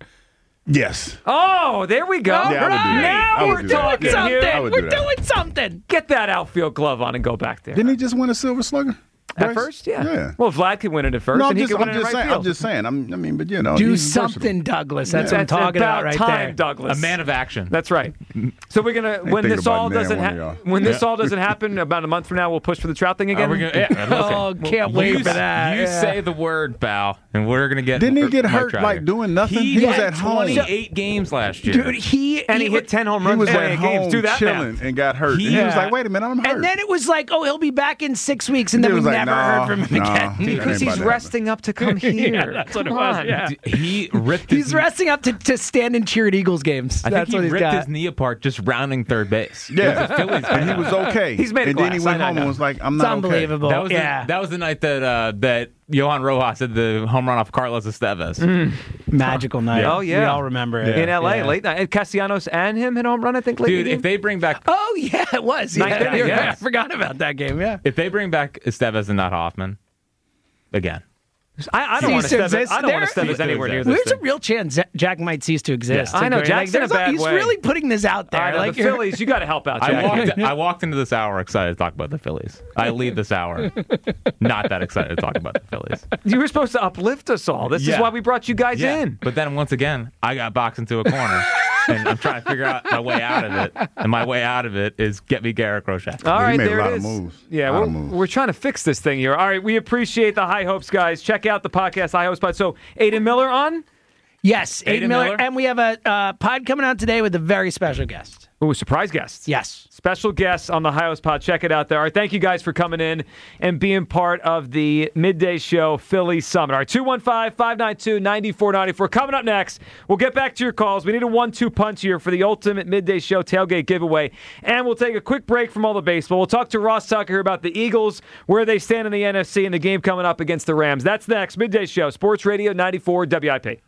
Speaker 2: Yes.
Speaker 1: Oh, there we go.
Speaker 2: Yeah, I would do that.
Speaker 1: Now
Speaker 2: I would
Speaker 1: we're
Speaker 2: do that.
Speaker 1: talking
Speaker 3: Doing something.
Speaker 1: here.
Speaker 2: I would
Speaker 3: We're
Speaker 2: do that.
Speaker 3: doing something.
Speaker 1: Get that outfield glove on and go back there.
Speaker 2: Didn't he just win a Silver Slugger?
Speaker 1: At
Speaker 2: Bryce?
Speaker 1: first, yeah.
Speaker 2: Yeah.
Speaker 1: Well, Vlad could win it at first,
Speaker 2: No, I'm
Speaker 1: and he
Speaker 2: just,
Speaker 1: could win
Speaker 2: I'm
Speaker 1: it
Speaker 2: just
Speaker 1: in right
Speaker 2: saying.
Speaker 1: field.
Speaker 2: I'm just saying. I'm, I mean, but you know,
Speaker 3: Do
Speaker 2: he's
Speaker 3: something,
Speaker 2: versatile.
Speaker 3: Douglas. That's
Speaker 1: Yeah.
Speaker 3: what I'm
Speaker 1: That's
Speaker 3: talking about
Speaker 1: about
Speaker 3: right
Speaker 1: time,
Speaker 3: there.
Speaker 1: Douglas.
Speaker 4: A man of action.
Speaker 1: That's right. So we're gonna when
Speaker 2: thinking
Speaker 1: this
Speaker 2: about
Speaker 1: all
Speaker 2: it now,
Speaker 1: doesn't
Speaker 2: one of
Speaker 1: ha-
Speaker 2: y'all.
Speaker 1: when this all doesn't happen about a month from now, we'll push for the Trout thing again.
Speaker 4: Are we gonna, yeah, listen,
Speaker 3: Oh, can't wait
Speaker 4: you,
Speaker 3: for that.
Speaker 4: You
Speaker 3: Yeah.
Speaker 4: say the word, pal, and we're gonna get.
Speaker 2: Didn't he get
Speaker 4: Mike
Speaker 2: hurt,
Speaker 4: Trout
Speaker 2: like,
Speaker 4: here.
Speaker 2: doing nothing?
Speaker 4: He,
Speaker 2: He was
Speaker 4: had
Speaker 2: at home.
Speaker 4: twenty-eight games last year.
Speaker 3: Dude, he
Speaker 1: and he, hit ten home
Speaker 2: He
Speaker 1: runs
Speaker 2: was
Speaker 1: in
Speaker 2: at
Speaker 1: twenty-eight games.
Speaker 2: home
Speaker 1: Do that
Speaker 2: chilling
Speaker 1: math.
Speaker 2: and got hurt.
Speaker 4: He-
Speaker 2: and he was
Speaker 3: Yeah.
Speaker 2: like, "Wait a minute, I'm hurt."
Speaker 3: And then it was like, oh, he'll be back in six weeks, and then
Speaker 2: It
Speaker 3: we
Speaker 2: was like,
Speaker 3: never
Speaker 2: no,
Speaker 3: heard from him
Speaker 2: no,
Speaker 3: again.
Speaker 2: it ain't
Speaker 1: Because he's
Speaker 2: about that.
Speaker 1: resting up to come here.
Speaker 3: Yeah, that's what it
Speaker 1: Come
Speaker 3: was,
Speaker 1: on.
Speaker 3: yeah.
Speaker 4: He ripped. His,
Speaker 3: He's resting up to, to stand and cheer at Eagles games.
Speaker 4: I
Speaker 3: That's
Speaker 4: think
Speaker 3: what
Speaker 4: he
Speaker 3: he's
Speaker 4: ripped
Speaker 3: got.
Speaker 4: his knee apart just rounding third base.
Speaker 2: Yeah,
Speaker 4: Phillies
Speaker 2: and he was okay.
Speaker 1: He's made of
Speaker 2: And then he
Speaker 1: glass.
Speaker 2: went
Speaker 1: I know,
Speaker 2: home
Speaker 1: I
Speaker 2: and
Speaker 1: know.
Speaker 2: was like, "I'm
Speaker 3: It's
Speaker 2: not
Speaker 3: unbelievable.
Speaker 4: That was
Speaker 3: yeah.
Speaker 4: the, that was the night that uh, that Johan Rojas had the home run off Carlos Estevez.
Speaker 3: Magical night.
Speaker 1: Oh, yeah.
Speaker 3: We all remember it.
Speaker 1: In L A,
Speaker 3: Yeah.
Speaker 1: late night. And Castellanos and him hit home run, I think, late in
Speaker 4: Dude,
Speaker 1: the
Speaker 4: if
Speaker 1: game.
Speaker 4: they bring back
Speaker 3: Oh, yeah, it was.
Speaker 1: Ninth
Speaker 3: Yeah,
Speaker 1: inning,
Speaker 3: you're
Speaker 1: yeah.
Speaker 3: right. I forgot about that game, yeah.
Speaker 4: if they bring back Estevez and not Hoffman, again.
Speaker 1: I, I don't want to
Speaker 3: Cease to
Speaker 1: Estevez.
Speaker 3: exist.
Speaker 1: I don't want
Speaker 3: There-
Speaker 1: to Estevez anywhere near this
Speaker 3: There's
Speaker 1: thing.
Speaker 3: a real chance Za- Jack might cease to exist.
Speaker 1: Yeah, I know.
Speaker 3: Like,
Speaker 1: Jack's in a
Speaker 3: there's
Speaker 1: bad
Speaker 3: he's
Speaker 1: way.
Speaker 3: really putting this out there.
Speaker 1: I know,
Speaker 3: like
Speaker 1: the
Speaker 3: you're-
Speaker 1: Phillies, you got to help out,
Speaker 4: I
Speaker 1: Jack.
Speaker 4: walked, I walked into this hour excited to talk about the Phillies. I leave this hour not that excited to talk about the Phillies.
Speaker 1: You were supposed to uplift us all. This is
Speaker 4: Yeah.
Speaker 1: why we brought you guys in.
Speaker 4: But then once again, I got boxed into a corner. And I'm trying to figure out my way out of it. And my way out of it is get me Garrett Crochet.
Speaker 1: All
Speaker 2: he
Speaker 1: right,
Speaker 2: made a
Speaker 1: there
Speaker 2: lot
Speaker 1: it
Speaker 2: of
Speaker 1: is.
Speaker 2: moves.
Speaker 1: Yeah,
Speaker 2: A lot
Speaker 1: we're,
Speaker 2: of moves.
Speaker 1: we're trying to fix this thing here. All right, we appreciate the High Hopes, guys. Check out the podcast, High Hopes Pod. So, Aiden Miller on?
Speaker 3: Yes, Aiden,
Speaker 4: Aiden
Speaker 3: Miller.
Speaker 4: Miller.
Speaker 3: And we have a uh, pod coming out today with a very special guest.
Speaker 1: Ooh, surprise guests.
Speaker 3: Yes.
Speaker 1: Special guests on the High Hopes Pod. Check it out there. All right, thank you guys for coming in and being part of the Midday Show Philly Summit. All right, two one five, five nine two, nine four nine four. Coming up next, we'll get back to your calls. We need a one two punch here for the ultimate Midday Show tailgate giveaway. And we'll take a quick break from all the baseball. We'll talk to Ross Tucker here about the Eagles, where they stand in the N F C, and the game coming up against the Rams. That's next. Midday Show, Sports Radio ninety-four W I P.